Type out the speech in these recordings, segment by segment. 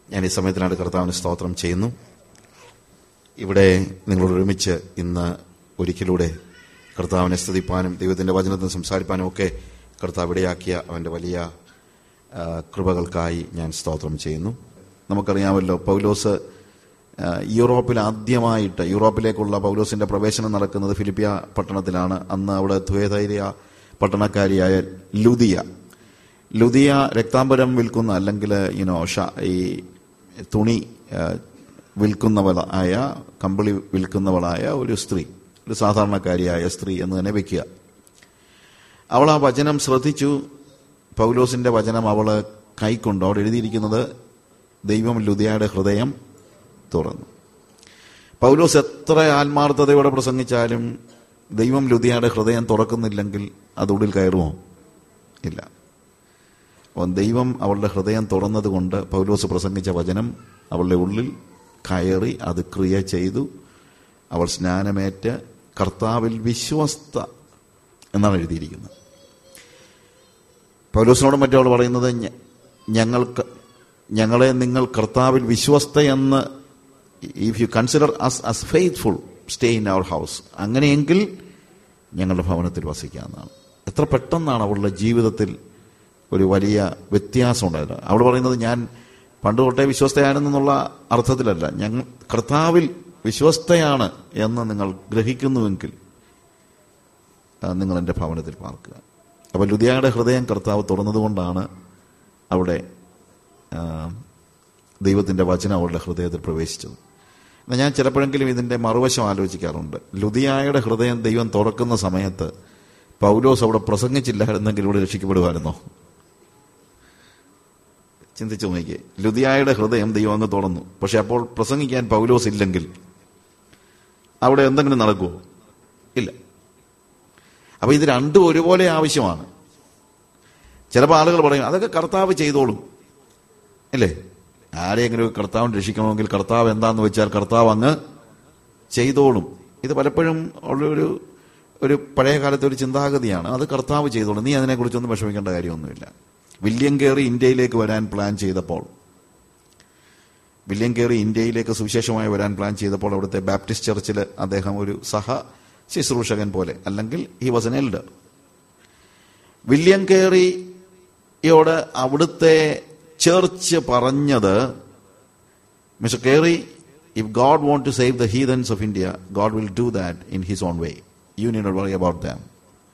ഞാൻ ഈ സമയത്തിനായിട്ട് കർത്താവിന് സ്തോത്രം ചെയ്യുന്നു. ഇവിടെ നിങ്ങളോട് ഒരുമിച്ച് ഇന്ന് ഒരിക്കലൂടെ കർത്താവിനെ സ്തുതിപ്പാനും ദൈവത്തിൻ്റെ വചനത്തിന് സംസാരിപ്പാനും ഒക്കെ കർത്താവ് ഇടയാക്കിയ അവൻ്റെ വലിയ കൃപകൾക്കായി ഞാൻ സ്തോത്രം ചെയ്യുന്നു. നമുക്കറിയാമല്ലോ, പൗലോസ് യൂറോപ്പിലേക്കുള്ള പൗലോസിന്റെ പ്രവേശനം നടക്കുന്നത് ഫിലിപ്പിയ പട്ടണത്തിലാണ്. അന്ന് അവിടെ ത്വേതൈരിയ പട്ടണക്കാരിയായ ലുദിയ രക്താംബരം വിൽക്കുന്ന, അല്ലെങ്കിൽ ഈ തുണി വിൽക്കുന്നവളായ, കമ്പിളി വിൽക്കുന്നവളായ ഒരു സ്ത്രീ, ഒരു സാധാരണക്കാരിയായ സ്ത്രീ എന്ന് തന്നെ വെക്കുക. അവൾ ആ വചനം ശ്രദ്ധിച്ചു. പൗലോസിന്റെ വചനം അവള് കൈക്കൊണ്ടു. അവിടെ എഴുതിയിരിക്കുന്നത്, ദൈവം ലുദിയയുടെ ഹൃദയം തുറന്നു. പൗലോസ് എത്ര ആത്മാർത്ഥതയോടെ പ്രസംഗിച്ചാലും ദൈവം ലുദിയയുടെ ഹൃദയം തുറക്കുന്നില്ലെങ്കിൽ അത് ഉള്ളിൽ കയറുമോ? ഇല്ല. അപ്പോൾ ദൈവം അവളുടെ ഹൃദയം തുറന്നതുകൊണ്ട് പൗലോസ് പ്രസംഗിച്ച വചനം അവളുടെ ഉള്ളിൽ കയറി, അത് ക്രിയ ചെയ്തു. അവൾ സ്നാനമേറ്റ് കർത്താവിൽ വിശ്വസ്ത എന്നാണ് എഴുതിയിരിക്കുന്നത്. പൗലോസിനോടും മറ്റവൾ പറയുന്നത്, ഞങ്ങളെ നിങ്ങൾ കർത്താവിൽ വിശ്വസ്തയെന്ന്, if you consider us as faithful, stay in our house, അങ്ങനെയെങ്കിൽ ഞങ്ങളുടെ ഭവനത്തിൽ വസിക്കാമെന്നാണ്. എത്ര പെട്ടെന്നാണ് അവളുടെ ജീവിതത്തിൽ ഒരു വലിയ വ്യത്യാസം ഉണ്ടായത്. അവൾ പറയുന്നത്, ഞാൻ പണ്ട് തൊട്ടേ വിശ്വസ്തയാണെന്നുള്ള അർത്ഥത്തിലല്ല, ഞങ്ങൾ കർത്താവിൽ വിശ്വസ്തയാണ് എന്ന് നിങ്ങൾ ഗ്രഹിക്കുന്നുവെങ്കിൽ നിങ്ങൾ എൻ്റെ ഭവനത്തിൽ പാർക്കുക. അപ്പോൾ ലുദിയയുടെ ഹൃദയം കർത്താവ് തുറന്നതുകൊണ്ടാണ് അവിടെ ദൈവത്തിൻ്റെ വചനം അവളുടെ ഹൃദയത്തിൽ പ്രവേശിച്ചത്. എന്നാൽ ഞാൻ ചിലപ്പോഴെങ്കിലും ഇതിൻ്റെ മറുവശം ആലോചിക്കാറുണ്ട്. ലുദിയയുടെ ഹൃദയം ദൈവം തുറക്കുന്ന സമയത്ത് പൗലോസ് അവിടെ പ്രസംഗിച്ചില്ലായിരുന്നെങ്കിൽ ഇവിടെ രക്ഷിക്കപ്പെടുമായിരുന്നോ? ചിന്തിച്ചു നോക്കിയേ. ലുദിയയുടെ ഹൃദയം ദൈവം അങ്ങ് തുറന്നു, പക്ഷെ അപ്പോൾ പ്രസംഗിക്കാൻ പൗലോസ് ഇല്ലെങ്കിൽ അവിടെ എന്തെങ്കിലും നടക്കുമോ? ഇല്ല. അപ്പൊ ഇത് രണ്ടും ഒരുപോലെ ആവശ്യമാണ്. ചിലപ്പോൾ ആളുകൾ പറയും, അതൊക്കെ കർത്താവ് ചെയ്തോളും, അല്ലേ? ആരെയെങ്കിലും കർത്താവിനെ രക്ഷിക്കണമെങ്കിൽ കർത്താവ് എന്താന്ന് വെച്ചാൽ കർത്താവ് അങ്ങ് ചെയ്തോളും. ഇത് പലപ്പോഴും ഒരു പഴയ കാലത്തെ ഒരു ചിന്താഗതിയാണ്. അത് കർത്താവ് ചെയ്തോളും, നീ അതിനെക്കുറിച്ചൊന്നും വിഷമിക്കേണ്ട കാര്യമൊന്നുമില്ല. വില്യം കേറി ഇന്ത്യയിലേക്ക് വരാൻ പ്ലാൻ ചെയ്തപ്പോൾ, സുവിശേഷമായി വരാൻ പ്ലാൻ ചെയ്തപ്പോൾ അവിടുത്തെ ബാപ്റ്റിസ്റ്റ് ചർച്ചിൽ അദ്ദേഹം ഒരു സഹ ശുശ്രൂഷകൻ പോലെ, അല്ലെങ്കിൽ he was an elder. William കേറിയോട് അവിടുത്തെ ചർച്ച് പറഞ്ഞത്, mister Carey, if God want to save the heathens of India, God will do that in his own way. You need not worry about them.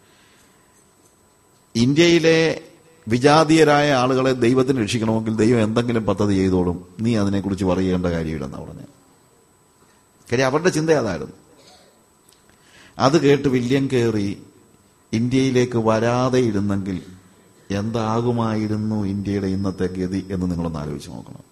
ഇന്ത്യയിലെ വിജാതീയരായ ആളുകളെ ദൈവത്തിന് രക്ഷിക്കണമെങ്കിൽ ദൈവം എന്തെങ്കിലും പദ്ധതി ചെയ്തോളും, നീ അതിനെക്കുറിച്ച് പറയേണ്ട കാര്യമില്ലെന്നാണ് പറഞ്ഞത്. കാര്യം അവരുടെ ചിന്ത അതായിരുന്നു. അത് കേട്ട് വില്യം കേറി ഇന്ത്യയിലേക്ക് വരാതെ ഇരുന്നെങ്കിൽ എന്താകുമായിരുന്നു ഇന്ത്യയുടെ ഇന്നത്തെ ഗതി എന്ന് നിങ്ങളൊന്ന് ആലോചിച്ച് നോക്കണം.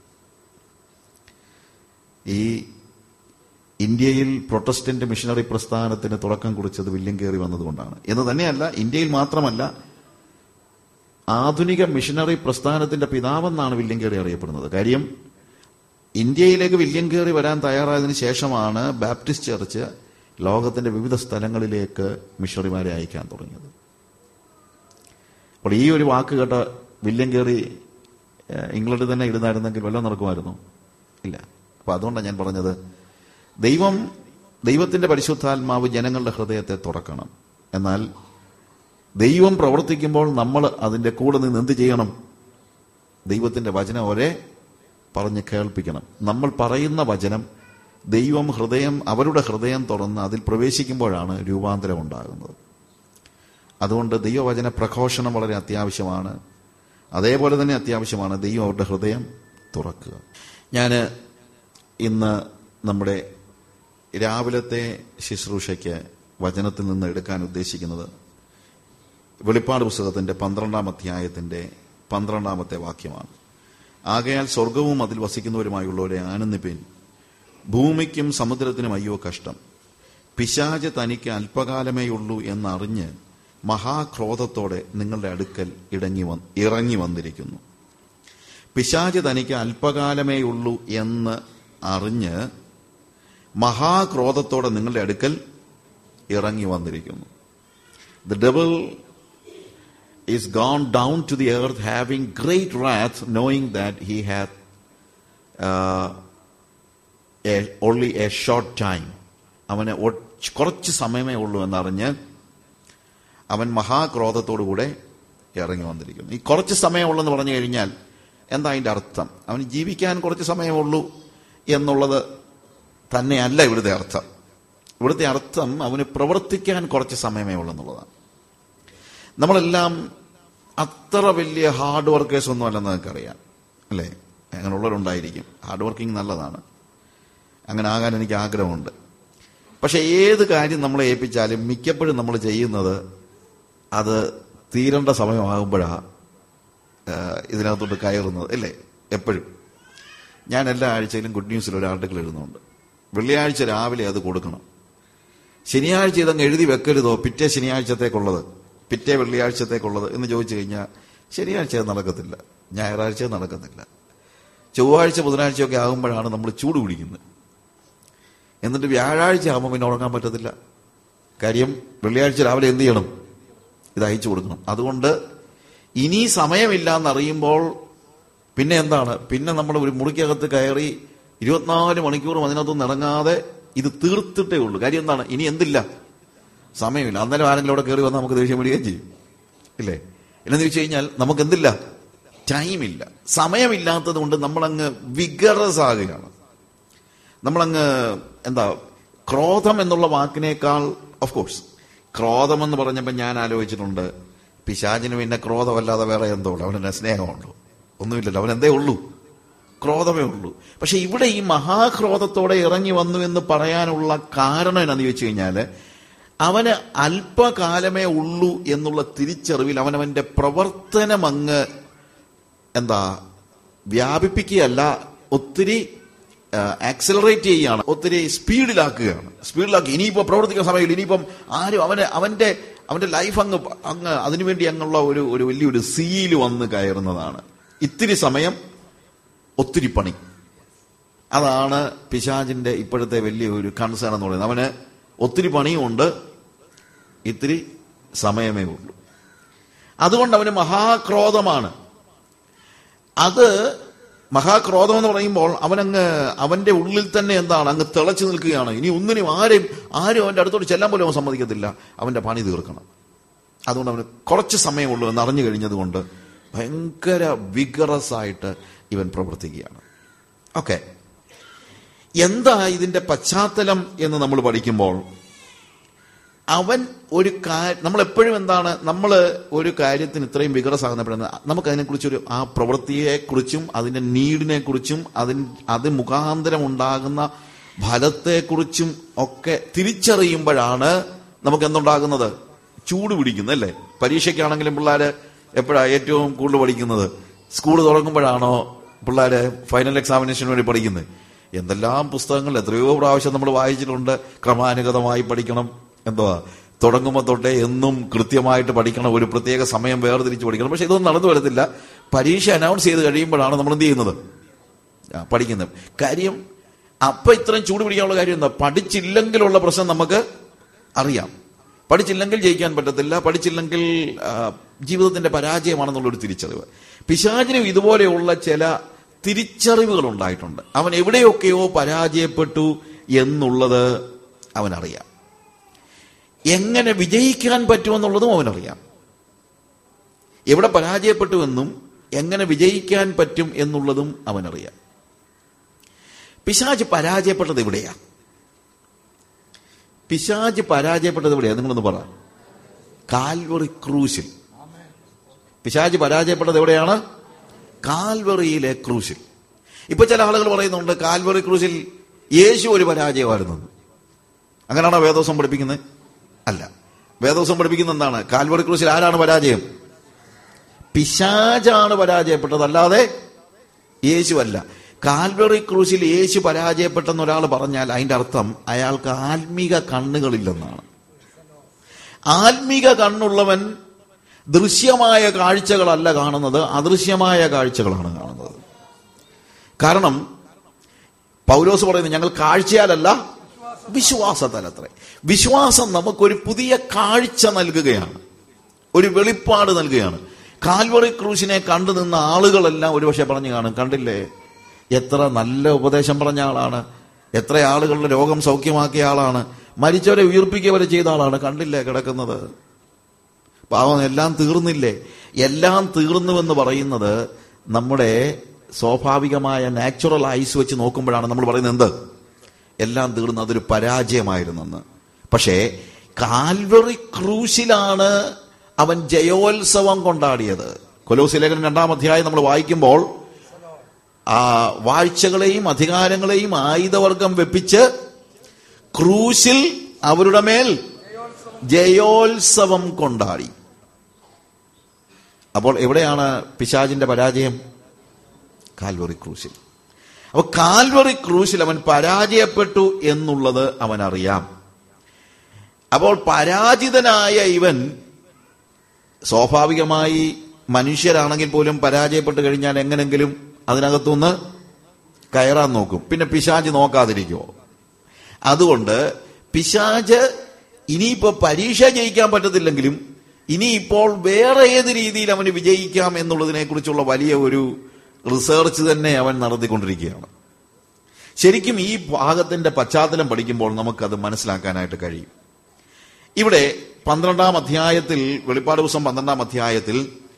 ഈ ഇന്ത്യയിൽ പ്രൊട്ടസ്റ്റന്റ് മിഷണറി പ്രസ്ഥാനത്തിന് തുടക്കം കുറിച്ചത് വില്യം കേറി വന്നതുകൊണ്ടാണ് എന്ന് തന്നെയല്ല, ഇന്ത്യയിൽ മാത്രമല്ല, ആധുനിക മിഷണറി പ്രസ്ഥാനത്തിന്റെ പിതാവെന്നാണ് വില്യം കേറി അറിയപ്പെടുന്നത്. കാര്യം ഇന്ത്യയിലേക്ക് വില്യം കേറി വരാൻ തയ്യാറായതിനു ശേഷമാണ് ബാപ്റ്റിസ്റ്റ് ചർച്ച് ലോകത്തിന്റെ വിവിധ സ്ഥലങ്ങളിലേക്ക് മിഷണറിമാരെ അയക്കാൻ തുടങ്ങിയത്. അപ്പോൾ ഈ ഒരു വാക്ക് കേട്ട വില്യം കേറി ഇംഗ്ലണ്ടിൽ തന്നെ ഇരുന്നായിരുന്നെങ്കിൽ വല്ലതും നടക്കുമായിരുന്നോ? ഇല്ല. അപ്പൊ അതുകൊണ്ടാണ് ഞാൻ പറഞ്ഞത്, ദൈവത്തിന്റെ പരിശുദ്ധാത്മാവ് ജനങ്ങളുടെ ഹൃദയത്തെ തുറക്കണം. എന്നാൽ ദൈവം പ്രവർത്തിക്കുമ്പോൾ നമ്മൾ അതിന്റെ കൂടെ നിന്ന് എന്ത് ചെയ്യണം? ദൈവത്തിന്റെ വചനം പറഞ്ഞ് കേൾപ്പിക്കണം. നമ്മൾ പറയുന്ന വചനം ദൈവം അവരുടെ ഹൃദയം തുറന്ന് അതിൽ പ്രവേശിക്കുമ്പോഴാണ് രൂപാന്തരം ഉണ്ടാകുന്നത്. അതുകൊണ്ട് ദൈവവചന പ്രഘോഷണം വളരെ അത്യാവശ്യമാണ്. അതേപോലെ തന്നെ അത്യാവശ്യമാണ് ദൈവം അവരുടെ ഹൃദയം തുറക്കുക. ഞാൻ ഇന്ന് നമ്മുടെ രാവിലത്തെ ശുശ്രൂഷയ്ക്ക് വചനത്തിൽ നിന്ന് എടുക്കാൻ ഉദ്ദേശിക്കുന്നത് വെളിപ്പാട് പുസ്തകത്തിന്റെ 12-ാം അധ്യായത്തിന്റെ 12-ാമത്തെ വാക്യമാണ്. ആകയാൽ സ്വർഗവും അതിൽ വസിക്കുന്നവരുമായുള്ളവരെ ആനന്ദിപ്പിൻ, ഭൂമിക്കും സമുദ്രത്തിനും അയ്യോ കഷ്ടം, പിശാച് തനിക്ക് അല്പകാലമേയുള്ളൂ എന്നറിഞ്ഞ് മഹാക്രോധത്തോടെ നിങ്ങളുടെ അടുക്കൽ ഇറങ്ങി വന്നിരിക്കുന്നു. പിശാച് തനിക്ക് അല്പകാലമേയുള്ളൂ എന്ന് അറിഞ്ഞ് മഹാക്രോധത്തോടെ നിങ്ങളുടെ അടുക്കൽ ഇറങ്ങി വന്നിരിക്കുന്നു. The devil is gone down to the earth having great wrath, knowing that he hath only a short time, അവന് കുറച്ച് സമയമേ ഉള്ളൂ എന്നറിഞ്ഞ് അവൻ മഹാക്രോധത്തോടുകൂടെ ഇറങ്ങി വന്നിരിക്കുന്നു. ഈ കുറച്ച് സമയമുള്ളെന്ന് പറഞ്ഞു കഴിഞ്ഞാൽ എന്താ അതിൻ്റെ അർത്ഥം? അവന് ജീവിക്കാൻ കുറച്ച് സമയമുള്ളൂ എന്നുള്ളത് തന്നെയല്ല ഇവിടുത്തെ അർത്ഥം. ഇവിടുത്തെ അർത്ഥം അവന് പ്രവർത്തിക്കാൻ കുറച്ച് സമയമേ ഉള്ളെന്നുള്ളതാണ്. നമ്മളെല്ലാം അത്ര വലിയ ഹാർഡ് വർക്കേഴ്സ് ഒന്നും അല്ലെന്ന് നിങ്ങൾക്കറിയാം അല്ലേ? അങ്ങനെയുള്ളവരുണ്ടായിരിക്കും. ഹാർഡ് വർക്കിംഗ് നല്ലതാണ്, അങ്ങനെ ആകാൻ എനിക്ക് ആഗ്രഹമുണ്ട്. പക്ഷെ ഏത് കാര്യം നമ്മളെ ഏൽപ്പിച്ചാലും മിക്കപ്പോഴും നമ്മൾ ചെയ്യുന്നത് അത് തീരേണ്ട സമയമാകുമ്പോഴാണ് ഇതിനകത്തോട്ട് കയറുന്നത് അല്ലേ? എപ്പോഴും ഞാൻ എല്ലാ ആഴ്ചയിലും ഗുഡ് ന്യൂസിൽ ഒരു ആർട്ടിക്കിൾ എഴുതുന്നുണ്ട്. വെള്ളിയാഴ്ച രാവിലെ അത് കൊടുക്കണം. ശനിയാഴ്ച ഇതങ്ങ് എഴുതി വെക്കരുതോ, പിറ്റേ ശനിയാഴ്ചത്തേക്കുള്ളത്, പിറ്റേ വെള്ളിയാഴ്ചത്തേക്കുള്ളത് എന്ന് ചോദിച്ചു കഴിഞ്ഞാൽ ശനിയാഴ്ച അത് നടക്കത്തില്ല, ഞായറാഴ്ച നടക്കത്തില്ല. ചൊവ്വാഴ്ച ബുധനാഴ്ചയൊക്കെ ആകുമ്പോഴാണ് നമ്മൾ ചൂട് പിടിക്കുന്നത്. എന്നിട്ട് വ്യാഴാഴ്ച ആകുമ്പോൾ പിന്നെ ഉറങ്ങാൻ പറ്റത്തില്ല. കാര്യം വെള്ളിയാഴ്ച രാവിലെ എന്ത് ചെയ്യണം? ഇത് അയച്ചു കൊടുക്കണം. അതുകൊണ്ട് ഇനി സമയമില്ല എന്നറിയുമ്പോൾ പിന്നെ എന്താണ്? പിന്നെ നമ്മൾ ഒരു മുറിക്കകത്ത് കയറി 24 മണിക്കൂറും അതിനകത്തൊന്നും ഇറങ്ങാതെ ഇത് തീർത്തിട്ടേ ഉള്ളൂ. കാര്യം എന്താണ്? ഇനി എന്തില്ല? സമയമില്ല. അന്നേരം ആരെങ്കിലും അവിടെ കയറി വന്നാൽ നമുക്ക് ദേഷ്യം വരികയും ചെയ്യും ഇല്ലേ? എന്നു ചോദിച്ചു കഴിഞ്ഞാൽ നമുക്ക് എന്തില്ല? ടൈമില്ല. സമയമില്ലാത്തത് കൊണ്ട് നമ്മളങ്ങ് വിഗറസ് ആകുകയാണ്. നമ്മളങ്ങ് ക്രോധം എന്നുള്ള വാക്കിനേക്കാൾ, ഓഫ് കോഴ്സ് ക്രോധം എന്ന് പറഞ്ഞപ്പോൾ ഞാൻ ആലോചിച്ചിട്ടുണ്ട്, പിശാചിന് പിന്നെ ക്രോധമല്ലാതെ വേറെ എന്തോ ഉള്ളു? അവന് സ്നേഹമുണ്ടോ? ഒന്നുമില്ലല്ലോ. അവൻ എന്തേ ഉള്ളൂ? ക്രോധമേ ഉള്ളൂ. പക്ഷെ ഇവിടെ ഈ മഹാക്രോധത്തോടെ ഇറങ്ങി വന്നു എന്ന് പറയാനുള്ള കാരണം എന്നാന്ന് ചോദിച്ചു കഴിഞ്ഞാൽ, അവന് അല്പകാലമേ ഉള്ളൂ എന്നുള്ള തിരിച്ചറിവിൽ അവനവന്റെ പ്രവർത്തനം അങ്ങ് വ്യാപിപ്പിക്കുകയല്ല, ഒത്തിരി ആക്സിലറേറ്റ് ചെയ്യുകയാണ്, ഒത്തിരി സ്പീഡിലാക്കുകയാണ്. ഇനിയിപ്പോ പ്രവർത്തിക്കാൻ സമയമില്ല, ഇനിയിപ്പം ആരും അവന്റെ ലൈഫ് അങ്ങ് അതിനുവേണ്ടി അങ്ങുള്ള ഒരു വലിയൊരു സീല് വന്ന് കയറുന്നതാണ്. ഇത്തിരി സമയം, ഒത്തിരി പണി. അതാണ് പിശാചിന്റെ ഇപ്പോഴത്തെ വലിയ ഒരു കൺസേൺ എന്ന് പറയുന്നത്. അവന് ഒത്തിരി പണിയുണ്ട്, ഇത്തിരി സമയമേ ഉള്ളൂ. അതുകൊണ്ട് അവന് മഹാക്രോധമാണ്. അത് മഹാക്രോധം എന്ന് പറയുമ്പോൾ അവന്റെ ഉള്ളിൽ തന്നെ അങ്ങ് തിളച്ചു നിൽക്കുകയാണ്. ഇനി ഒന്നിനും ആരും അവന്റെ അടുത്തോട്ട് ചെല്ലാൻ പോലും അവൻ സമ്മതിക്കത്തില്ല. അവന്റെ പണി തീർക്കണം. അതുകൊണ്ട് അവന് കുറച്ച് സമയമുള്ളൂ എന്ന് അറിഞ്ഞു കഴിഞ്ഞതുകൊണ്ട് ഭയങ്കര വിഗറസ് ആയിട്ട് ഇവൻ പ്രവർത്തിക്കുകയാണ്. ഓക്കെ, എന്താ ഇതിന്റെ പശ്ചാത്തലം എന്ന് നമ്മൾ പഠിക്കുമ്പോൾ, അവൻ നമ്മളെപ്പോഴും നമ്മൾ ഒരു കാര്യത്തിന് ഇത്രയും വിഗറസ് ആകുന്നപ്പോഴാണ് നമുക്കതിനെക്കുറിച്ചൊരു ആ പ്രവൃത്തിയെക്കുറിച്ചും അതിന്റെ നീഡിനെ കുറിച്ചും അത് മുഖാന്തരം ഉണ്ടാകുന്ന ഫലത്തെക്കുറിച്ചും ഒക്കെ തിരിച്ചറിയുമ്പോഴാണ് നമുക്ക് എന്തുണ്ടാകുന്നത്? ചൂട് പിടിക്കുന്നത് അല്ലേ? പരീക്ഷയ്ക്കാണെങ്കിലും പിള്ളേര് എപ്പോഴാണ് ഏറ്റവും കൂടുതൽ പഠിക്കുന്നത്? സ്കൂൾ തുറക്കുമ്പോഴാണോ പിള്ളേര് ഫൈനൽ എക്സാമിനേഷന് വേണ്ടി പഠിക്കുന്നത്? എന്തെല്ലാം പുസ്തകങ്ങൾ എത്രയോ പ്രാവശ്യം നമ്മൾ വായിച്ചിട്ടുണ്ട്. ക്രമാനുഗതമായി പഠിക്കണം, തുടങ്ങുമ്പോൾ തൊട്ടേ എന്നും കൃത്യമായിട്ട് പഠിക്കണം, ഒരു പ്രത്യേക സമയം വേർതിരിച്ച് പഠിക്കണം. പക്ഷെ ഇതൊന്നും നടന്നു വരത്തില്ല. പരീക്ഷ അനൗൺസ് ചെയ്ത് കഴിയുമ്പോഴാണ് നമ്മൾ എന്ത് ചെയ്യുന്നത്? പഠിക്കുന്നത്. കാര്യം അപ്പൊ ഇത്രയും ചൂട് പിടിക്കാനുള്ള കാര്യം എന്താ? പഠിച്ചില്ലെങ്കിലുള്ള പ്രശ്നം നമുക്ക് അറിയാം. പഠിച്ചില്ലെങ്കിൽ ജയിക്കാൻ പറ്റത്തില്ല, പഠിച്ചില്ലെങ്കിൽ ജീവിതത്തിന്റെ പരാജയമാണെന്നുള്ളൊരു തിരിച്ചറിവ്. പിശാചിനും ഇതുപോലെയുള്ള ചില തിരിച്ചറിവുകൾ ഉണ്ടായിട്ടുണ്ട്. അവൻ എവിടെയൊക്കെയോ പരാജയപ്പെട്ടു എന്നുള്ളത് അവനറിയാം. എങ്ങനെ വിജയിക്കാൻ പറ്റുമെന്നുള്ളതും അവനറിയാം. എവിടെ പരാജയപ്പെട്ടുവെന്നും എങ്ങനെ വിജയിക്കാൻ പറ്റും എന്നുള്ളതും അവനറിയാം. പിശാച് പരാജയപ്പെട്ടത് എവിടെയാ? നിങ്ങളൊന്ന് പറ. കാൽവറി ക്രൂശിൽ. പിശാച് പരാജയപ്പെട്ടത് എവിടെയാണ്? കാൽവറിയിലെ ക്രൂശിൽ. ഇപ്പൊ ചില ആളുകൾ പറയുന്നുണ്ട് കാൽവറി ക്രൂശിൽ യേശു ഒരു പരാജയമായിരുന്നു. അങ്ങനെയാണോ വേദോസം പഠിപ്പിക്കുന്നത്? അല്ല. വേദോസം പഠിപ്പിക്കുന്ന എന്താണ്? കാൽവറി ക്രൂശിൽ ആരാണ് പരാജയം? പിശാചാണ് പരാജയപ്പെട്ടത്, അല്ലാതെ യേശു അല്ല. കാൽവറി ക്രൂശിൽ യേശു പരാജയപ്പെട്ടെന്ന് ഒരാൾ പറഞ്ഞാൽ അതിന്റെ അർത്ഥം അയാൾക്ക് ആത്മീക കണ്ണുകളില്ലെന്നാണ്. ആത്മീക കണ്ണുള്ളവൻ ദൃശ്യമായ കാഴ്ചകളല്ല കാണുന്നത്, അദൃശ്യമായ കാഴ്ചകളാണ് കാണുന്നത്. കാരണം പൗലോസ് പറയുന്നത് ഞങ്ങൾ കാഴ്ചയാലല്ല വിശ്വാസത്താലത്രേ. വിശ്വാസം നമുക്കൊരു പുതിയ കാഴ്ച നൽകുകയാണ്, ഒരു വെളിപ്പാട് നൽകുകയാണ്. കാൽവറി ക്രൂശിനെ കണ്ടു നിന്ന ആളുകളെല്ലാം ഒരുപക്ഷെ പറഞ്ഞു കാണും, കണ്ടില്ലേ എത്ര നല്ല ഉപദേശം പറഞ്ഞ ആളാണ്, എത്ര ആളുകളുടെ രോഗം സൗഖ്യമാക്കിയ ആളാണ്, മരിച്ചവരെ ഉയിർപ്പിക്കുക വരെ ചെയ്ത ആളാണ്. കണ്ടില്ലേ കിടക്കുന്നത്? പാവം, എല്ലാം തീർന്നില്ലേ? എല്ലാം തീർന്നുവെന്ന് പറയുന്നത് നമ്മുടെ സ്വാഭാവികമായ നാച്ചുറൽ ഐസ് വെച്ച് നോക്കുമ്പോഴാണ് നമ്മൾ പറയുന്നത് എന്ത്? എല്ലാം തീർന്നു, അതൊരു പരാജയമായിരുന്നെന്ന്. പക്ഷേ കാൽവറി ക്രൂശിലാണ് അവൻ ജയോത്സവം കൊണ്ടാടിയത്. കൊലോസ്യ ലേഖനം 2-ാം അധ്യായം നമ്മൾ വായിക്കുമ്പോൾ ആ വാഴ്ചകളെയും അധികാരങ്ങളെയും ആയുധവർഗം വെപ്പിച്ച് ക്രൂശിൽ അവരുടെ മേൽ ജയോത്സവം കൊണ്ടാടി. അപ്പോൾ എവിടെയാണ് പിശാചിന്റെ പരാജയം? കാൽവറി ക്രൂശിൽ. അപ്പൊ കാൽവറി ക്രൂശിൽ അവൻ പരാജയപ്പെട്ടു എന്നുള്ളത് അവൻ അറിയാം. അപ്പോൾ പരാജിതനായ ഇവൻ സ്വാഭാവികമായി മനുഷ്യരാണെങ്കിൽ പോലും പരാജയപ്പെട്ട് കഴിഞ്ഞാൽ എങ്ങനെങ്കിലും അതിനകത്തുനിന്ന് കയറാൻ നോക്കും. പിന്നെ പിശാച് നോക്കാതിരിക്കുമോ? അതുകൊണ്ട് പിശാച് ഇനിയിപ്പോ പരീക്ഷ ജയിക്കാൻ പറ്റത്തില്ലെങ്കിലും ഇനിയിപ്പോൾ വേറെ ഏത് രീതിയിൽ അവന് വിജയിക്കാം എന്നുള്ളതിനെ കുറിച്ചുള്ള വലിയ ഒരു റിസർച്ച് തന്നെ അവൻ നടത്തിക്കൊണ്ടിരിക്കുകയാണ്. ശരിക്കും ഈ ഭാഗത്തിന്റെ പശ്ചാത്തലം പഠിക്കുമ്പോൾ നമുക്കത് മനസ്സിലാക്കാനായിട്ട് കഴിയും. ഇവിടെ 12-ാം അധ്യായത്തിൽ, വെളിപ്പാട് പുസ്തകം 12-ാം അധ്യായത്തിൽ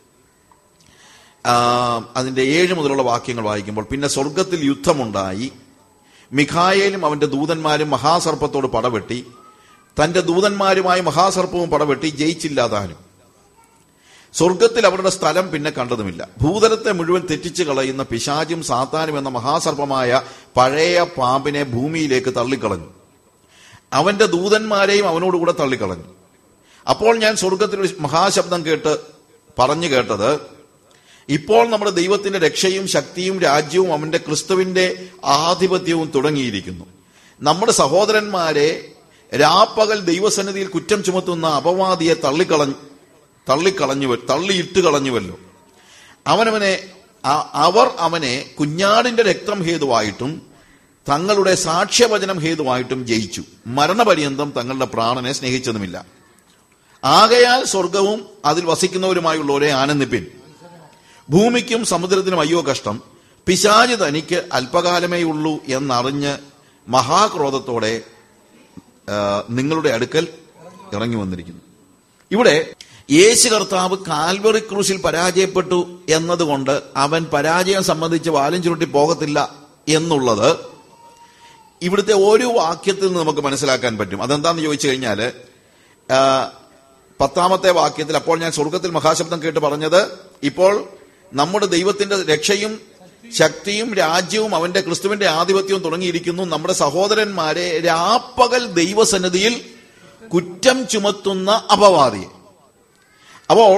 അതിന്റെ 7 മുതലുള്ള വാക്യങ്ങൾ വായിക്കുമ്പോൾ, പിന്നെ സ്വർഗത്തിൽ യുദ്ധമുണ്ടായി, മിഖായേലും അവന്റെ ദൂതന്മാരും മഹാസർപ്പത്തോട് പടവെട്ടി, തന്റെ ദൂതന്മാരുമായി മഹാസർപ്പവും പടവെട്ടി ജയിച്ചില്ലാതാനും. സ്വർഗത്തിൽ അവരുടെ സ്ഥലം പിന്നെ കണ്ടതുമില്ല. ഭൂതലത്തെ മുഴുവൻ തെറ്റിച്ചു കളയുന്ന പിശാചും സാത്താനും എന്ന മഹാസർപ്പമായ പഴയ പാമ്പിനെ ഭൂമിയിലേക്ക് തള്ളിക്കളഞ്ഞു. അവന്റെ ദൂതന്മാരെയും അവനോടുകൂടെ തള്ളിക്കളഞ്ഞു. അപ്പോൾ ഞാൻ സ്വർഗത്തിൽ ഒരു മഹാശബ്ദം പറഞ്ഞു കേട്ടത്, ഇപ്പോൾ നമ്മുടെ ദൈവത്തിന്റെ രക്ഷയും ശക്തിയും രാജ്യവും അവന്റെ ക്രിസ്തുവിന്റെ ആധിപത്യവും തുടങ്ങിയിരിക്കുന്നു. നമ്മുടെ സഹോദരന്മാരെ രാപ്പകൽ ദൈവസന്നിധിയിൽ കുറ്റം ചുമത്തുന്ന അപവാദിയെ തള്ളിയിട്ട് കളഞ്ഞുവല്ലോ. അവർ അവനെ കുഞ്ഞാടിന്റെ രക്തം ഹേതുവായിട്ടും തങ്ങളുടെ സാക്ഷ്യവചനം ഹേതുവായിട്ടും ജയിച്ചു. മരണപര്യന്തം തങ്ങളുടെ പ്രാണനെ സ്നേഹിച്ചതുമില്ല. ആകയാൽ സ്വർഗവും അതിൽ വസിക്കുന്നവരുമായുള്ളവരെ ആനന്ദിപ്പിൻ. ഭൂമിക്കും സമുദ്രത്തിനും അയ്യോ കഷ്ടം, പിശാച് തനിക്ക് അല്പകാലമേ ഉള്ളൂ എന്നറിഞ്ഞ് മഹാക്രോധത്തോടെ നിങ്ങളുടെ അടുക്കൽ ഇറങ്ങി വന്നിരിക്കുന്നു. ഇവിടെ യേശു കർത്താവ് കാൽവറി ക്രൂശിൽ പരാജയപ്പെട്ടു എന്നതുകൊണ്ട് അവൻ പരാജയം സംബന്ധിച്ച് വാലും ചുരുട്ടി പോകത്തില്ല എന്നുള്ളത് ഇവിടുത്തെ ഓരോ വാക്യത്തിൽ നിന്ന് നമുക്ക് മനസ്സിലാക്കാൻ പറ്റും. അതെന്താണെന്ന് ചോദിച്ചു കഴിഞ്ഞാൽ 10-ാമത്തെ വാക്യത്തിൽ, അപ്പോൾ ഞാൻ സ്വർഗത്തിൽ മഹാശബ്ദം കേട്ട് പറഞ്ഞത്, ഇപ്പോൾ നമ്മുടെ ദൈവത്തിന്റെ രക്ഷയും ശക്തിയും രാജ്യവും അവന്റെ ക്രിസ്തുവിന്റെ ആധിപത്യവും തുടങ്ങിയിരിക്കുന്നു. നമ്മുടെ സഹോദരന്മാരെ രാപ്പകൽ ദൈവസന്നിധിയിൽ കുറ്റം ചുമത്തുന്ന അപവാദിയെ. അപ്പോൾ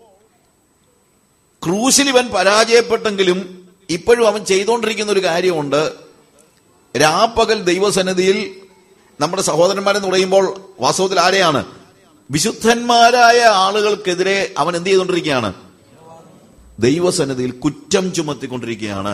ക്രൂശിൽ ഇവൻ പരാജയപ്പെട്ടെങ്കിലും ഇപ്പോഴും അവൻ ചെയ്തുകൊണ്ടിരിക്കുന്ന ഒരു കാര്യമുണ്ട്. രാപ്പകൽ ദൈവസന്നിധിയിൽ നമ്മുടെ സഹോദരന്മാരെന്ന് പറയുമ്പോൾ വാസ്തവത്തിൽ ആരെയാണ്? വിശുദ്ധന്മാരായ ആളുകൾക്കെതിരെ അവൻ എന്ത് ചെയ്തുകൊണ്ടിരിക്കുകയാണ്? ദൈവസന്നിധിയിൽ കുറ്റം ചുമത്തിക്കൊണ്ടിരിക്കുകയാണ്.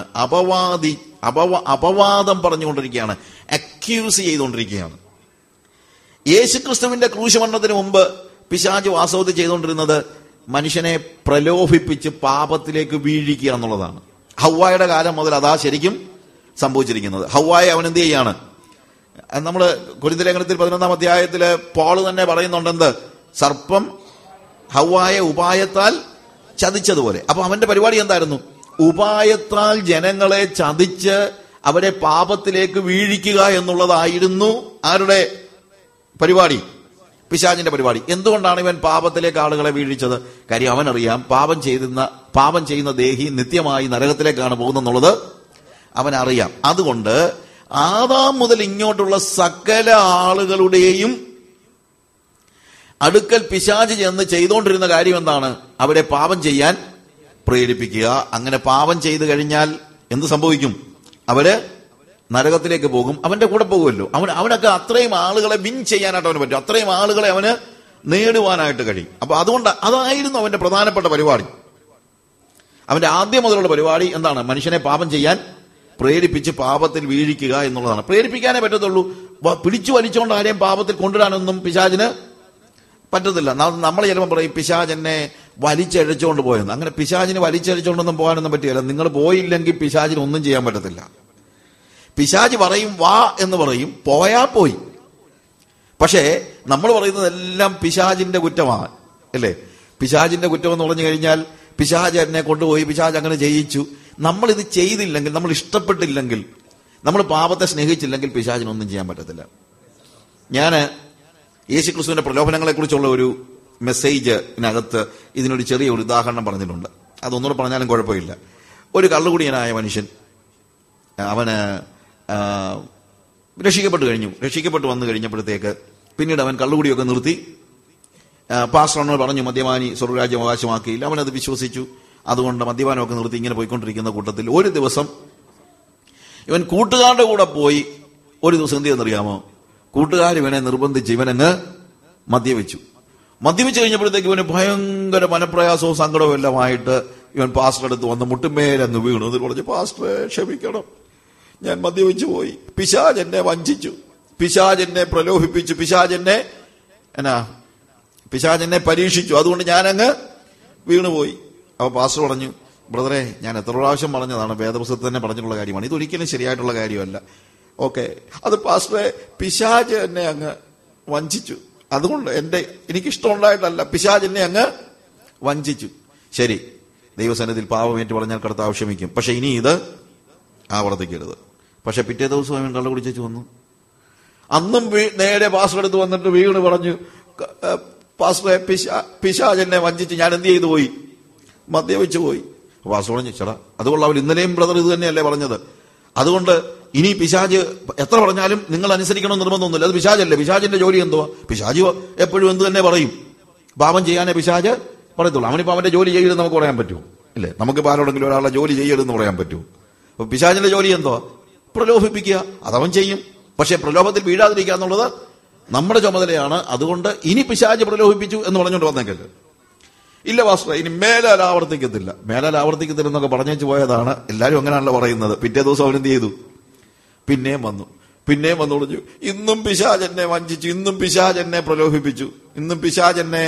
അപവാദം പറഞ്ഞുകൊണ്ടിരിക്കുകയാണ്. അക്യൂസ് ചെയ്തുകൊണ്ടിരിക്കുകയാണ്. യേശുക്രിസ്തുവിന്റെ ക്രൂശമരണത്തിന് മുമ്പ് പിശാച് വാസ്തവത്തിൽ ചെയ്തുകൊണ്ടിരുന്നത് മനുഷ്യനെ പ്രലോഭിപ്പിച്ച് പാപത്തിലേക്ക് വീഴിക്കുക എന്നുള്ളതാണ്. ഹവ്വായുടെ കാലം മുതൽ അതാ ശരിക്കും സംഭവിച്ചിരിക്കുന്നത്. ഹവ്വായെ അവൻ എന്ത് ചെയ്യാണ്? നമ്മൾ കൊരിന്ത്യർ ലേഖനത്തിൽ 11-ാം അധ്യായത്തില് പോൾ തന്നെ പറയുന്നുണ്ടെന്ത്? സർപ്പം ഹവ്വായെ ഉപായത്താൽ ചതിച്ചതുപോലെ. അപ്പൊ അവന്റെ പരിപാടി എന്തായിരുന്നു? ഉപായത്താൽ ജനങ്ങളെ ചതിച്ച് അവരെ പാപത്തിലേക്ക് വീഴിക്കുക എന്നുള്ളതായിരുന്നു ആരുടെ പരിപാടി? പിശാചിന്റെ പരിപാടി. എന്തുകൊണ്ടാണ് ഇവൻ പാപത്തിലേക്ക് ആളുകളെ വീഴിച്ചത്? കാര്യം അവനറിയാം പാപം ചെയ്യുന്ന ദേഹി നിത്യമായി നരകത്തിലേക്കാണ് പോകുന്നെന്നുള്ളത് അവനറിയാം. അതുകൊണ്ട് ആദാം മുതൽ ഇങ്ങോട്ടുള്ള സകല ആളുകളുടെയും അടുക്കൽ പിശാച് ചെന്ന് ചെയ്തുകൊണ്ടിരുന്ന കാര്യം എന്താണ്? അവരെ പാപം ചെയ്യാൻ പ്രേരിപ്പിക്കുക. അങ്ങനെ പാപം ചെയ്തു കഴിഞ്ഞാൽ എന്ത് സംഭവിക്കും? അവര് നരകത്തിലേക്ക് പോകും. അവന്റെ കൂടെ പോകുമല്ലോ. അവനൊക്കെ അത്രയും ആളുകളെ വിൻ ചെയ്യാനായിട്ട് അവന് പറ്റും. അത്രയും ആളുകളെ അവന് നേടുവാനായിട്ട് കഴിയും. അപ്പൊ അതുകൊണ്ട് അതായിരുന്നു അവന്റെ പ്രധാനപ്പെട്ട പരിപാടി. അവന്റെ ആദ്യം മുതലുള്ള പരിപാടി എന്താണ്? മനുഷ്യനെ പാപം ചെയ്യാൻ പ്രേരിപ്പിച്ച് പാപത്തിൽ വീഴിക്കുക എന്നുള്ളതാണ്. പ്രേരിപ്പിക്കാനേ പറ്റത്തുള്ളൂ. പിടിച്ചു വലിച്ചുകൊണ്ട് ആരെയും പാപത്തിൽ കൊണ്ടുവരാനൊന്നും പിശാചിന് പറ്റത്തില്ല. നമ്മൾ ചിലപ്പോൾ പറയും പിശാച് എന്നെ വലിച്ചഴച്ചുകൊണ്ട് പോയെന്ന്. അങ്ങനെ പിശാചിന് വലിച്ചഴച്ചുകൊണ്ടൊന്നും പോകാനൊന്നും പറ്റുകയില്ല. നിങ്ങൾ പോയില്ലെങ്കിൽ പിശാചിന് ഒന്നും ചെയ്യാൻ പറ്റത്തില്ല. പിശാച് പറയും വാ എന്ന് പറയും, പോയാ പോയി. പക്ഷേ നമ്മൾ പറയുന്നതെല്ലാം പിശാചിന്റെ കുറ്റമാണ്, അല്ലേ? പിശാചിന്റെ കുറ്റം എന്ന് പറഞ്ഞു കഴിഞ്ഞാൽ പിശാച് എന്നെ കൊണ്ടുപോയി, പിശാച് അങ്ങനെ ചെയ്യിച്ചു. നമ്മളിത് ചെയ്തില്ലെങ്കിൽ, നമ്മൾ ഇഷ്ടപ്പെട്ടില്ലെങ്കിൽ, നമ്മൾ പാപത്തെ സ്നേഹിച്ചില്ലെങ്കിൽ പിശാചിനൊന്നും ചെയ്യാൻ പറ്റത്തില്ല. ഞാൻ യേശുക്രിസ്തുവിന്റെ പ്രലോഭനങ്ങളെ കുറിച്ചുള്ള ഒരു മെസ്സേജിനകത്ത് ഇതിനൊരു ചെറിയ ഒരു ഉദാഹരണം പറഞ്ഞിട്ടുണ്ട്. അതൊന്നുകൂടെ പറഞ്ഞാലും കുഴപ്പമില്ല. ഒരു കള്ളുകുടിയനായ മനുഷ്യൻ, അവന് രക്ഷിക്കപ്പെട്ടു വന്നു കഴിഞ്ഞപ്പോഴത്തേക്ക് പിന്നീട് അവൻ കള്ളുകുടിയൊക്കെ നിർത്തി. പാസ്റ്ററിനോട് പറഞ്ഞു മദ്യപാനി സ്വർഗ്ഗരാജ്യം അവകാശമാക്കിയില്ല. അവനത് വിശ്വസിച്ചു. അതുകൊണ്ട് മദ്യപാനമൊക്കെ നിർത്തി ഇങ്ങനെ പോയിക്കൊണ്ടിരിക്കുന്ന കൂട്ടത്തിൽ ഒരു ദിവസം ഇവൻ കൂട്ടുകാരുടെ കൂടെ പോയി. ഒരു ദിവസം എന്ത് ചെയ്യുന്നറിയാമോ? കൂട്ടുകാർ ഇവനെ നിർബന്ധിച്ച് ഇവനങ്ങ് മദ്യപിച്ചു കഴിഞ്ഞപ്പോഴത്തേക്ക് ഇവന് ഭയങ്കര മനപ്രയാസവും സങ്കടവും എല്ലാമായിട്ട് ഇവൻ പാസ്റ്റർ അടുത്ത് വന്ന് മുട്ടുമേലങ്ങ് വീണു. എന്നിട്ട് പറഞ്ഞു, പാസ്റ്ററെ ക്ഷമിക്കണം, ഞാൻ മദ്യപിച്ചു പോയി. പിശാച് എന്നെ വഞ്ചിച്ചു, പിശാച് എന്നെ പ്രലോഭിപ്പിച്ചു, പിശാച് എന്നെ പരീക്ഷിച്ചു, അതുകൊണ്ട് ഞാനങ്ങ് വീണുപോയി. അപ്പൊ പാസ്റ്റർ പറഞ്ഞു, ബ്രദറെ, ഞാൻ എത്ര പ്രാവശ്യം പറഞ്ഞതാണ്, വേദപുസ്തകത്തിൽ തന്നെ പറഞ്ഞിട്ടുള്ള കാര്യമാണ്, ഇതൊരിക്കലും ശരിയായിട്ടുള്ള കാര്യമല്ല. ഓക്കെ, അത് പാസ്റ്ററെ, പിശാച് എന്നെ അങ്ങ് വഞ്ചിച്ചു, അതുകൊണ്ട് എനിക്കിഷ്ടമുണ്ടായിട്ടല്ല, പിശാച് എന്നെ അങ്ങ് വഞ്ചിച്ചു. ശരി, ദൈവസന്നിധിയിൽ പാപമേറ്റ് പറഞ്ഞാൽ കർത്താവ് ക്ഷമിക്കും. പക്ഷെ ഇനി ഇത് ആവർത്തിക്കരുത്. പക്ഷെ പിറ്റേ ദിവസം അവൻ കള്ളു കുടിച്ചു വന്നു. അന്നും നേരെ പാസ്റ്റർ അടുത്ത് വന്നിട്ട് വീണ് പറഞ്ഞു, പാസ്റ്ററെ, പിശാച് എന്നെ വഞ്ചിച്ച്, ഞാൻ എന്ത് ചെയ്തു പോയി? മദ്യപിച്ചു പോയി. പാസ്റ്റർ പറഞ്ഞു, ചേട്ടാ അതുകൊള്ള അവൻ ഇന്നലെയും ബ്രദർ ഇത് തന്നെയല്ലേ പറഞ്ഞത്, അതുകൊണ്ട് ഇനി പിശാച് എത്ര പറഞ്ഞാലും നിങ്ങൾ അനുസരിക്കണം നിർബന്ധമൊന്നുമില്ല. അത് പിശാചല്ലേ, പിശാചിന്റെ ജോലി എന്തുവാ? പിശാച് എപ്പോഴും എന്ത് തന്നെ പറയും, പാപം ചെയ്യാനേ പിശാച് പറയത്തുള്ളൂ. അവനിപ്പോ അവന്റെ ജോലി ചെയ്യരുതെന്ന് നമുക്ക് പറയാൻ പറ്റുമോ? ഇല്ലേ? നമുക്കിപ്പോൾ ആരോടെങ്കിലും ഒരാളുടെ ജോലി ചെയ്യരുതെന്ന് പറയാൻ പറ്റുമോ? അപ്പൊ പിശാചിന്റെ ജോലി എന്തുവാ? പ്രലോഭിപ്പിക്കുക. അതവൻ ചെയ്യും. പക്ഷെ പ്രലോഭത്തിൽ വീഴാതിരിക്കുക എന്നുള്ളത് നമ്മുടെ ചുമതലയാണ്. അതുകൊണ്ട് ഇനി പിശാച് പ്രലോഭിപ്പിച്ചു എന്ന് പറഞ്ഞുകൊണ്ട് വന്നേക്കല്ലേ. ഇല്ല പാസ്റ്റർ, ഇനി മേലാൽ ആവർത്തിക്കത്തില്ല എന്നൊക്കെ പറഞ്ഞേച്ച് പോയതാണ്. എല്ലാവരും അങ്ങനെയാണല്ലോ പറയുന്നത്. പിറ്റേ ദിവസം അവനെന്ത് ചെയ്തു? പിന്നെയും വന്നു പറഞ്ഞു, ഇന്നും പിശാച് എന്നെ വഞ്ചിച്ചു, ഇന്നും പിശാച് എന്നെ പ്രലോഭിപ്പിച്ചു, ഇന്നും പിശാച് എന്നെ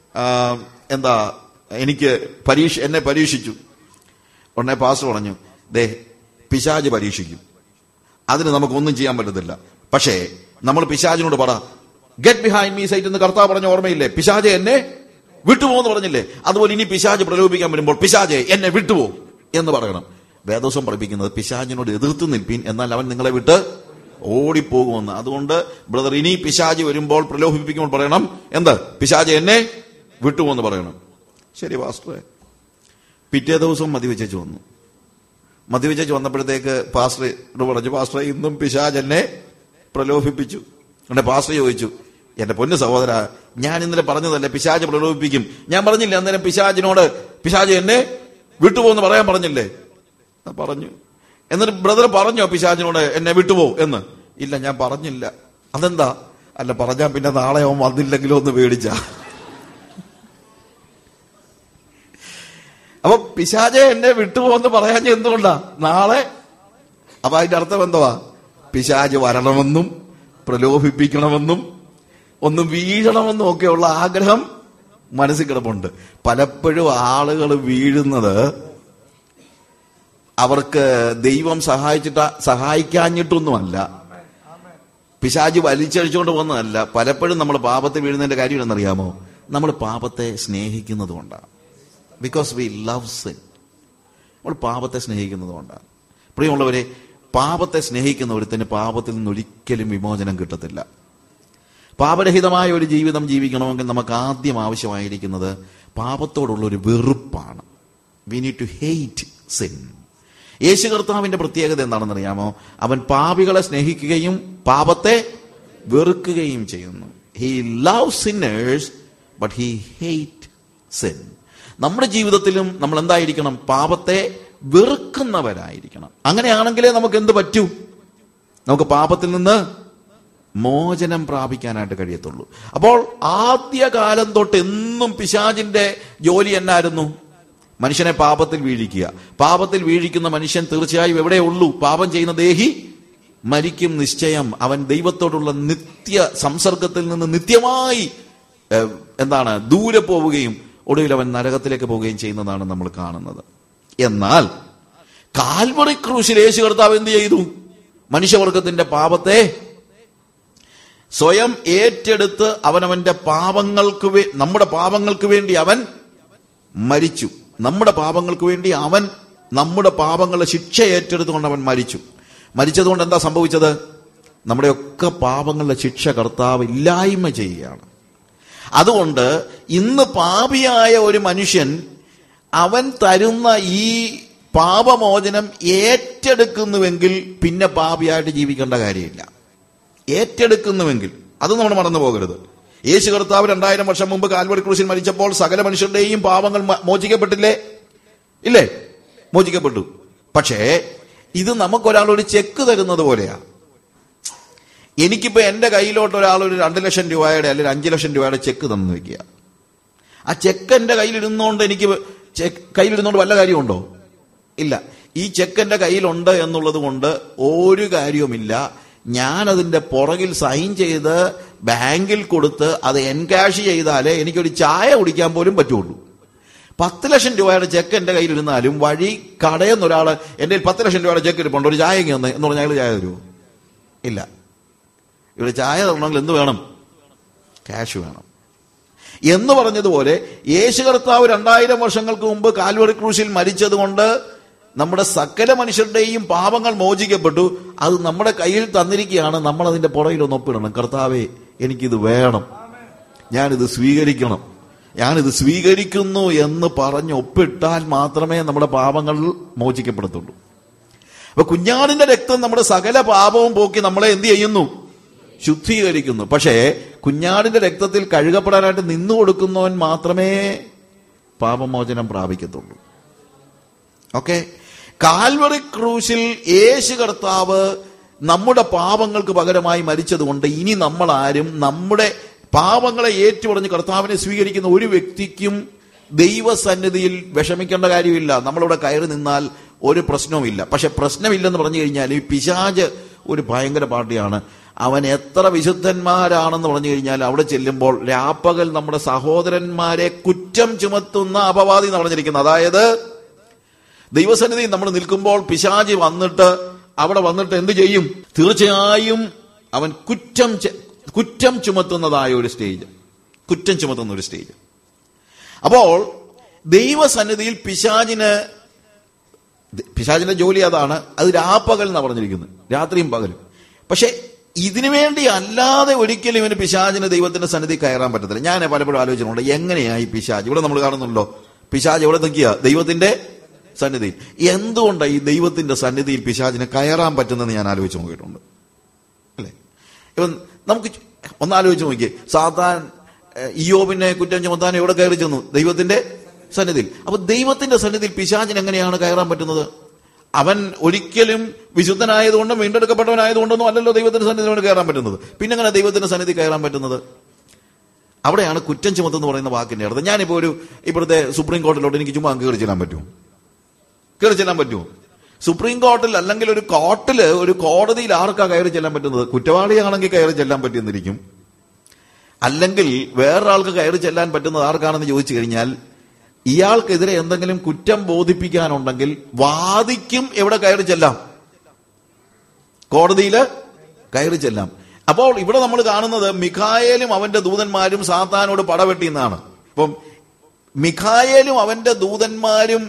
എന്നെ പരീക്ഷിച്ചു. ഉടനെ പാസ്റ്റർ പറഞ്ഞു, ദേ, പിശാച് പരീക്ഷിക്കും, അതിന് നമുക്കൊന്നും ചെയ്യാൻ പറ്റത്തില്ല. പക്ഷേ നമ്മൾ പിശാചിനോട് പറ, ഗെറ്റ് ബിഹൈൻഡ് മീ സൈറ്റ് എന്ന് കർത്താവ് പറഞ്ഞ ഓർമ്മയില്ലേ? പിശാചെ എന്നെ വിട്ടുപോകുന്നു പറഞ്ഞില്ലേ? അതുപോലെ ഇനി പിശാച് പ്രലോഭിപ്പിക്കാൻ വരുമ്പോൾ പിശാചെ എന്നെ വിട്ടുപോ എന്ന് പറയണം. വേദോസം പഠിപ്പിക്കുന്നത് പിശാചിനോട് എതിർത്ത് നിൽപ്പീൻ, എന്നാൽ അവൻ നിങ്ങളെ വിട്ട് ഓടിപ്പോകുമെന്ന്. അതുകൊണ്ട് ബ്രദർ, ഇനി പിശാച് വരുമ്പോൾ പ്രലോഭിപ്പിക്കുമ്പോൾ പറയണം, എന്ത്? പിശാചെ എന്നെ വിട്ടുപോകുമെന്ന് പറയണം. ശരി പാസ്റ്ററെ. പിറ്റേ ദിവസം മദ്യപിച്ചു വന്നപ്പോഴത്തേക്ക് പാസ്റ്റർ പറഞ്ഞു, പാസ്റ്ററെ, ഇന്നും പിശാച് എന്നെ പ്രലോഭിപ്പിച്ചു. എന്നെ പാസ്റ്റർ ചോദിച്ചു, എന്റെ പൊന്നു സഹോദര, ഞാൻ ഇന്നലെ പറഞ്ഞതല്ലേ പിശാച് പ്രലോഭിപ്പിക്കും? ഞാൻ പറഞ്ഞില്ലേ അന്നേരം പിശാചിനോട്, പിശാച് എന്നെ വിട്ടുപോകുന്ന് പറയാൻ പറഞ്ഞില്ലേ? പറഞ്ഞു. എന്നിട്ട് ബ്രദർ പറഞ്ഞോ പിശാചിനോട് എന്നെ വിട്ടുപോ എന്ന്? ഇല്ല, ഞാൻ പറഞ്ഞില്ല. അതെന്താ? അല്ല, പറഞ്ഞാ പിന്നെ നാളെ അവൻ വന്നില്ലെങ്കിലോ ഒന്ന് പേടിച്ച. അപ്പൊ പിശാചെ എന്നെ വിട്ടുപോന്ന് പറയാൻ എന്തുകൊണ്ടാ? നാളെ. അപ്പൊ അതിന്റെ അർത്ഥം എന്തുവാ? പിശാച് വരണമെന്നും പ്രലോഭിപ്പിക്കണമെന്നും ഒന്ന് വീഴണമെന്നും ഒക്കെയുള്ള ആഗ്രഹം മനസ്സിൽ കിടപ്പുണ്ട്. പലപ്പോഴും ആളുകൾ വീഴുന്നത് അവർക്ക് ദൈവം സഹായിക്കാഞ്ഞിട്ടൊന്നുമല്ല, പിശാച് വലിച്ചഴിച്ചുകൊണ്ട് പോകുന്നതല്ല. പലപ്പോഴും നമ്മൾ പാപത്തിൽ വീഴുന്നതിന്റെ കാര്യം എന്നറിയാമോ? നമ്മൾ പാപത്തെ സ്നേഹിക്കുന്നത് കൊണ്ടാണ്. Because we love sin. നമ്മൾ പാപത്തെ സ്നേഹിക്കുന്നത് കൊണ്ടാണ്. പ്രിയമുള്ളവരെ, പാപത്തെ സ്നേഹിക്കുന്ന ഒരുത്തിന് പാപത്തിൽ നിന്ന് ഒരിക്കലും വിമോചനം കിട്ടത്തില്ല. പാപരഹിതമായ ഒരു ജീവിതം ജീവിക്കണമെങ്കിൽ നമുക്ക് ആദ്യം ആവശ്യമായിരിക്കുന്നത് പാപത്തോടുള്ള ഒരു വെറുപ്പാണ്. We need to hate sin. യേശു കർത്താവിന്റെ പ്രത്യേകത എന്താണെന്നറിയാമോ? അവൻ പാപികളെ സ്നേഹിക്കുകയും പാപത്തെ വെറുക്കുകയും ചെയ്യുന്നു. He love sinners but he hate sin. നമ്മുടെ ജീവിതത്തിലും നമ്മൾ എന്തായിരിക്കണം? പാപത്തെ വെറുക്കുന്നവരായിരിക്കണം. അങ്ങനെയാണെങ്കിലേ നമുക്ക് എന്ത് പറ്റൂ? നമുക്ക് പാപത്തിൽ നിന്ന് മോചനം പ്രാപിക്കാനായിട്ട് കഴിയത്തുള്ളൂ. അപ്പോൾ ആദ്യകാലം തൊട്ട് എന്നും പിശാചിന്റെ ജോലി എന്നായിരുന്നു? മനുഷ്യനെ പാപത്തിൽ വീഴിക്കുക. പാപത്തിൽ വീഴിക്കുന്ന മനുഷ്യൻ തീർച്ചയായും എവിടെ ഉള്ളൂ? പാപം ചെയ്യുന്ന ദേഹി മരിക്കും നിശ്ചയം. അവൻ ദൈവത്തോടുള്ള നിത്യ സംസർഗത്തിൽ നിന്ന് നിത്യമായി ദൂരെ പോവുകയും ഒടുവിൽ അവൻ നരകത്തിലേക്ക് പോവുകയും ചെയ്യുന്നതാണ് നമ്മൾ കാണുന്നത്. എന്നാൽ കാൽവറി ക്രൂശിൽ യേശു കർത്താവ് എന്ത് ചെയ്തു? മനുഷ്യവർഗത്തിന്റെ പാപത്തെ സ്വയം ഏറ്റെടുത്ത് അവനവന്റെ പാപങ്ങൾക്ക് നമ്മുടെ പാപങ്ങൾക്ക് വേണ്ടി അവൻ മരിച്ചു. നമ്മുടെ പാപങ്ങൾക്ക് വേണ്ടി അവൻ നമ്മുടെ പാപങ്ങളുടെ ശിക്ഷ ഏറ്റെടുത്തുകൊണ്ട് അവൻ മരിച്ചു. മരിച്ചതുകൊണ്ട് എന്താ സംഭവിച്ചത്? നമ്മുടെയൊക്കെ പാപങ്ങളുടെ ശിക്ഷ കർത്താവ് ഇല്ലായ്മ ചെയ്യുകയാണ്. അതുകൊണ്ട് ഇന്ന് പാപിയായ ഒരു മനുഷ്യൻ അവൻ തരുന്ന ഈ പാപമോചനം ഏറ്റെടുക്കുന്നുവെങ്കിൽ പിന്നെ പാപിയായിട്ട് ജീവിക്കേണ്ട കാര്യമില്ല. ഏറ്റെടുക്കുന്നുവെങ്കിൽ അത് നമ്മൾ മറന്നു പോകരുത്. യേശു കർത്താവ് 2000 വർഷം മുമ്പ് കാൽവറി ക്രൂശിൽ മരിച്ചപ്പോൾ സകല മനുഷ്യരുടെയും പാപങ്ങൾ മോചിക്കപ്പെട്ടില്ലേ? ഇല്ലേ? മോചിക്കപ്പെട്ടു. പക്ഷേ ഇത് നമുക്കൊരാളൊരു ചെക്ക് തരുന്നത് പോലെയാ. എനിക്കിപ്പോ എന്റെ കയ്യിലോട്ട് ഒരാൾ ഒരു 2 ലക്ഷം രൂപയുടെ അല്ലെങ്കിൽ 5 ലക്ഷം രൂപയുടെ ചെക്ക് തന്നു വെക്കുക. ആ ചെക്ക് എന്റെ കയ്യിലിരുന്നോണ്ട് എനിക്ക് കയ്യിലിരുന്നോണ്ട് വല്ല കാര്യമുണ്ടോ? ഇല്ല. ഈ ചെക്ക് എന്റെ കയ്യിലുണ്ട് എന്നുള്ളത് കൊണ്ട് ഒരു കാര്യവുമില്ല. ഞാൻ അതിന്റെ പുറകിൽ സൈൻ ചെയ്ത് ബാങ്കിൽ കൊടുത്ത് അത് എൻകാഷ് ചെയ്താലേ എനിക്കൊരു ചായ കുടിക്കാൻ പോലും പറ്റുള്ളൂ. 10 ലക്ഷം രൂപയുടെ ചെക്ക് എന്റെ കയ്യിലിരുന്നാലും വഴി കടയെന്ന് ഒരാള് എന്റെ 10 ലക്ഷം രൂപയുടെ ചെക്ക് ഇരിപ്പുണ്ട്, ഒരു ചായ എന്ന് പറഞ്ഞാൽ അയാൾ ചായ തരുമോ? ഇല്ല. ഇവിടെ ചായ തരണമെങ്കിൽ എന്ത് വേണം? ക്യാഷ് വേണം. എന്ന് പറഞ്ഞതുപോലെ യേശു കർത്താവ് 2000 വർഷങ്ങൾക്ക് മുമ്പ് കാൽവറി ക്രൂശിൽ മരിച്ചത് കൊണ്ട് നമ്മുടെ സകല മനുഷ്യരുടെയും പാപങ്ങൾ മോചിക്കപ്പെട്ടു. അത് നമ്മുടെ കയ്യിൽ തന്നിരിക്കുകയാണ്. നമ്മൾ അതിന്റെ പുറകിലൊന്ന് ഒപ്പിടണം. കർത്താവേ, എനിക്കിത് വേണം, ഞാനിത് സ്വീകരിക്കണം, ഞാനിത് സ്വീകരിക്കുന്നു എന്ന് പറഞ്ഞ് ഒപ്പിട്ടാൽ മാത്രമേ നമ്മുടെ പാപങ്ങൾ മോചിക്കപ്പെടത്തുള്ളൂ. അപ്പൊ കുഞ്ഞാടിന്റെ രക്തം നമ്മുടെ സകല പാപവും പോക്കി നമ്മളെ എന്ത് ചെയ്യുന്നു? ശുദ്ധീകരിക്കുന്നു. പക്ഷേ കുഞ്ഞാടിന്റെ രക്തത്തിൽ കഴുകപ്പെടാനായിട്ട് നിന്നു കൊടുക്കുന്നവൻ മാത്രമേ പാപമോചനം പ്രാപിക്കത്തുള്ളൂ. ഓക്കെ. കാൽവറി ക്രൂശിൽ യേശു കർത്താവ് നമ്മുടെ പാപങ്ങൾക്ക് പകരമായി മരിച്ചതുകൊണ്ട് ഇനി നമ്മൾ ആരും നമ്മുടെ പാപങ്ങളെ ഏറ്റുപറഞ്ഞ് കർത്താവിനെ സ്വീകരിക്കുന്ന ഒരു വ്യക്തിക്കും ദൈവസന്നിധിയിൽ വിഷമിക്കേണ്ട കാര്യമില്ല. നമ്മളിവിടെ കയറി നിന്നാൽ ഒരു പ്രശ്നവുമില്ല. പക്ഷെ പ്രശ്നമില്ലെന്ന് പറഞ്ഞു കഴിഞ്ഞാൽ ഈ പിശാച് ഒരു ഭയങ്കര പാർട്ടിയാണ്. അവൻ എത്ര വിശുദ്ധന്മാരാണെന്ന് പറഞ്ഞു കഴിഞ്ഞാൽ അവിടെ ചെല്ലുമ്പോൾ രാപ്പകൽ നമ്മുടെ സഹോദരന്മാരെ കുറ്റം ചുമത്തുന്ന അപവാദി എന്ന് പറഞ്ഞിരിക്കുന്നത്. അതായത് ദൈവസന്നിധിയിൽ നമ്മൾ നിൽക്കുമ്പോൾ പിശാചി വന്നിട്ട് അവിടെ വന്നിട്ട് എന്ത് ചെയ്യും? തീർച്ചയായും അവൻ കുറ്റം ചുമത്തുന്നതായ ഒരു സ്റ്റേജ്, കുറ്റം ചുമത്തുന്ന ഒരു സ്റ്റേജ്. അപ്പോൾ ദൈവസന്നിധിയിൽ പിശാചിന്റെ ജോലി അതാണ്. അത് രാപ്പകൽ എന്നാണ് പറഞ്ഞിരിക്കുന്നത്, രാത്രിയും പകലും. പക്ഷെ ഇതിനു വേണ്ടി അല്ലാതെ ഒരിക്കലും ഇവന് പിശാചിന് ദൈവത്തിന്റെ സന്നിധി കയറാൻ പറ്റത്തില്ല. ഞാൻ പലപ്പോഴും ആലോചിച്ചിട്ടുണ്ട്, എങ്ങനെയായി പിശാച് ഇവിടെ നമ്മൾ കാണുന്നുണ്ടല്ലോ, പിശാച് എവിടെ നിൽക്കുക? ദൈവത്തിന്റെ സന്നിധിയിൽ. എന്തുകൊണ്ടാണ് ഈ ദൈവത്തിന്റെ സന്നിധിയിൽ പിശാചിന് കയറാൻ പറ്റുന്നതെന്ന് ഞാൻ ആലോചിച്ച് നോക്കിയിട്ടുണ്ട്. അല്ലേ? ഇപ്പം നമുക്ക് ഒന്നാലോചിച്ച് നോക്കിയേ. സാത്താൻ ഇയ്യോബിനെ കുറ്റം ചുമത്താൻ എവിടെ കയറി ചെന്നു? ദൈവത്തിന്റെ സന്നിധിയിൽ. അപ്പൊ ദൈവത്തിന്റെ സന്നിധിയിൽ പിശാചിന് എങ്ങനെയാണ് കയറാൻ പറ്റുന്നത്? അവൻ ഒരിക്കലും വിശുദ്ധനായതുകൊണ്ടും വീണ്ടെടുക്കപ്പെട്ടവനായതുകൊണ്ടൊന്നും അല്ലല്ലോ ദൈവത്തിന്റെ സന്നിധിയോട് കയറാൻ പറ്റുന്നത്. പിന്നെ എങ്ങനെ ദൈവത്തിന്റെ സന്നിധി കയറാൻ പറ്റുന്നത്? അവിടെയാണ് കുറ്റം ചുമത്തെന്ന് പറയുന്ന വാക്കിന്റെ അർത്ഥം. ഞാനിപ്പോ ഇപ്പോഴത്തെ സുപ്രീം കോടതിയിലോട്ട് എനിക്ക് ചുമ്മാ കയറി ചെല്ലാൻ പറ്റുമോ? കയറി ചെല്ലാൻ പറ്റുമോ? സുപ്രീം കോർട്ടിൽ അല്ലെങ്കിൽ ഒരു കോർട്ടില്, ഒരു കോടതിയിൽ ആർക്കാ കയറി ചെല്ലാൻ പറ്റുന്നത്? കുറ്റവാളിയാണെങ്കിൽ കയറി ചെല്ലാൻ പറ്റിയെന്നിരിക്കും. അല്ലെങ്കിൽ വേറൊരാൾക്ക് കയറി ചെല്ലാൻ പറ്റുന്നത് ആർക്കാണെന്ന് ചോദിച്ചു കഴിഞ്ഞാൽ ഇയാൾക്കെതിരെ എന്തെങ്കിലും കുറ്റം ബോധിപ്പിക്കാനുണ്ടെങ്കിൽ വാദിക്കും എവിടെ കയറി ചെല്ലാം? കോടതിയില് കയറി ചെല്ലാം. അപ്പോൾ ഇവിടെ നമ്മൾ കാണുന്നത് മിഖായേലും അവന്റെ ദൂതന്മാരും സാത്താനോട് പടവെട്ടി എന്നാണ്. അപ്പം മിഖായേലും അവന്റെ ദൂതന്മാരും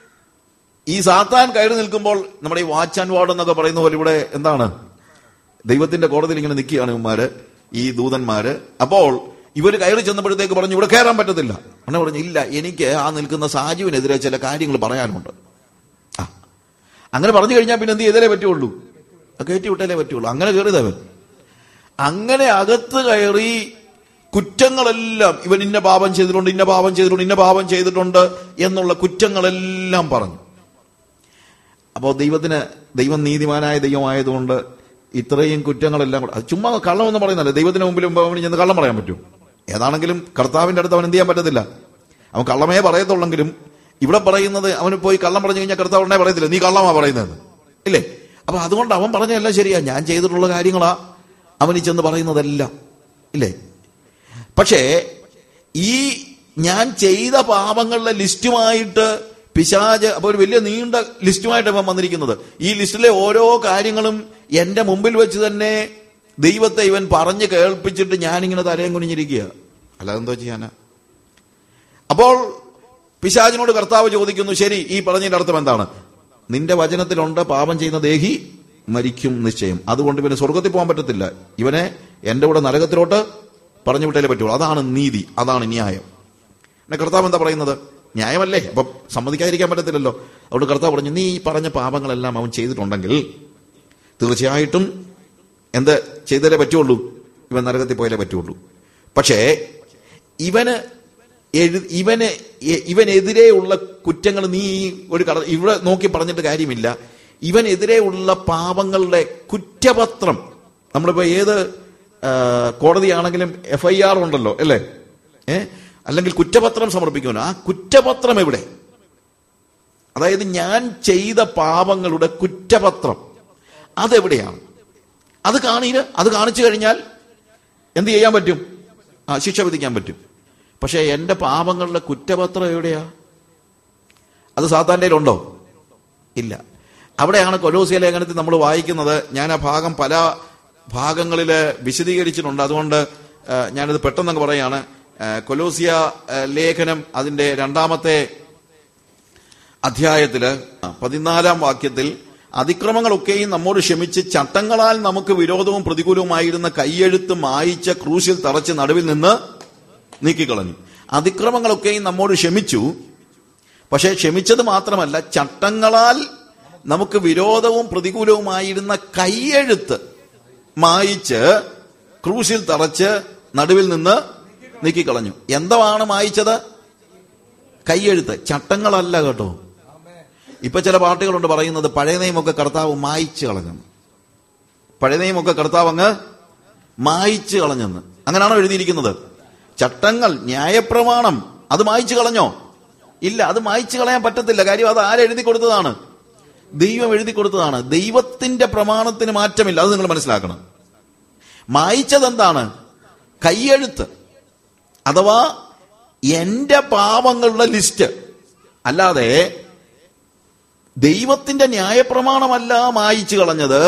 ഈ സാത്താൻ കയറി നിൽക്കുമ്പോൾ നമ്മുടെ ഈ വാച്ച് ആൻഡ് വാർഡ് എന്നൊക്കെ പറയുന്ന പോലെ ഇവിടെ എന്താണ്? ദൈവത്തിന്റെ കോടതിയിൽ ഇങ്ങനെ നിൽക്കുകയാണ് ഇവന്മാര്, ഈ ദൂതന്മാര്. അപ്പോൾ ഇവര് കയറി ചെന്നപ്പോഴത്തേക്ക് പറഞ്ഞു ഇവിടെ കയറാൻ പറ്റത്തില്ല. അങ്ങനെ പറഞ്ഞു, ഇല്ല, എനിക്ക് ആ നിൽക്കുന്ന സാജുവിനെതിരെ ചില കാര്യങ്ങൾ പറയാനുണ്ട്. അങ്ങനെ പറഞ്ഞു കഴിഞ്ഞാൽ പിന്നെ എന്ത് ചെയ്താലേ പറ്റുള്ളൂ? കയറ്റി വിട്ടാലേ പറ്റുള്ളൂ. അങ്ങനെ കയറിയതവൻ. അങ്ങനെ അകത്ത് കയറി കുറ്റങ്ങളെല്ലാം, ഇവൻ ഇന്ന പാപം ചെയ്തിട്ടുണ്ട്, ഇന്ന പാപം ചെയ്തിട്ടുണ്ട്, ഇന്ന പാപം ചെയ്തിട്ടുണ്ട് എന്നുള്ള കുറ്റങ്ങളെല്ലാം പറഞ്ഞു. അപ്പോൾ ദൈവം നീതിമാനായ ദൈവമായതുകൊണ്ട് ഇത്രയും കുറ്റങ്ങളെല്ലാം കൂടെ, അത് ചുമ്മാ കള്ളമെന്ന് പറയുന്നല്ലേ. ദൈവത്തിന് മുമ്പിലും ചെന്ന് കള്ളം പറയാൻ പറ്റും? ഏതാണെങ്കിലും കർത്താവിന്റെ അടുത്ത് അവൻ എന്ത് ചെയ്യാൻ പറ്റത്തില്ല. അവൻ കള്ളമേ പറയത്തുള്ളെങ്കിലും ഇവിടെ പറയുന്നത് അവന് പോയി കള്ളം പറഞ്ഞു കഴിഞ്ഞാൽ കർത്താവ് ഉടനെ പറയത്തില്ല, നീ കള്ളമാ പറയുന്നത്, ഇല്ലേ? അപ്പൊ അതുകൊണ്ട് അവൻ പറഞ്ഞതെല്ലാം ശരിയാ, ഞാൻ ചെയ്തിട്ടുള്ള കാര്യങ്ങളാ അവന് ചെന്ന് പറയുന്നതെല്ലാം, ഇല്ലേ? പക്ഷേ ഈ ഞാൻ ചെയ്ത പാപങ്ങളുടെ ലിസ്റ്റുമായിട്ട് പിശാച്, അപ്പോൾ ഒരു വലിയ നീണ്ട ലിസ്റ്റുമായിട്ട് ഇവൻ വന്നിരിക്കുന്നത്. ഈ ലിസ്റ്റിലെ ഓരോ കാര്യങ്ങളും എന്റെ മുമ്പിൽ വെച്ച് തന്നെ ദൈവത്തെ ഇവൻ പറഞ്ഞ് കേൾപ്പിച്ചിട്ട് ഞാനിങ്ങനെ തലയും കുനിഞ്ഞിരിക്കുക. അല്ലാതെ എന്തോ ചെയ്യാനാ? അപ്പോൾ പിശാചിനോട് കർത്താവ് ചോദിക്കുന്നു, ശരി, ഈ പറഞ്ഞതിന്റെ അർത്ഥം എന്താണ്? നിന്റെ വചനത്തിലുണ്ട് പാപം ചെയ്യുന്ന ദേഹി മരിക്കും നിശ്ചയം. അതുകൊണ്ട് ഇവന് സ്വർഗത്തിൽ പോകാൻ പറ്റത്തില്ല. ഇവനെ എന്റെ കൂടെ നരകത്തിലോട്ട് പറഞ്ഞു വിട്ടാലേ പറ്റുള്ളൂ. അതാണ് നീതി, അതാണ് ന്യായം. എന്നെ കർത്താവ് എന്താ പറയുന്നത്? ന്യായമല്ലേ? അപ്പൊ സമ്മതിക്കാതിരിക്കാൻ പറ്റത്തില്ലല്ലോ. അതുകൊണ്ട് കർത്താവ് പറഞ്ഞു, നീ ഈ പറഞ്ഞ പാപങ്ങളെല്ലാം അവൻ ചെയ്തിട്ടുണ്ടെങ്കിൽ തീർച്ചയായിട്ടും എന്ത് ചെയ്താലേ പറ്റുള്ളൂ? ഇവൻ നരകത്തിൽ പോയാലേ പറ്റുള്ളൂ. പക്ഷേ ഇവനെതിരെയുള്ള കുറ്റങ്ങൾ നീ ഒരു ഇവിടെ നോക്കി പറഞ്ഞിട്ട് കാര്യമില്ല. ഇവനെതിരെയുള്ള പാപങ്ങളുടെ കുറ്റപത്രം, നമ്മളിപ്പോ ഏത് കോടതിയാണെങ്കിലും FIR ഉണ്ടല്ലോ അല്ലേ? അല്ലെങ്കിൽ കുറ്റപത്രം സമർപ്പിക്കുമല്ലോ. ആ കുറ്റപത്രം എവിടെ? അതായത് ഞാൻ ചെയ്ത പാപങ്ങളുടെ കുറ്റപത്രം അതെവിടെയാണ്? അത് കാണിച്ചു കഴിഞ്ഞാൽ എന്ത് ചെയ്യാൻ പറ്റും? ശിക്ഷ വിധിക്കാൻ പറ്റും. പക്ഷെ എന്റെ പാപങ്ങളുടെ കുറ്റപത്രം എവിടെയാ? അത് സാത്താൻ്റെ ഉണ്ടോ? ഇല്ല. അവിടെയാണ് കൊലോസ്യ ലേഖനത്തിൽ നമ്മൾ വായിക്കുന്നത്. ഞാൻ ആ ഭാഗം പല ഭാഗങ്ങളിൽ വിശദീകരിച്ചിട്ടുണ്ട്, അതുകൊണ്ട് ഞാനിത് പെട്ടെന്ന് പറയാണ്. കൊലോസ്യ ലേഖനം അതിന്റെ 2-ാമത്തെ അധ്യായത്തില് 14-ാം വാക്യത്തിൽ, അതിക്രമങ്ങളൊക്കെയും നമ്മോട് ക്ഷമിച്ച് ചട്ടങ്ങളാൽ നമുക്ക് വിരോധവും പ്രതികൂലവുമായിരുന്ന കൈയെഴുത്ത് മായിച്ച ക്രൂശിൽ തറച്ച് നടുവിൽ നിന്ന് നീക്കിക്കളഞ്ഞു. അതിക്രമങ്ങളൊക്കെയും നമ്മോട് ക്ഷമിച്ചു. പക്ഷെ ക്ഷമിച്ചത് മാത്രമല്ല, ചട്ടങ്ങളാൽ നമുക്ക് വിരോധവും പ്രതികൂലവുമായിരുന്ന കൈയെഴുത്ത് മായിച്ച് ക്രൂശിൽ തറച്ച് നടുവിൽ നിന്ന് നീക്കിക്കളഞ്ഞു. എന്താണ് മായിച്ചത്? കൈയെഴുത്ത്, ചട്ടങ്ങളല്ല കേട്ടോ. ഇപ്പൊ ചില പാട്ടുകളുണ്ട് പറയുന്നത് പഴയ നിയമമൊക്കെ കർത്താവ് മായിച്ചു കളഞ്ഞെന്ന്. പഴയ നിയമമൊക്കെ കർത്താവ് അങ്ങ് മായിച്ചു കളഞ്ഞെന്ന്. അങ്ങനെയാണോ എഴുതിയിരിക്കുന്നത്? ചട്ടങ്ങൾ, ന്യായപ്രമാണം അത് മായിച്ചു കളഞ്ഞോ? ഇല്ല, അത് മായിച്ചു കളയാൻ പറ്റത്തില്ല. കാര്യം അത് ആരെഴുതി കൊടുത്തതാണ്? ദൈവം എഴുതി കൊടുത്തതാണ്. ദൈവത്തിന്റെ പ്രമാണത്തിന് മാറ്റമില്ല. അത് നിങ്ങൾ മനസ്സിലാക്കണം. മായിച്ചത് എന്താണ്? കൈയെഴുത്ത്, അഥവാ എന്റെ പാപങ്ങളുടെ ലിസ്റ്റ്. അല്ലാതെ ദൈവത്തിന്റെ ന്യായപ്രമാണമല്ല മായിച്ചു കളഞ്ഞത്.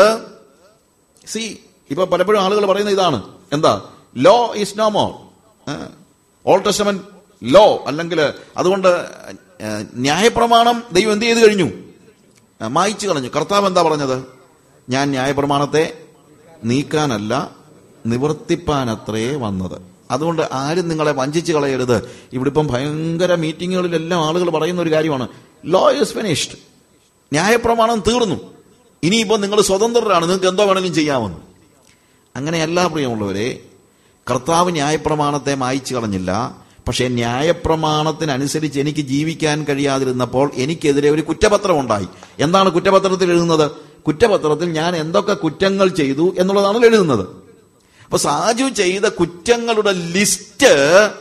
ഇപ്പൊ പലപ്പോഴും ആളുകൾ പറയുന്ന ഇതാണ്, എന്താ? Law is no more. Old testament law, അല്ലെങ്കിൽ അതുകൊണ്ട് ന്യായപ്രമാണം ദൈവം എന്ത് ചെയ്ത് കഴിഞ്ഞു? മായിച്ചു കളഞ്ഞു. കർത്താവ് എന്താ പറഞ്ഞത്? ഞാൻ ന്യായപ്രമാണത്തെ നീക്കാനല്ല നിവർത്തിപ്പാനത്രേ വന്നത്. അതുകൊണ്ട് ആരും നിങ്ങളെ വഞ്ചിച്ച് കളയരുത്. ഇവിടെ ഇപ്പം ഭയങ്കര മീറ്റിങ്ങുകളിലെല്ലാം ആളുകൾ പറയുന്ന ഒരു കാര്യമാണ്, ലോ ഈസ് ഫിനിഷ്ഡ്. ന്യായപ്രമാണം തീർന്നു, ഇനിയിപ്പോൾ നിങ്ങൾ സ്വതന്ത്രരാണ്, നിങ്ങൾക്ക് എന്തോ വേണമെങ്കിലും ചെയ്യാമെന്ന്. അങ്ങനെയല്ല പ്രിയമുള്ളവരെ. കർത്താവ് ന്യായപ്രമാണത്തെ മായിച്ചു കളഞ്ഞില്ല. പക്ഷെ ന്യായപ്രമാണത്തിനനുസരിച്ച് എനിക്ക് ജീവിക്കാൻ കഴിയാതിരുന്നപ്പോൾ എനിക്കെതിരെ ഒരു കുറ്റപത്രം ഉണ്ടായി. എന്താണ് കുറ്റപത്രത്തിൽ എഴുതുന്നത്? കുറ്റപത്രത്തിൽ ഞാൻ എന്തൊക്കെ കുറ്റങ്ങൾ ചെയ്തു എന്നുള്ളതാണ് എഴുതുന്നത്. അപ്പൊ സാജു ചെയ്ത കുറ്റങ്ങളുടെ ലിസ്റ്റ്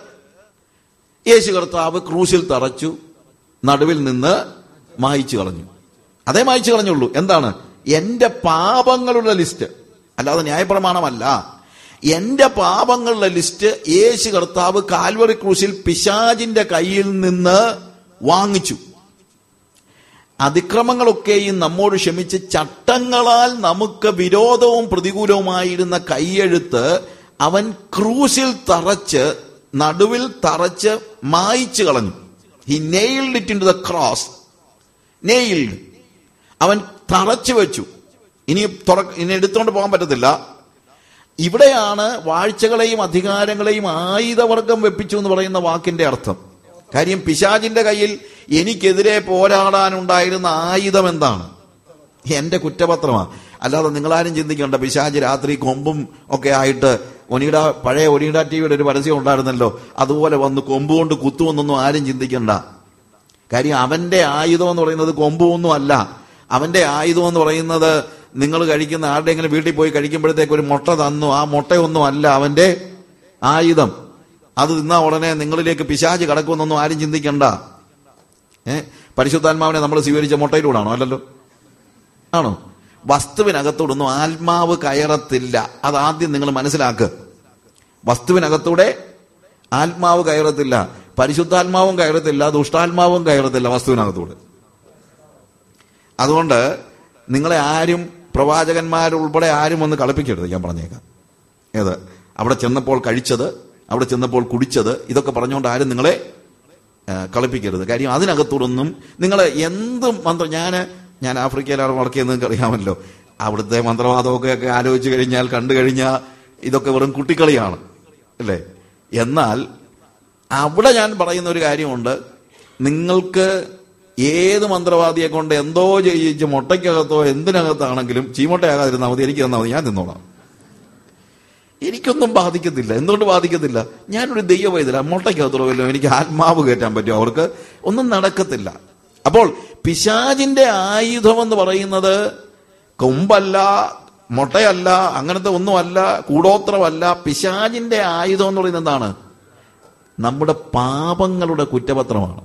യേശു കർത്താവ് ക്രൂശിൽ തറച്ചു നടുവിൽ നിന്ന് മായിച്ചു കളഞ്ഞു. അതേ മായിച്ചു കളഞ്ഞുള്ളൂ. എന്താണ്? എന്റെ പാപങ്ങളുടെ ലിസ്റ്റ്, അല്ലാതെ ന്യായപ്രമാണമല്ല. എന്റെ പാപങ്ങളുടെ ലിസ്റ്റ് യേശു കർത്താവ് കാൽവറി ക്രൂശിൽ പിശാചിന്റെ കയ്യിൽ നിന്ന് വാങ്ങിച്ചു. അതിക്രമങ്ങളൊക്കെയും നമ്മോട് ക്ഷമിച്ച് ചട്ടങ്ങളാൽ നമുക്ക് വിരോധവും പ്രതികൂലവുമായിരുന്ന കൈയെഴുത്ത് അവൻ ക്രൂശിൽ തറച്ച് നടുവിൽ തറച്ച് മായിച്ചു കളഞ്ഞു. He nailed it into the cross. Nailed, അവൻ തറച്ചു വെച്ചു. ഇനി എടുത്തോണ്ട് പോകാൻ പറ്റത്തില്ല. ഇവിടെയാണ് വാഴ്ചകളെയും അധികാരങ്ങളെയും ആയുധവർഗം വെപ്പിച്ചു എന്ന് പറയുന്ന വാക്കിന്റെ അർത്ഥം. കാര്യം പിശാചിന്റെ കയ്യിൽ എനിക്കെതിരെ പോരാടാനുണ്ടായിരുന്ന ആയുധം എന്താണ്? എന്റെ കുറ്റപത്രമാണ്. അല്ലാതെ നിങ്ങളാരും ചിന്തിക്കേണ്ട പിശാച് രാത്രി കൊമ്പും ഒക്കെ ആയിട്ട് പഴയ ഒനീഡ ടിവിയുടെ ഒരു പരസ്യം ഉണ്ടായിരുന്നല്ലോ, അതുപോലെ വന്ന് കൊമ്പുകൊണ്ട് കുത്തുമെന്നൊന്നും ആരും ചിന്തിക്കണ്ട. കാര്യം അവന്റെ ആയുധം എന്ന് പറയുന്നത് കൊമ്പൊന്നും അല്ല. അവന്റെ ആയുധം എന്ന് പറയുന്നത് നിങ്ങൾ കഴിക്കുന്ന ആരുടെയെങ്കിലും വീട്ടിൽ പോയി കഴിക്കുമ്പോഴത്തേക്ക് ഒരു മുട്ട തന്നു, ആ മുട്ടയൊന്നും അല്ല അവന്റെ ആയുധം. അത് തിന്നാ ഉടനെ നിങ്ങളിലേക്ക് പിശാച് കടക്കുമെന്നൊന്നും ആരും ചിന്തിക്കണ്ട. പരിശുദ്ധാത്മാവിനെ നമ്മൾ സ്വീകരിച്ച മുട്ടയിലൂടാണോ? അല്ലല്ലോ. ആണോ? വസ്തുവിനകത്തോടൊന്നും ആത്മാവ് കയറത്തില്ല. അതാദ്യം നിങ്ങൾ മനസ്സിലാക്കുക. വസ്തുവിനകത്തൂടെ ആത്മാവ് കയറത്തില്ല. പരിശുദ്ധാത്മാവും കയറത്തില്ല, ദുഷ്ടാത്മാവും കയറത്തില്ല വസ്തുവിനകത്തൂടെ. അതുകൊണ്ട് നിങ്ങളെ ആരും, പ്രവാചകന്മാരുൾപ്പെടെ ആരും ഒന്ന് കളിപ്പിക്കരുത്. ഞാൻ പറഞ്ഞേക്കാം, ഏത് അവിടെ ചെന്നപ്പോൾ കഴിച്ചത്, അവിടെ ചെന്നപ്പോൾ കുടിച്ചത്, ഇതൊക്കെ പറഞ്ഞുകൊണ്ട് ആരും നിങ്ങളെ കളിപ്പിക്കരുത്. കാര്യം അതിനകത്തോടൊന്നും നിങ്ങൾ എന്തും മന്ത്രം, ഞാൻ ആഫ്രിക്കയിലാണ് വർക്ക് ചെയ്യുന്നത് അറിയാമല്ലോ. അവിടുത്തെ മന്ത്രവാദമൊക്കെ ആലോചിച്ച് കഴിഞ്ഞാൽ, കണ്ടു കഴിഞ്ഞാൽ ഇതൊക്കെ വെറും കുട്ടിക്കളിയാണ് അല്ലേ. എന്നാൽ അവിടെ ഞാൻ പറയുന്ന ഒരു കാര്യമുണ്ട്, നിങ്ങൾക്ക് ഏത് മന്ത്രവാദിയെ കൊണ്ട് എന്തോ ചെയ്യിച്ച് മുട്ടയ്ക്കകത്തോ എന്തിനകത്താണെങ്കിലും ചീമൊട്ടയാകാതിരുന്നാൽ മതി, എനിക്ക് തന്നാൽ മതി, ഞാൻ തിന്നോളാം. എനിക്കൊന്നും ബാധിക്കത്തില്ല. എന്തുകൊണ്ട് ബാധിക്കത്തില്ല? ഞാനൊരു ദൈവവൈദ്യല, മുട്ടയ്ക്കകത്തോ വല്ലോ എനിക്ക് ആത്മാവ് കയറ്റാൻ പറ്റും, അവർക്ക് ഒന്നും നടക്കത്തില്ല. അപ്പോൾ പിശാചിന്റെ ആയുധം എന്ന് പറയുന്നത് കൊമ്പല്ല, മുട്ടയല്ല, അങ്ങനത്തെ ഒന്നുമല്ല, കൂടോത്രമല്ല. പിശാചിന്റെ ആയുധം എന്ന് പറയുന്നത് എന്താണ്? നമ്മുടെ പാപങ്ങളുടെ കുറ്റപത്രമാണ്.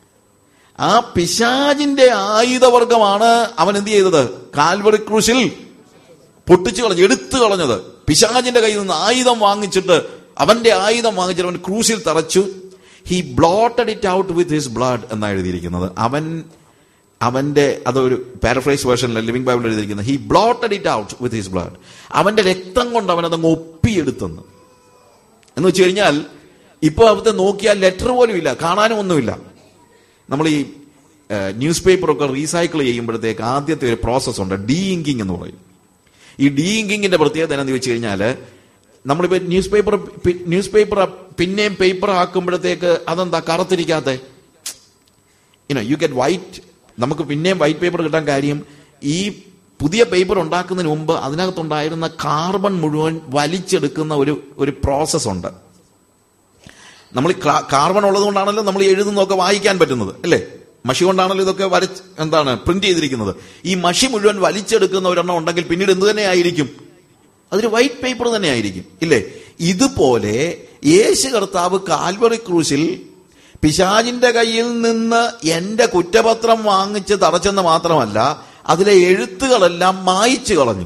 ആ പിശാചിന്റെ ആയുധവർഗമാണ് അവൻ എന്ത് ചെയ്തത്? കാൽവറി ക്രൂശിൽ പൊട്ടിച്ചു കളഞ്ഞു, എടുത്തു കളഞ്ഞത്. പിശാചിന്റെ കയ്യിൽ നിന്ന് ആയുധം വാങ്ങിച്ചിട്ട്, അവന്റെ ആയുധം വാങ്ങിച്ചിട്ട് അവൻ ക്രൂശിൽ തറച്ചു. He blotted it out with his blood എന്നാണ് എഴുതിയിരിക്കുന്നത്. അവന്റെ അതൊരു പാരഫ്രൈസ് വേർഷനിൽ ലിവിംഗ് ബൈബിൾ എഴുതിയിരിക്കുന്നത്, he blotted it out with his blood. അവന്റെ രക്തം കൊണ്ട് അവൻ അതങ്ങ് ഒപ്പിയെടുത്തെന്ന്. എന്ന് വെച്ച് കഴിഞ്ഞാൽ ഇപ്പൊ അവിടുത്തെ നോക്കിയാൽ ലെറ്റർ പോലും ഇല്ല, കാണാനും ഒന്നുമില്ല. നമ്മൾ ഈ ന്യൂസ് പേപ്പറൊക്കെ റീസൈക്കിൾ ചെയ്യുമ്പോഴത്തേക്ക് ആദ്യത്തെ ഒരു പ്രോസസ് ഉണ്ട്, ഡീ ഇങ്കിങ് എന്ന് പറയും. ഈ ഡീ ഇങ്കിങ്ങിന്റെ പ്രത്യേകത എന്താണെന്ന് ചോദിച്ചു കഴിഞ്ഞാൽ, നമ്മളിപ്പോ ന്യൂസ് പേപ്പർ പിന്നെയും പേപ്പർ ആക്കുമ്പോഴത്തേക്ക് അതെന്താ കറുത്തിരിക്കാത്ത? You get white. നമുക്ക് പിന്നെയും വൈറ്റ് പേപ്പർ കിട്ടാൻ കാര്യം, ഈ പുതിയ പേപ്പർ ഉണ്ടാക്കുന്നതിന് മുമ്പ് അതിനകത്തുണ്ടായിരുന്ന കാർബൺ മുഴുവൻ വലിച്ചെടുക്കുന്ന ഒരു പ്രോസസ് ഉണ്ട്. നമ്മൾ കാർബൺ ഉള്ളത് കൊണ്ടാണല്ലോ നമ്മൾ എഴുതുന്നതൊക്കെ വായിക്കാൻ പറ്റുന്നത് അല്ലേ. മഷി കൊണ്ടാണല്ലോ ഇതൊക്കെ പ്രിന്റ് ചെയ്തിരിക്കുന്നത്. ഈ മഷി മുഴുവൻ വലിച്ചെടുക്കുന്ന ഒരെണ്ണം ഉണ്ടെങ്കിൽ പിന്നീട് എന്ത് തന്നെ ആയിരിക്കും? അതൊരു വൈറ്റ് പേപ്പർ തന്നെ ആയിരിക്കും ഇല്ലേ. ഇതുപോലെ യേശു കർത്താവ് കാൽവറി ക്രൂശിൽ പിശാചിന്റെ കയ്യിൽ നിന്ന് എന്റെ കുറ്റപത്രം വാങ്ങിച്ച് തറച്ചെന്ന് മാത്രമല്ല, അതിലെ എഴുത്തുകളെല്ലാം മായിച്ചു കളഞ്ഞു.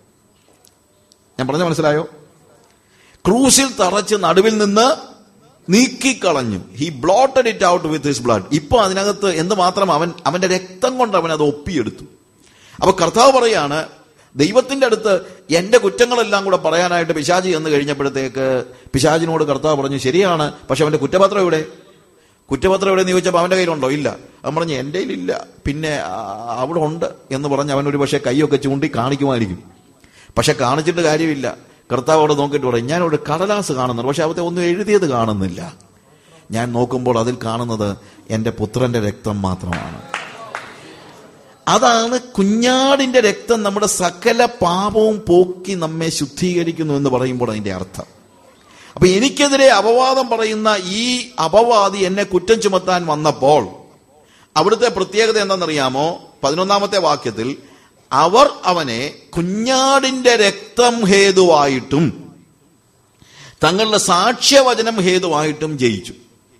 ഞാൻ പറഞ്ഞ മനസ്സിലായോ? ക്രൂശിൽ തറച്ച് നടുവിൽ നിന്ന് നീക്കിക്കളഞ്ഞു. He blotted it out with his blood. ഇപ്പൊ അതിനകത്ത് എന്ത് മാത്രം, അവന്റെ രക്തം കൊണ്ട് അവൻ അത് ഒപ്പിയെടുത്തു. അപ്പൊ കർത്താവ് പറയാണ്, ദൈവത്തിന്റെ അടുത്ത് എന്റെ കുറ്റങ്ങളെല്ലാം കൂടെ പറയാനായിട്ട് പിശാചി എന്ന് കഴിഞ്ഞപ്പോഴത്തേക്ക് പിശാചിനോട് കർത്താവ് പറഞ്ഞു, ശരിയാണ്, പക്ഷെ അവന്റെ കുറ്റപത്രം എവിടെ? കുറ്റപത്രം എവിടെ എന്ന് ചോദിച്ചപ്പോൾ അവന്റെ കയ്യിലുണ്ടോ? ഇല്ല. അവൻ പറഞ്ഞു, എന്റെ കയ്യിലില്ല, പിന്നെ അവിടെ ഉണ്ട് എന്ന് പറഞ്ഞ് അവൻ ഒരു പക്ഷേ കൈയൊക്കെ ചൂണ്ടി കാണിക്കുമായിരിക്കും. പക്ഷെ കാണിച്ചിട്ട് കാര്യമില്ല. കർത്താവ് അവിടെ നോക്കിയിട്ട് പറയും, ഞാൻ ഒരു കടലാസ് കാണുന്നുണ്ട്, പക്ഷെ അവിടെ ഒന്നും എഴുതിയത് കാണുന്നില്ല. ഞാൻ നോക്കുമ്പോൾ അതിൽ കാണുന്നത് എന്റെ പുത്രന്റെ രക്തം മാത്രമാണ്. അതാണ് കുഞ്ഞാടിന്റെ രക്തം നമ്മുടെ സകല പാപവും പോക്കി നമ്മെ ശുദ്ധീകരിക്കുന്നു എന്ന് പറയുമ്പോൾ അതിന്റെ അർത്ഥം. അപ്പൊ എനിക്കെതിരെ അപവാദം പറയുന്ന ഈ അപവാദി എന്നെ കുറ്റം ചുമത്താൻ വന്നപ്പോൾ അവിടുത്തെ പ്രത്യേകത എന്താണെന്നറിയാമോ? 11-ാമത്തെ വാക്യത്തിൽ, അവർ അവനെ കുഞ്ഞാടിന്റെ രക്തം ഹേതുവായിട്ടും തങ്ങളുടെ സാക്ഷ്യവചനം ഹേതുവായിട്ടും ജയിച്ചു.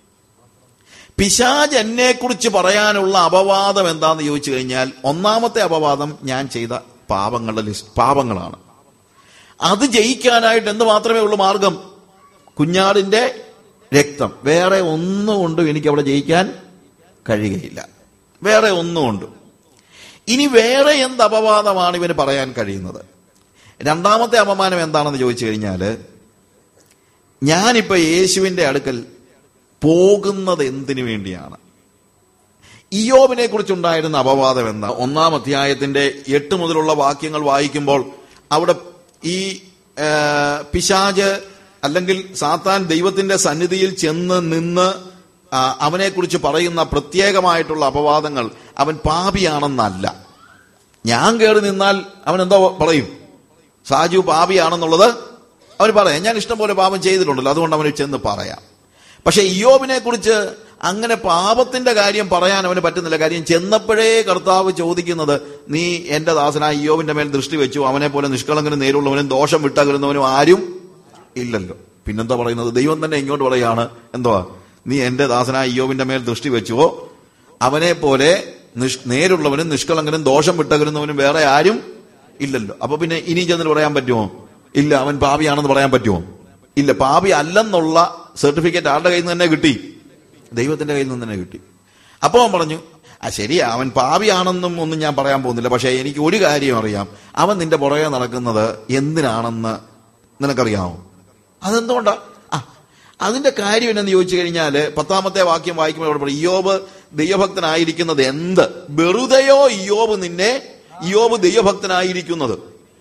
പിശാച് എന്നെ കുറിച്ച് പറയാനുള്ള അപവാദം എന്താന്ന് ചോദിച്ചു കഴിഞ്ഞാൽ, ഒന്നാമത്തെ അപവാദം ഞാൻ ചെയ്ത പാപങ്ങളാണ്. അത് ജയിക്കാനായിട്ട് എന്ത് മാത്രമേ ഉള്ളൂ മാർഗം? കുഞ്ഞാടിന്റെ രക്തം. വേറെ ഒന്നുകൊണ്ടും എനിക്ക് അവിടെ ജയിക്കാൻ കഴിയുകയില്ല, വേറെ ഒന്നുകൊണ്ടും. ഇനി വേറെ എന്ത് അപവാദമാണ് ഇവന് പറയാൻ കഴിയുന്നത്? രണ്ടാമത്തെ അപമാനം എന്താണെന്ന് ചോദിച്ചു കഴിഞ്ഞാൽ, ഞാനിപ്പോ യേശുവിന്റെ അടുക്കൽ പോകുന്നത് എന്തിനു വേണ്ടിയാണ്? ഇയ്യോബിനെ കുറിച്ചുണ്ടായിരുന്ന അപവാദം എന്താ? 1-ാം അധ്യായത്തിന്റെ 8 മുതലുള്ള വാക്യങ്ങൾ വായിക്കുമ്പോൾ അവിടെ ഈ പിശാച് അല്ലെങ്കിൽ സാത്താൻ ദൈവത്തിന്റെ സന്നിധിയിൽ ചെന്ന് നിന്ന് അവനെക്കുറിച്ച് പറയുന്ന പ്രത്യേകമായിട്ടുള്ള അപവാദങ്ങൾ, അവൻ പാപിയാണെന്നല്ല. ഞാൻ കയറി നിന്നാൽ അവൻ എന്തോ പറയും? സാജു പാപിയാണെന്നുള്ളത് അവന് പറയാം. ഞാൻ ഇഷ്ടം പോലെ പാപം ചെയ്തിട്ടുണ്ടല്ലോ, അതുകൊണ്ട് അവന് ചെന്ന് പറയാം. പക്ഷെ ഇയ്യോബിനെ കുറിച്ച് അങ്ങനെ പാപത്തിന്റെ കാര്യം പറയാൻ അവന് പറ്റുന്നില്ല. കാര്യം ചെന്നപ്പോഴേ കർത്താവ് ചോദിക്കുന്നത്, നീ എന്റെ ദാസനായ ഇയ്യോബിന്റെ മേൽ ദൃഷ്ടി വെച്ചു, അവനെ പോലെ നിഷ്കളങ്കനും നേരുള്ളവനും ദോഷം വിട്ടകലുന്നവനും ആരും ഇല്ലല്ലോ. പിന്നെന്താ പറയുന്നത്? ദൈവം തന്നെ ഇങ്ങോട്ട് പറയാണ്, എന്തുവാ? നീ എന്റെ ദാസനായ ഇയ്യോബിന്റെ മേൽ ദൃഷ്ടി വെച്ചുവോ, അവനെ പോലെ നേരുള്ളവനും നിഷ്കളങ്കനും ദോഷം വിട്ടകലുന്നവനും വേറെ ആരും ഇല്ലല്ലോ. അപ്പൊ പിന്നെ ഇനി ചെന്നിട്ട് പറയാൻ പറ്റുമോ? ഇല്ല. അവൻ പാപിയാണെന്ന് പറയാൻ പറ്റുമോ? ഇല്ല. പാപി അല്ലെന്നുള്ള സർട്ടിഫിക്കറ്റ് ആരുടെ കയ്യിൽ നിന്ന് തന്നെ കിട്ടി? ദൈവത്തിന്റെ കയ്യിൽ നിന്ന് തന്നെ കിട്ടി. അപ്പോൾ അവൻ പറഞ്ഞു, ശരിയാ, അവൻ പാപിയാണെന്നും ഒന്നും ഞാൻ പറയാൻ പോകുന്നില്ല, പക്ഷെ എനിക്ക് ഒരു കാര്യം അറിയാം, അവൻ നിന്റെ പുറകെ നടക്കുന്നത് എന്തിനാണെന്ന് നിനക്കറിയാമോ? അതെന്തുകൊണ്ടാ? അതിന്റെ കാര്യം എന്നു ചോദിച്ചു കഴിഞ്ഞാല് 10ാമത്തെ വാക്യം വായിക്കുമ്പോൾ അവിടെ പറയും, ഇയ്യോബ് ദൈവഭക്തനായിരിക്കുന്നത് എന്ത്? വെറുതെയോ ഇയ്യോബ് ദൈവഭക്തനായിരിക്കുന്നത്?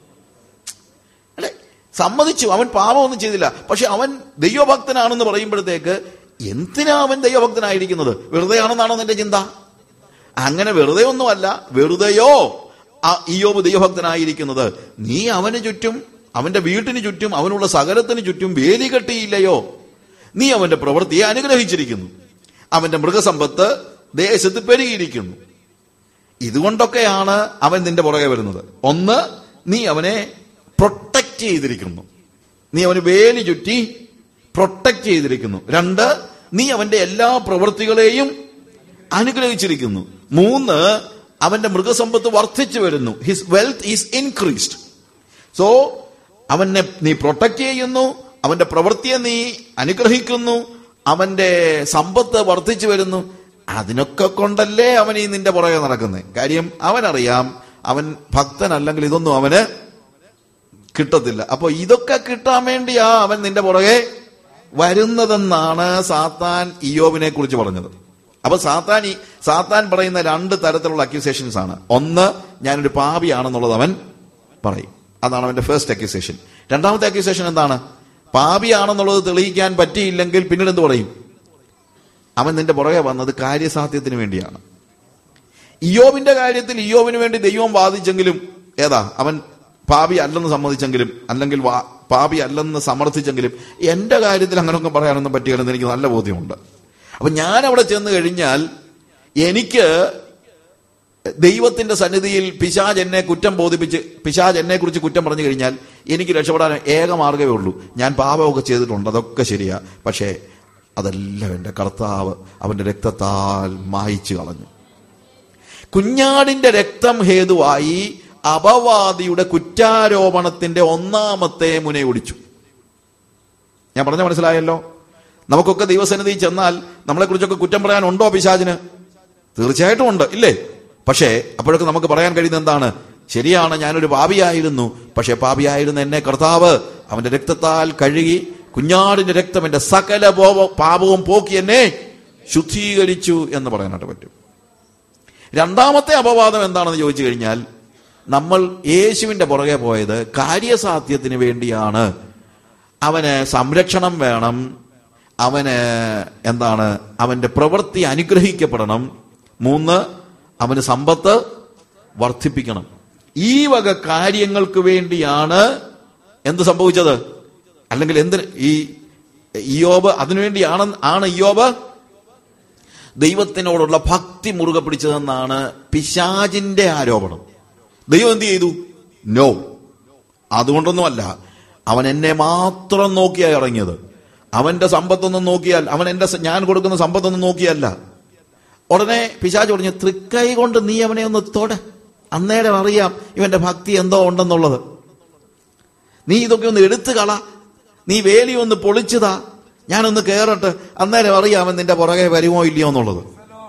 അല്ലെ, സമ്മതിച്ചു, അവൻ പാപമൊന്നും ചെയ്തില്ല, പക്ഷെ അവൻ ദൈവഭക്തനാണെന്ന് പറയുമ്പോഴത്തേക്ക് എന്തിനാ അവൻ ദൈവഭക്തനായിരിക്കുന്നത്? വെറുതെ ആണെന്നാണോ നിന്റെ ചിന്ത? അങ്ങനെ വെറുതെ ഒന്നുമല്ല. വെറുതെയോ ഇയ്യോബ് ദൈവഭക്തനായിരിക്കുന്നത്? നീ അവന് ചുറ്റും, അവന്റെ വീട്ടിന് ചുറ്റും, അവനുള്ള സകലത്തിന് ചുറ്റും വേലി കെട്ടിയില്ലയോ? നീ അവന്റെ പ്രവൃത്തിയെ അനുഗ്രഹിച്ചിരിക്കുന്നു, അവന്റെ മൃഗസമ്പത്ത് ദേശത്ത് പെരുകിയിരിക്കുന്നു. ഇതുകൊണ്ടൊക്കെയാണ് അവൻ നിന്റെ പുറകെ വരുന്നത്. ഒന്ന്, നീ അവനെ പ്രൊട്ടക്ട് ചെയ്തിരിക്കുന്നു, നീ അവന് വേലി ചുറ്റി പ്രൊട്ടക്ട് ചെയ്തിരിക്കുന്നു. 2, നീ അവന്റെ എല്ലാ പ്രവൃത്തികളെയും അനുഗ്രഹിച്ചിരിക്കുന്നു. 3, അവന്റെ മൃഗസമ്പത്ത് വർദ്ധിച്ചു വരുന്നു. His wealth is increased. So അവനെ നീ പ്രൊട്ടക്ട് ചെയ്യുന്നു, അവന്റെ പ്രവൃത്തിയെ നീ അനുഗ്രഹിക്കുന്നു, അവന്റെ സമ്പത്ത് വർദ്ധിച്ചു വരുന്നു. അതിനൊക്കെ കൊണ്ടല്ലേ അവൻ ഈ നിന്റെ പുറകെ നടക്കുന്നത്. കാര്യം അവനറിയാം, അവൻ ഭക്തനല്ലെങ്കിൽ ഇതൊന്നും അവന് കിട്ടത്തില്ല. അപ്പൊ ഇതൊക്കെ കിട്ടാൻ വേണ്ടിയാ അവൻ നിന്റെ പുറകെ വരുന്നതെന്നാണ് സാത്താൻ ഇയ്യോബിനെ കുറിച്ച് പറഞ്ഞത്. അപ്പൊ സാത്താൻ പറയുന്ന 2 തരത്തിലുള്ള അക്യൂസേഷൻസ് ആണ്. ഒന്ന്, ഞാനൊരു പാപിയാണെന്നുള്ളത് അവൻ പറയും, അതാണ് അവന്റെ ഫസ്റ്റ് അക്യൂസേഷൻ. 2ാമത്തെ അക്യൂസേഷൻ എന്താണ്? പാപിയാണെന്നുള്ളത് തെളിയിക്കാൻ പറ്റിയില്ലെങ്കിൽ പിന്നീട് എന്ത് പറയും? അവൻ നിന്റെ പുറകെ വന്നത് കാര്യസാധ്യത്തിന് വേണ്ടിയാണ്. ഇയ്യോബിന്റെ കാര്യത്തിൽ ഇയ്യോബിന് വേണ്ടി ദൈവം വാദിച്ചെങ്കിലും അവൻ പാപി അല്ലെന്ന് സമ്മതിച്ചെങ്കിലും, അല്ലെങ്കിൽ പാപി അല്ലെന്ന് സമർത്ഥിച്ചെങ്കിലും, എന്റെ കാര്യത്തിൽ അങ്ങനെയൊക്കെ പറയാനൊന്നും പറ്റുകയെന്ന് എനിക്ക് നല്ല ബോധ്യമുണ്ട്. അപ്പൊ ഞാൻ അവിടെ ചെന്ന് കഴിഞ്ഞാൽ എനിക്ക് ദൈവത്തിന്റെ സന്നിധിയിൽ പിശാച് എന്നെ കുറ്റം ബോധിപ്പിച്ച്, പിശാച് എന്നെ കുറിച്ച് കുറ്റം പറഞ്ഞു കഴിഞ്ഞാൽ എനിക്ക് രക്ഷപ്പെടാൻ ഏക മാർഗ്ഗമേ ഉള്ളൂ. ഞാൻ പാപമൊക്കെ ചെയ്തിട്ടുണ്ട്, അതൊക്കെ ശരിയാ, പക്ഷേ അതെല്ലാം എന്റെ കർത്താവ് അവന്റെ രക്തത്താൽ മായിച്ചു കളഞ്ഞു. കുഞ്ഞാടിന്റെ രക്തം ഹേതുവായി അപവാദിയുടെ കുറ്റാരോപണത്തിന്റെ 1ാമത്തെ മുനയൊടിച്ചു. ഞാൻ പറഞ്ഞ മനസ്സിലായല്ലോ? നമുക്കൊക്കെ ദൈവസന്നിധി ചെന്നാൽ നമ്മളെക്കുറിച്ചൊക്കെ കുറ്റം പറയാനുണ്ടോ പിശാചിന്? തീർച്ചയായിട്ടും ഉണ്ട്, ഇല്ലേ? പക്ഷേ അപ്പോഴൊക്കെ നമുക്ക് പറയാൻ കഴിയുന്നത് എന്താണ്? ശരിയാണ്, ഞാനൊരു പാപിയായിരുന്നു, പക്ഷെ പാപിയായിരുന്ന എന്നെ കർത്താവ് അവന്റെ രക്തത്താൽ കഴുകി, കുഞ്ഞാടിന്റെ രക്തം എന്റെ സകല പാപവും പോക്കി എന്നെ ശുദ്ധീകരിച്ചു എന്ന് പറയാനായിട്ട് പറ്റും. 2ാമത്തെ അപവാദം എന്താണെന്ന് ചോദിച്ചു കഴിഞ്ഞാൽ, നമ്മൾ യേശുവിന്റെ പുറകെ പോയത് കാര്യസാധ്യത്തിന് വേണ്ടിയാണ്. അവന് സംരക്ഷണം വേണം, അവന് അവന്റെ പ്രവൃത്തി അനുഗ്രഹിക്കപ്പെടണം. 3, അവന് സമ്പത്ത് വർദ്ധിപ്പിക്കണം. ഈ വക കാര്യങ്ങൾക്ക് വേണ്ടിയാണ് എന്ത് സംഭവിച്ചത്? അല്ലെങ്കിൽ ഈ ഇയ്യോബ് അതിനുവേണ്ടിയാണ് ഇയ്യോബ് ദൈവത്തിനോടുള്ള ഭക്തി മുറുകെ പിടിച്ചതെന്നാണ് പിശാചിന്റെ ആരോപണം. ദൈവം എന്ത് ചെയ്തു? നോ, അതുകൊണ്ടൊന്നുമല്ല. അവൻ എന്നെ മാത്രം നോക്കിയാ ഇറങ്ങിയത്. അവന്റെ സമ്പത്തൊന്നും നോക്കിയാൽ, ഞാൻ കൊടുക്കുന്ന സമ്പത്തൊന്നും നോക്കിയല്ല. ഉടനെ പിശാച് പറഞ്ഞു, തൃക്കൈ കൊണ്ട് നീ അവനെ ഒന്ന് തൊട, അന്നേരം അറിയാം ഇവന്റെ ഭക്തി എന്തോ ഉണ്ടെന്നുള്ളത്. നീ ഇതൊക്കെ ഒന്ന് എടുത്തു കള, നീ വേലി ഒന്ന് പൊളിച്ചതാ, ഞാനൊന്ന് കേറട്ടെ, അന്നേരം അറിയാം നിന്റെ പുറകെ വരുമോ ഇല്ലയോ എന്നുള്ളത്.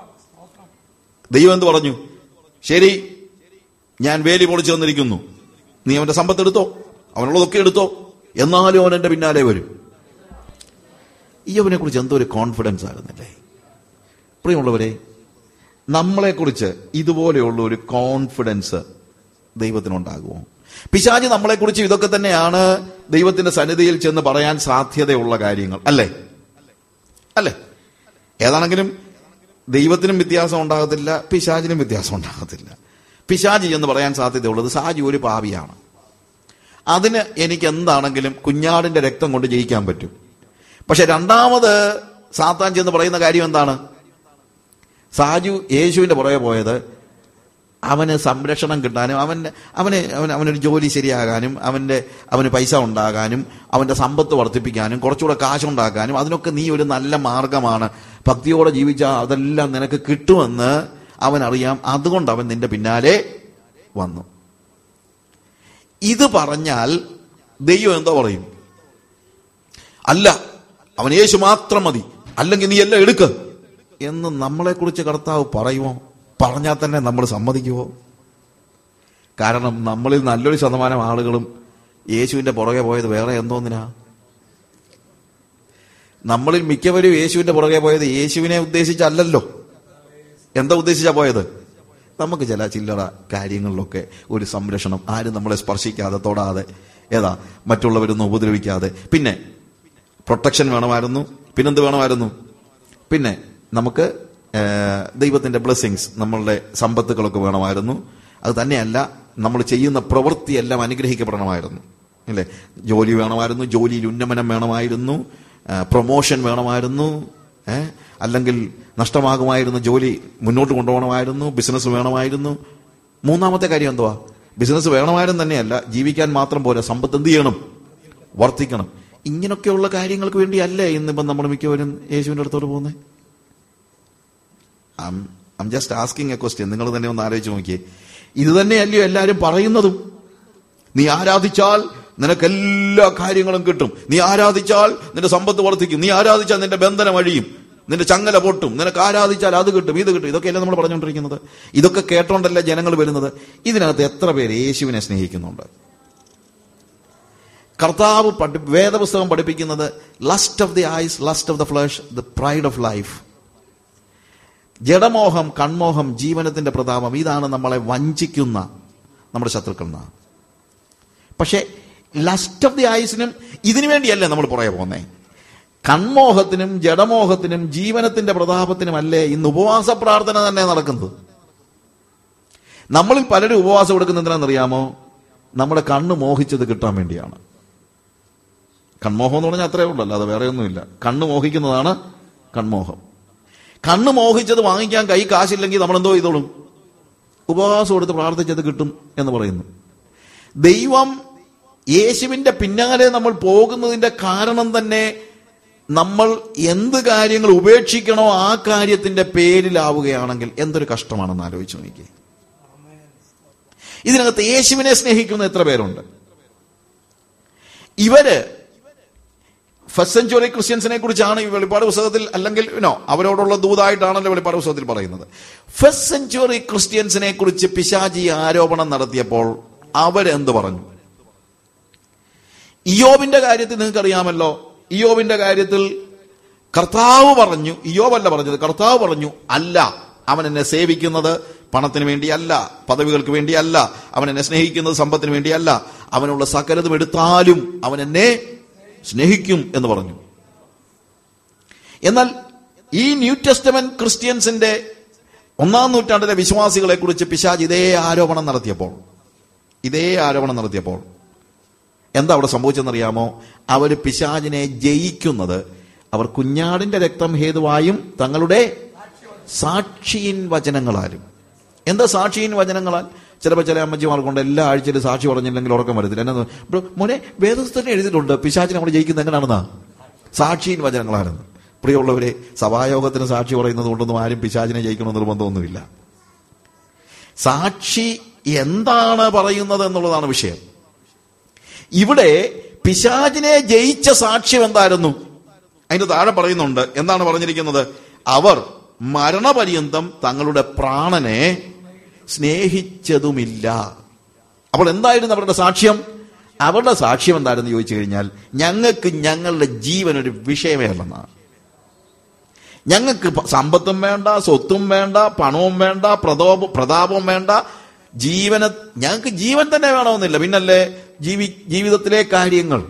ദൈവം എന്ത് പറഞ്ഞു? ശരി, ഞാൻ വേലി പൊളിച്ചു തന്നിരിക്കുന്നു, നീ അവന്റെ സമ്പത്ത് എടുത്തോ, അവനുള്ളതൊക്കെ എടുത്തോ, എന്നാലും അവൻ എന്റെ പിന്നാലെ വരും. ഇയ്യോബിനെ കുറിച്ച് എന്തോ ഒരു കോൺഫിഡൻസ് ആയിരുന്നില്ലേ പ്രിയമുള്ളവരെ? നമ്മളെക്കുറിച്ച് ഇതുപോലെയുള്ള ഒരു കോൺഫിഡൻസ് ദൈവത്തിനുണ്ടാകുമോ? പിശാച് നമ്മളെക്കുറിച്ച് ഇതൊക്കെ തന്നെയാണ് ദൈവത്തിന്റെ സന്നിധിയിൽ ചെന്ന് പറയാൻ സാധ്യതയുള്ള കാര്യങ്ങൾ, അല്ലേ? ഏതാണെങ്കിലും ദൈവത്തിനും വ്യത്യാസം ഉണ്ടാകത്തില്ല, പിശാചിനും വ്യത്യാസം ഉണ്ടാകത്തില്ല. പിശാചി എന്ന് പറയാൻ സാധ്യതയുള്ളത് സാജി ഒരു പാപിയാണ്, അതിന് എനിക്ക് എന്താണെങ്കിലും കുഞ്ഞാടിന്റെ രക്തം കൊണ്ട് ജയിക്കാൻ പറ്റും. പക്ഷെ 2ാമത് സാത്താൻ ചെന്ന് പറയുന്ന കാര്യം എന്താണ്? സാജു യേശുവിന്റെ പുറകെ പോയത് അവന് സംരക്ഷണം കിട്ടാനും, അവനൊരു ജോലി ശരിയാകാനും, അവന് പൈസ ഉണ്ടാകാനും, അവന്റെ സമ്പത്ത് വർദ്ധിപ്പിക്കാനും, കുറച്ചുകൂടെ കാശുണ്ടാക്കാനും, അതിനൊക്കെ നീ ഒരു നല്ല മാർഗമാണ്, ഭക്തിയോടെ ജീവിച്ചാൽ അതെല്ലാം നിനക്ക് കിട്ടുമെന്ന് അവനറിയാം. അതുകൊണ്ട് അവൻ നിന്റെ പിന്നാലെ വന്നു. ഇത് പറഞ്ഞാൽ ദൈവം എന്തോ പറയും? അല്ല, അവൻ യേശു മാത്രം മതി, അല്ലെങ്കിൽ നീ എല്ലാം എടുക്ക്, എന്ന് നമ്മളെക്കുറിച്ച് കർത്താവ് പറയുമോ? പറഞ്ഞാൽ തന്നെ നമ്മൾ സമ്മതിക്കുമോ? കാരണം നമ്മളിൽ നല്ലൊരു ശതമാനം ആളുകളും യേശുവിന്റെ പുറകെ പോയത് വേറെ എന്തോന്നിനാ? നമ്മളിൽ മിക്കവരും യേശുവിന്റെ പുറകെ പോയത് യേശുവിനെ ഉദ്ദേശിച്ചല്ലല്ലോ. എന്താ ഉദ്ദേശിച്ചാ പോയത്? നമുക്ക് ചില ചില്ലറ കാര്യങ്ങളിലൊക്കെ ഒരു സംരക്ഷണം, ആരും നമ്മളെ സ്പർശിക്കാതെ തൊടാതെ, മറ്റുള്ളവരൊന്നും ഉപദ്രവിക്കാതെ, പിന്നെ പ്രൊട്ടക്ഷൻ വേണമായിരുന്നു. പിന്നെന്ത് വേണമായിരുന്നു? പിന്നെ നമുക്ക് ദൈവത്തിന്റെ ബ്ലെസ്സിങ്സ്, നമ്മളുടെ സമ്പത്തുകളൊക്കെ വേണമായിരുന്നു. അത് തന്നെയല്ല, നമ്മൾ ചെയ്യുന്ന പ്രവൃത്തിയെല്ലാം അനുഗ്രഹിക്കപ്പെടണമായിരുന്നു, അല്ലേ? ജോലി വേണമായിരുന്നു, ജോലിയിൽ ഉന്നമനം വേണമായിരുന്നു, പ്രൊമോഷൻ വേണമായിരുന്നു, അല്ലെങ്കിൽ നഷ്ടമാകുമായിരുന്നു ജോലി മുന്നോട്ട് കൊണ്ടുപോകണമായിരുന്നു, ബിസിനസ് വേണമായിരുന്നു. മൂന്നാമത്തെ കാര്യം എന്തുവാ? ബിസിനസ് വേണമായിരുന്നു തന്നെയല്ല, ജീവിക്കാൻ മാത്രം പോരാ, സമ്പത്ത് എന്ത് ചെയ്യണം? വർദ്ധിക്കണം. ഇങ്ങനെയൊക്കെയുള്ള കാര്യങ്ങൾക്ക് വേണ്ടിയല്ലേ ഇന്നിപ്പം നമ്മൾ മിക്കവരും യേശുവിന്റെ അടുത്തോട്ട് പോകുന്നത്? I'm just asking a question. നിങ്ങൾ തന്നെ ഒന്ന് ആലോചിച്ച് നോക്കിയേ. ഇത് തന്നെയല്ലയോ എല്ലാവരും പറയുന്നതും? നീ ആരാധിച്ചാൽ നിനക്കെല്ലാ കാര്യങ്ങളും കിട്ടും, നീ ആരാധിച്ചാൽ നിന്റെ സമ്പത്ത് വർദ്ധിക്കും, നീ ആരാധിച്ചാൽ നിന്റെ ബന്ധനം അഴിയും, നിന്റെ ചങ്ങല പൊട്ടും, നിനക്ക് ആരാധിച്ചാൽ അത് കിട്ടും, ഇത് കിട്ടും. ഇതൊക്കെയല്ലേ നമ്മൾ പറഞ്ഞുകൊണ്ടിരിക്കുന്നത്? ഇതൊക്കെ കേട്ടോണ്ടല്ലേ ജനങ്ങൾ വരുന്നത്? ഇതിനകത്ത് എത്ര പേര് യേശുവിനെ സ്നേഹിക്കുന്നുണ്ട്? കർത്താവ് വേദപുസ്തകം പഠിപ്പിക്കുന്നത് lust of the eyes, lust of the flesh, the pride of life. ജഡമോഹം, കൺമോഹം, ജീവനത്തിന്റെ പ്രതാപം, ഇതാണ് നമ്മളെ വഞ്ചിക്കുന്ന നമ്മുടെ ശത്രുക്കൾ. പക്ഷെ ലസ്റ്റ് ഓഫ് ദി ഐസിനും ഇതിനു വേണ്ടിയല്ലേ നമ്മൾ പുറകെ പോകുന്നേ? കൺമോഹത്തിനും ജഡമോഹത്തിനും ജീവനത്തിന്റെ പ്രതാപത്തിനുമല്ലേ ഇന്ന് ഉപവാസ പ്രാർത്ഥന തന്നെ നടക്കുന്നത്. നമ്മളിൽ പലരും ഉപവാസം എടുക്കുന്ന എന്തിനാണെന്നറിയാമോ? നമ്മുടെ കണ്ണ് മോഹിച്ചത് കിട്ടാൻ വേണ്ടിയാണ്. കൺമോഹം എന്ന് പറഞ്ഞാൽ അത്രേ ഉള്ളൂ, അല്ലാതെ വേറെ ഒന്നുമില്ല. കണ്ണ് മോഹിക്കുന്നതാണ് കൺമോഹം. കണ്ണ് മോഹിച്ചത് വാങ്ങിക്കാൻ കൈ കാശില്ലെങ്കിൽ നമ്മൾ എന്തോ ചെയ്തോളും? ഉപവാസം എടുത്ത് പ്രാർത്ഥിച്ചത് കിട്ടും എന്ന് പറയുന്നു. ദൈവം യേശുവിന്റെ പിന്നാലെ നമ്മൾ പോകുന്നതിന്റെ കാരണം തന്നെ നമ്മൾ എന്ത് കാര്യങ്ങൾ ഉപേക്ഷിക്കണോ ആ കാര്യത്തിന്റെ പേരിലാവുകയാണെങ്കിൽ എന്തൊരു കഷ്ടമാണെന്ന് ആലോചിച്ചു നോക്കി. ഇതിനകത്ത് യേശുവിനെ സ്നേഹിക്കുന്ന എത്ര പേരുണ്ട്? ഇവര് ഫസ്റ്റ് സെഞ്ചുറി ക്രിസ്ത്യൻസിനെ കുറിച്ചാണ് ഈ വെളിപ്പാട് പുസ്തകത്തിൽ, അല്ലെങ്കിൽ അവരോടുള്ള ദൂതായിട്ടാണല്ലോ വെളിപ്പാട് പുസ്തകത്തിൽ പറയുന്നത്. ഫസ്റ്റ് സെഞ്ചുറി ക്രിസ്ത്യൻസിനെ കുറിച്ച് പിശാചി ആരോപണം നടത്തിയപ്പോൾ അവരെന്ത് പറഞ്ഞു? ഇയ്യോബിന്റെ കാര്യത്തിൽ നിങ്ങൾക്കറിയാമല്ലോ. ഇയ്യോബിന്റെ കാര്യത്തിൽ കർത്താവ് പറഞ്ഞു, ഇയ്യോബല്ല പറഞ്ഞത്, കർത്താവ് പറഞ്ഞു, അല്ല, അവൻ എന്നെ സേവിക്കുന്നത് പണത്തിന് വേണ്ടിയല്ല, പദവികൾക്ക് വേണ്ടിയല്ല, അവൻ എന്നെ സ്നേഹിക്കുന്നത് സമ്പത്തിന് വേണ്ടിയല്ല, അവനുള്ള സകലതും എടുത്താലും അവൻ എന്നെ സ്നേഹിക്കും എന്ന് പറഞ്ഞു. എന്നാൽ ഈ ന്യൂ ടെസ്റ്റമെന്റ് ക്രിസ്ത്യൻസിന്റെ 1-ാം നൂറ്റാണ്ടിലെ വിശ്വാസികളെ കുറിച്ച് പിശാച് ഇതേ ആരോപണം നടത്തിയപ്പോൾ എന്താ അവിടെ സംഭവിച്ചെന്നറിയാമോ? അവർ പിശാചിനെ ജയിക്കുന്നത് അവർ കുഞ്ഞാടിന്റെ രക്തം ഹേതുവായും തങ്ങളുടെ സാക്ഷിയിൻ വചനങ്ങളാലും. എന്താ സാക്ഷിയിൻ വചനങ്ങളാൽ? ചിലപ്പോൾ ചില അമ്മച്ചിമാർക്കൊണ്ട് എല്ലാ ആഴ്ചയിലും സാക്ഷി പറഞ്ഞില്ലെങ്കിൽ ഉറക്കം വരത്തില്ല. എന്നാ മോനെ, വേദപുസ്തകത്തിൽ എഴുതിയിട്ടുണ്ട് പിശാചിനെ നമ്മൾ ജയിക്കുന്നത് എങ്ങനെയാണെന്നാ? സാക്ഷിയിൻ വചനങ്ങളാണെന്ന്. പ്രിയമുള്ളവരെ, സഭായോഗത്തിന് സാക്ഷി പറയുന്നത് കൊണ്ടൊന്നും ആരും പിശാചിനെ ജയിക്കണമെന്ന് നിർബന്ധമൊന്നുമില്ല. സാക്ഷി എന്താണ് പറയുന്നത് എന്നുള്ളതാണ് വിഷയം. ഇവിടെ പിശാചിനെ ജയിച്ച സാക്ഷ്യം എന്തായിരുന്നു? അതിന്റെ താഴെ പറയുന്നുണ്ട്. എന്താണ് പറഞ്ഞിരിക്കുന്നത്? അവർ മരണപര്യന്തം തങ്ങളുടെ പ്രാണനെ സ്നേഹിച്ചതുമില്ല. അപ്പോൾ എന്തായിരുന്നു അവരുടെ സാക്ഷ്യം? അവരുടെ സാക്ഷ്യം എന്തായിരുന്നു ചോദിച്ചു കഴിഞ്ഞാൽ, ഞങ്ങൾക്ക് ഞങ്ങളുടെ ജീവൻ ഒരു വിഷയമേ അല്ലെന്നാണ്. ഞങ്ങൾക്ക് സമ്പത്തും വേണ്ട, സ്വത്തും വേണ്ട, പണവും വേണ്ട, പ്രതാപവും വേണ്ട, ഞങ്ങൾക്ക് ജീവൻ തന്നെ വേണമെന്നില്ല, പിന്നല്ലേ ജീവിതത്തിലെ കാര്യങ്ങൾ.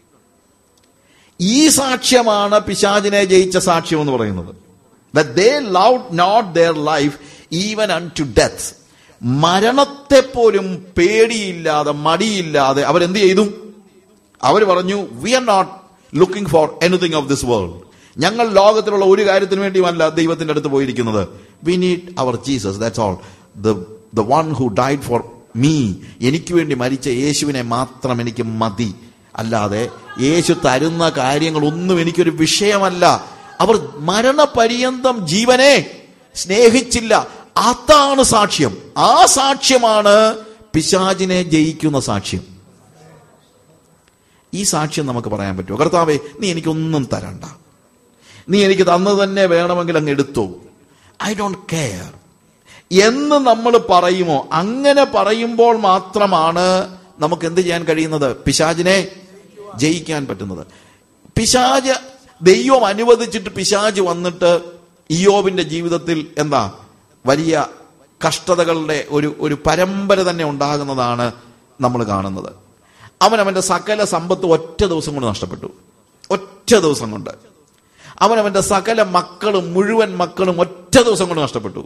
ഈ സാക്ഷ്യമാണ് പിശാചിനെ ജയിച്ച സാക്ഷ്യം എന്ന് പറയുന്നത്. That they loved not their life even unto death. മരണത്തെ പോലും പേടിയില്ലാതെ, മടിയില്ലാതെ അവരെന്ത് ചെയ്തു? അവർ പറഞ്ഞു, we are not looking for anything of this world. ഞങ്ങൾ ലോകത്തിലുള്ള ഒരു കാര്യത്തിന് വേണ്ടിയുമല്ല ദൈവത്തിന്റെ അടുത്ത് പോയിരിക്കുന്നത്. We need our Jesus, that's all. The one who died for me. എനിക്ക് വേണ്ടി മരിച്ച യേശുവിനെ മാത്രം എനിക്ക് മതി, അല്ലാതെ യേശു തരുന്ന കാര്യങ്ങളൊന്നും എനിക്കൊരു വിഷയമല്ല. അവർ മരണപര്യന്തം ജീവനെ സ്നേഹിച്ചില്ല. അതാണ് സാക്ഷ്യം. ആ സാക്ഷ്യമാണ് പിശാചിനെ ജയിക്കുന്ന സാക്ഷ്യം. ഈ സാക്ഷ്യം നമുക്ക് പറയാൻ പറ്റുമോ? കർത്താവേ, നീ എനിക്കൊന്നും തരണ്ട, നീ എനിക്ക് തന്നത് തന്നെ വേണമെങ്കിൽ അങ്ങ് എടുത്തോ, ഐ ഡോണ്ട് കെയർ എന്ന് നമ്മൾ പറയുമോ? അങ്ങനെ പറയുമ്പോൾ മാത്രമാണ് നമുക്ക് എന്ത് ചെയ്യാൻ കഴിയുന്നത്? പിശാചിനെ ജയിക്കാൻ പറ്റുന്നത്. പിശാച്, ദൈവം അനുവദിച്ചിട്ട് പിശാച് വന്നിട്ട് ഇയ്യോബിന്റെ ജീവിതത്തിൽ എന്താ വലിയ കഷ്ടതകളുടെ ഒരു പരമ്പര തന്നെ ഉണ്ടാകുന്നതാണ് നമ്മൾ കാണുന്നത്. അവന്റെ സകല സമ്പത്ത് ഒറ്റ ദിവസം കൊണ്ട് നഷ്ടപ്പെട്ടു. ഒറ്റ ദിവസം കൊണ്ട് അവന്റെ സകല മുഴുവൻ മക്കളും ഒറ്റ ദിവസം കൊണ്ട് നഷ്ടപ്പെട്ടു.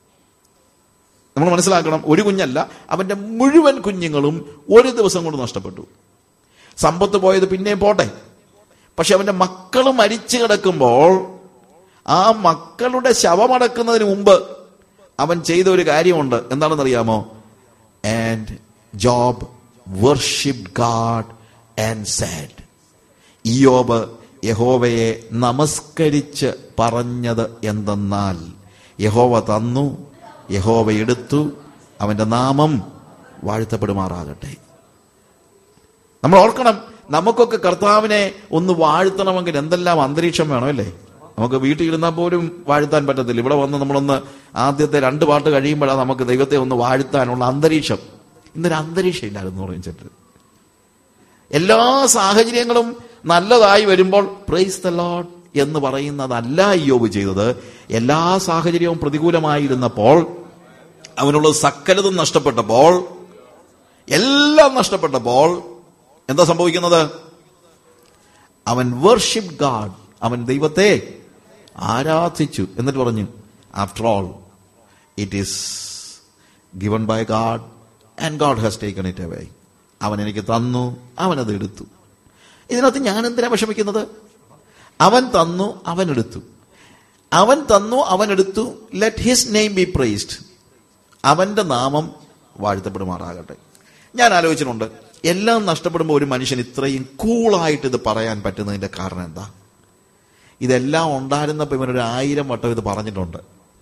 നമ്മൾ മനസ്സിലാക്കണം, ഒരു കുഞ്ഞല്ല, അവന്റെ മുഴുവൻ കുഞ്ഞുങ്ങളും ഒരു ദിവസം കൊണ്ട് നഷ്ടപ്പെട്ടു. സമ്പത്ത് പോയത് പിന്നെയും പോട്ടെ, പക്ഷെ അവന്റെ മക്കൾ മരിച്ചു കിടക്കുമ്പോൾ ആ മക്കളുടെ ശവമടക്കുന്നതിന് മുമ്പ് അവൻ ചെയ്ത ഒരു കാര്യമുണ്ട്. എന്താണെന്നറിയാമോ? And Job worshipped God and said. ഇയ്യോബ് യഹോവയെ നമസ്കരിച്ച് പറഞ്ഞത് എന്തെന്നാൽ, യഹോവ തന്നു, യഹോവ എടുത്തു, അവന്റെ നാമം വാഴ്ത്തപ്പെടുമാറാകട്ടെ. നമ്മൾ ഓർക്കണം, നമുക്കൊക്കെ കർത്താവിനെ ഒന്ന് വാഴ്ത്തണമെങ്കിൽ എന്തെല്ലാം അന്തരീക്ഷം വേണം, അല്ലേ? നമുക്ക് വീട്ടിൽ ഇരുന്നാൽ പോലും വാഴ്ത്താൻ പറ്റത്തില്ല. ഇവിടെ വന്ന് നമ്മളൊന്ന് ആദ്യത്തെ 2 പാട്ട് കഴിയുമ്പോഴാണ് നമുക്ക് ദൈവത്തെ ഒന്ന് വാഴ്ത്താനുള്ള അന്തരീക്ഷം. ഇന്നൊരു അന്തരീക്ഷം ഇല്ലായിരുന്നു പറഞ്ഞിട്ട്. എല്ലാ സാഹചര്യങ്ങളും നല്ലതായി വരുമ്പോൾ പ്രൈസ് ദ ലോർഡ് എന്ന് പറയുന്നതല്ല ഇയ്യോബ് ചെയ്തത്. എല്ലാ സാഹചര്യവും പ്രതികൂലമായിരുന്നപ്പോൾ, അവനുള്ള സകലതും നഷ്ടപ്പെട്ടപ്പോൾ, എല്ലാം നഷ്ടപ്പെട്ടപ്പോൾ എന്താ സംഭവിക്കുന്നത്? അവൻ വർഷിപ്പ് ഗാഡ്, അവൻ ദൈവത്തെ ആരാധിച്ചു. എന്നിട്ട് പറഞ്ഞു, after all it is given by God and God has taken it away. അവൻ എനിക്ക് തന്നു, അവനത് എടുത്തു. ഇതിനകത്ത് ഞാൻ എന്തിനാ വിഷമിക്കുന്നത്? അവൻ തന്നു, അവനെടുത്തു. അവൻ തന്നു, അവനെടുത്തു. Let his name be praised. അവന്റെ നാമം വാഴ്ത്തപ്പെടുമാറാകട്ടെ. ഞാൻ ആലോചിച്ചിട്ടുണ്ട്, എല്ലാം നഷ്ടപ്പെടുമ്പോൾ ഒരു മനുഷ്യൻ ഇത്രയും കൂളായിട്ട് ഇത് പറയാൻ പറ്റുന്നതിന്റെ കാരണം എന്താ? ഇതെല്ലാം ഉണ്ടായിരുന്നപ്പോൾ ഇവനൊരു 1000 വട്ടം ഇത് പറഞ്ഞിട്ടുണ്ട്.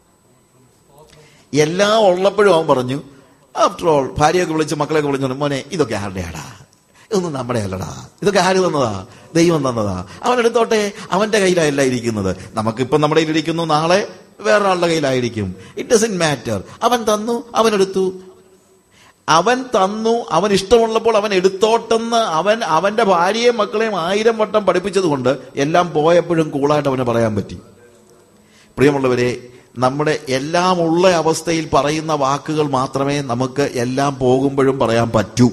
എല്ലാം ഉള്ളപ്പോഴും അവൻ പറഞ്ഞു, ആഫ്റ്റർ ഓൾ, ഭാര്യയൊക്കെ വിളിച്ച് മക്കളെയൊക്കെ വിളിച്ചു, മോനെ ഇതൊക്കെ ആരുടെയാടാ, ഇതൊന്നും നമ്മുടെ അല്ലടാ, ഇതൊക്കെ ആര് തന്നതാ? ദൈവം തന്നതാ. അവനെടുത്തോട്ടെ, അവന്റെ കയ്യിലല്ല ഇരിക്കുന്നത്. നമുക്കിപ്പം നമ്മുടെ കയ്യിലിരിക്കുന്നു, നാളെ വേറൊരാളുടെ കയ്യിലായിരിക്കും. It doesn't matter. അവൻ തന്നു, അവനെടുത്തു. അവൻ തന്നു, അവൻ ഇഷ്ടമുള്ളപ്പോൾ അവൻ എടുത്തോട്ടെന്ന് അവന്റെ ഭാര്യയും മക്കളെയും 1000 വട്ടം പഠിപ്പിച്ചത് കൊണ്ട് എല്ലാം പോയപ്പോഴും കൂളായിട്ട് അവന് പറയാൻ പറ്റി. പ്രിയമുള്ളവരെ, നമ്മുടെ എല്ലാം ഉള്ള അവസ്ഥയിൽ പറയുന്ന വാക്കുകൾ മാത്രമേ നമുക്ക് എല്ലാം പോകുമ്പോഴും പറയാൻ പറ്റൂ.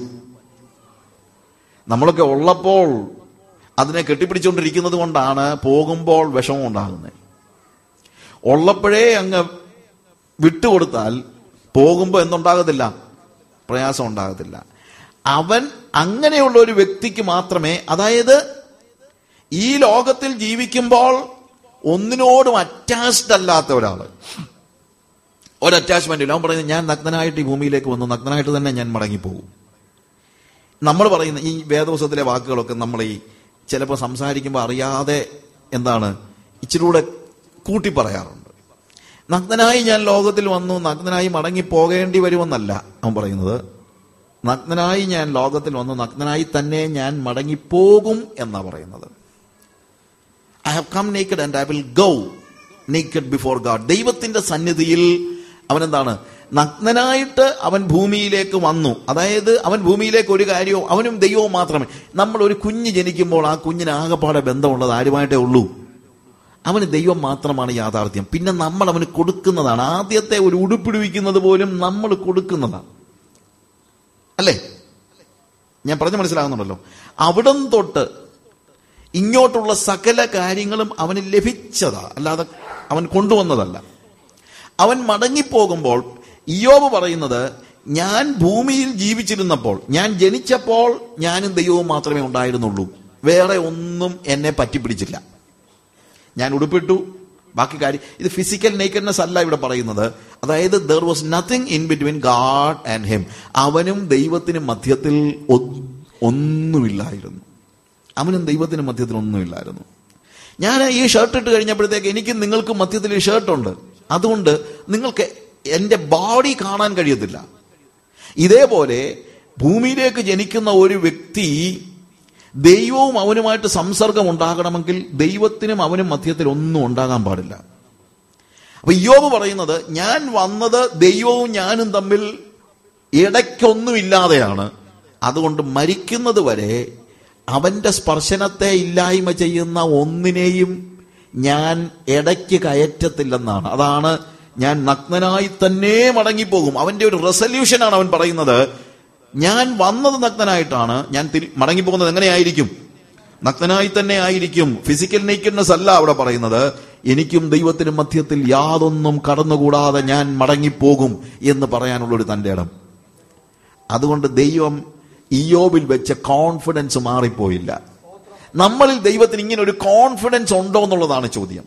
നമ്മളൊക്കെ ഉള്ളപ്പോൾ അതിനെ കെട്ടിപ്പിടിച്ചുകൊണ്ടിരിക്കുന്നത് കൊണ്ടാണ് പോകുമ്പോൾ വിഷമം ഉണ്ടാകുന്നത്. ഉള്ളപ്പോഴേ അങ്ങ് വിട്ടുകൊടുത്താൽ പോകുമ്പോൾ എന്തുണ്ടാകത്തില്ല? പ്രയാസം ഉണ്ടാകത്തില്ല. അവൻ അങ്ങനെയുള്ള ഒരു വ്യക്തിക്ക് മാത്രമേ, അതായത് ഈ ലോകത്തിൽ ജീവിക്കുമ്പോൾ ഒന്നിനോടും അറ്റാച്ച്ഡ് അല്ലാത്ത ഒരാള്, ഒരു അറ്റാച്ച്മെന്റ് ഇല്ല. അവൻ പറയുന്നത്, ഞാൻ നഗ്നനായിട്ട് ഈ ഭൂമിയിലേക്ക് വന്നു, നഗ്നനായിട്ട് തന്നെ ഞാൻ മടങ്ങിപ്പോകും. നമ്മൾ പറയുന്ന ഈ വേദപുസ്തകത്തിലെ വാക്കുകളൊക്കെ നമ്മൾ ഈ ചിലപ്പോൾ സംസാരിക്കുമ്പോൾ അറിയാതെ ഇച്ചിരി കൂടെ കൂട്ടി പറയാറുണ്ട്. നഗ്നനായി ഞാൻ ലോകത്തിൽ വന്നു, നഗ്നനായി മടങ്ങി പോകേണ്ടി വരുമെന്നല്ല അവൻ പറയുന്നത്. നഗ്നനായി ഞാൻ ലോകത്തിൽ വന്നു, നഗ്നനായി തന്നെ ഞാൻ മടങ്ങിപ്പോകും എന്നാ പറയുന്നത്. I have come naked and I will go naked before God. ദൈവത്തിന്റെ സന്നിധിയിൽ അവനെന്താണ്? നഗ്നനായിട്ട് അവൻ ഭൂമിയിലേക്ക് വന്നു. അതായത് അവൻ ഭൂമിയിലേക്ക് ഒരു കാര്യവും, അവനും ദൈവവും മാത്രമേ. നമ്മൾ ഒരു കുഞ്ഞ് ജനിക്കുമ്പോൾ ആ കുഞ്ഞിന് ആകെപ്പാടെ ബന്ധമുള്ളത് ആരുമായിട്ടേ ഉള്ളൂ? അവന് ദൈവം മാത്രമാണ് യാഥാർത്ഥ്യം. പിന്നെ നമ്മൾ അവന് കൊടുക്കുന്നതാണ്. ആദ്യത്തെ ഒരു ഉടുപ്പിടിവിക്കുന്നത് പോലും നമ്മൾ കൊടുക്കുന്നതാണ്, അല്ലേ? ഞാൻ പറഞ്ഞു മനസ്സിലാകുന്നുണ്ടല്ലോ. അവിടം തൊട്ട് ഇങ്ങോട്ടുള്ള സകല കാര്യങ്ങളും അവന് ലഭിച്ചതാ, അല്ലാതെ അവൻ കൊണ്ടുവന്നതല്ല. അവൻ മടങ്ങിപ്പോകുമ്പോൾ ഇയ്യോബ് പറയുന്നത്, ഞാൻ ഭൂമിയിൽ ജീവിച്ചിരുന്നപ്പോൾ, ഞാൻ ജനിച്ചപ്പോൾ ഞാനും ദൈവവും മാത്രമേ ഉണ്ടായിരുന്നുള്ളൂ, വേറെ ഒന്നും എന്നെ പറ്റിപ്പിടിച്ചില്ല. ഞാൻ ഉടുപ്പിട്ടു, ബാക്കി കാര്യം. ഇത് ഫിസിക്കൽ നേക്കഡ്നെസ് അല്ല ഇവിടെ പറയുന്നത്. അതായത് there was nothing in between God and him. അവനും ദൈവത്തിനും മധ്യത്തിൽ ഒന്നുമില്ലായിരുന്നു. അവനും ദൈവത്തിനും മധ്യത്തിൽ ഒന്നുമില്ലായിരുന്നു. ഞാൻ ഈ ഷർട്ട് ഇട്ട് കഴിഞ്ഞപ്പോഴത്തേക്ക് എനിക്ക് നിങ്ങൾക്ക് മധ്യത്തിൽ ഈ ഷർട്ടുണ്ട്, അതുകൊണ്ട് നിങ്ങൾക്ക് എന്റെ ബോഡി കാണാൻ കഴിയത്തില്ല. ഇതേപോലെ ഭൂമിയിലേക്ക് ജനിക്കുന്ന ഒരു വ്യക്തി ദൈവവും അവനുമായിട്ട് സംസർഗം ഉണ്ടാകണമെങ്കിൽ ദൈവത്തിനും അവനും മധ്യത്തിൽ ഒന്നും ഉണ്ടാകാൻ പാടില്ല. അപ്പൊ ഇയ്യോബ് പറയുന്നത്, ഞാൻ വന്നത് ദൈവവും ഞാനും തമ്മിൽ ഇടയ്ക്കൊന്നുമില്ലാതെയാണ്. അതുകൊണ്ട് മരിക്കുന്നത് വരെ അവന്റെ സ്പർശനത്തെ ഇല്ലായ്മ ചെയ്യുന്ന ഒന്നിനെയും ഞാൻ ഇടയ്ക്ക് കയറ്റത്തില്ലെന്നാണ്. അതാണ് ഞാൻ നഗ്നനായി തന്നെ മടങ്ങിപ്പോകും. അവന്റെ ഒരു റെസല്യൂഷനാണ് അവൻ പറയുന്നത്. ഞാൻ വന്നത് നഗ്നനായിട്ടാണ്, ഞാൻ മടങ്ങിപ്പോകുന്നത് എങ്ങനെയായിരിക്കും? നഗ്നനായി തന്നെ ആയിരിക്കും. ഫിസിക്കൽ നേക്കഡ്നെസ് അല്ല അവിടെ പറയുന്നത്. എനിക്കും ദൈവത്തിനും മധ്യത്തിൽ യാതൊന്നും കടന്നുകൂടാതെ ഞാൻ മടങ്ങിപ്പോകും എന്ന് പറയാനുള്ളൊരു തന്റെ ഇടം. അതുകൊണ്ട് ദൈവം ഇയ്യോബിൽ വെച്ച കോൺഫിഡൻസ് മാറിപ്പോയില്ല. നമ്മളിൽ ദൈവത്തിന് ഇങ്ങനെ ഒരു കോൺഫിഡൻസ് ഉണ്ടോ എന്നുള്ളതാണ് ചോദ്യം.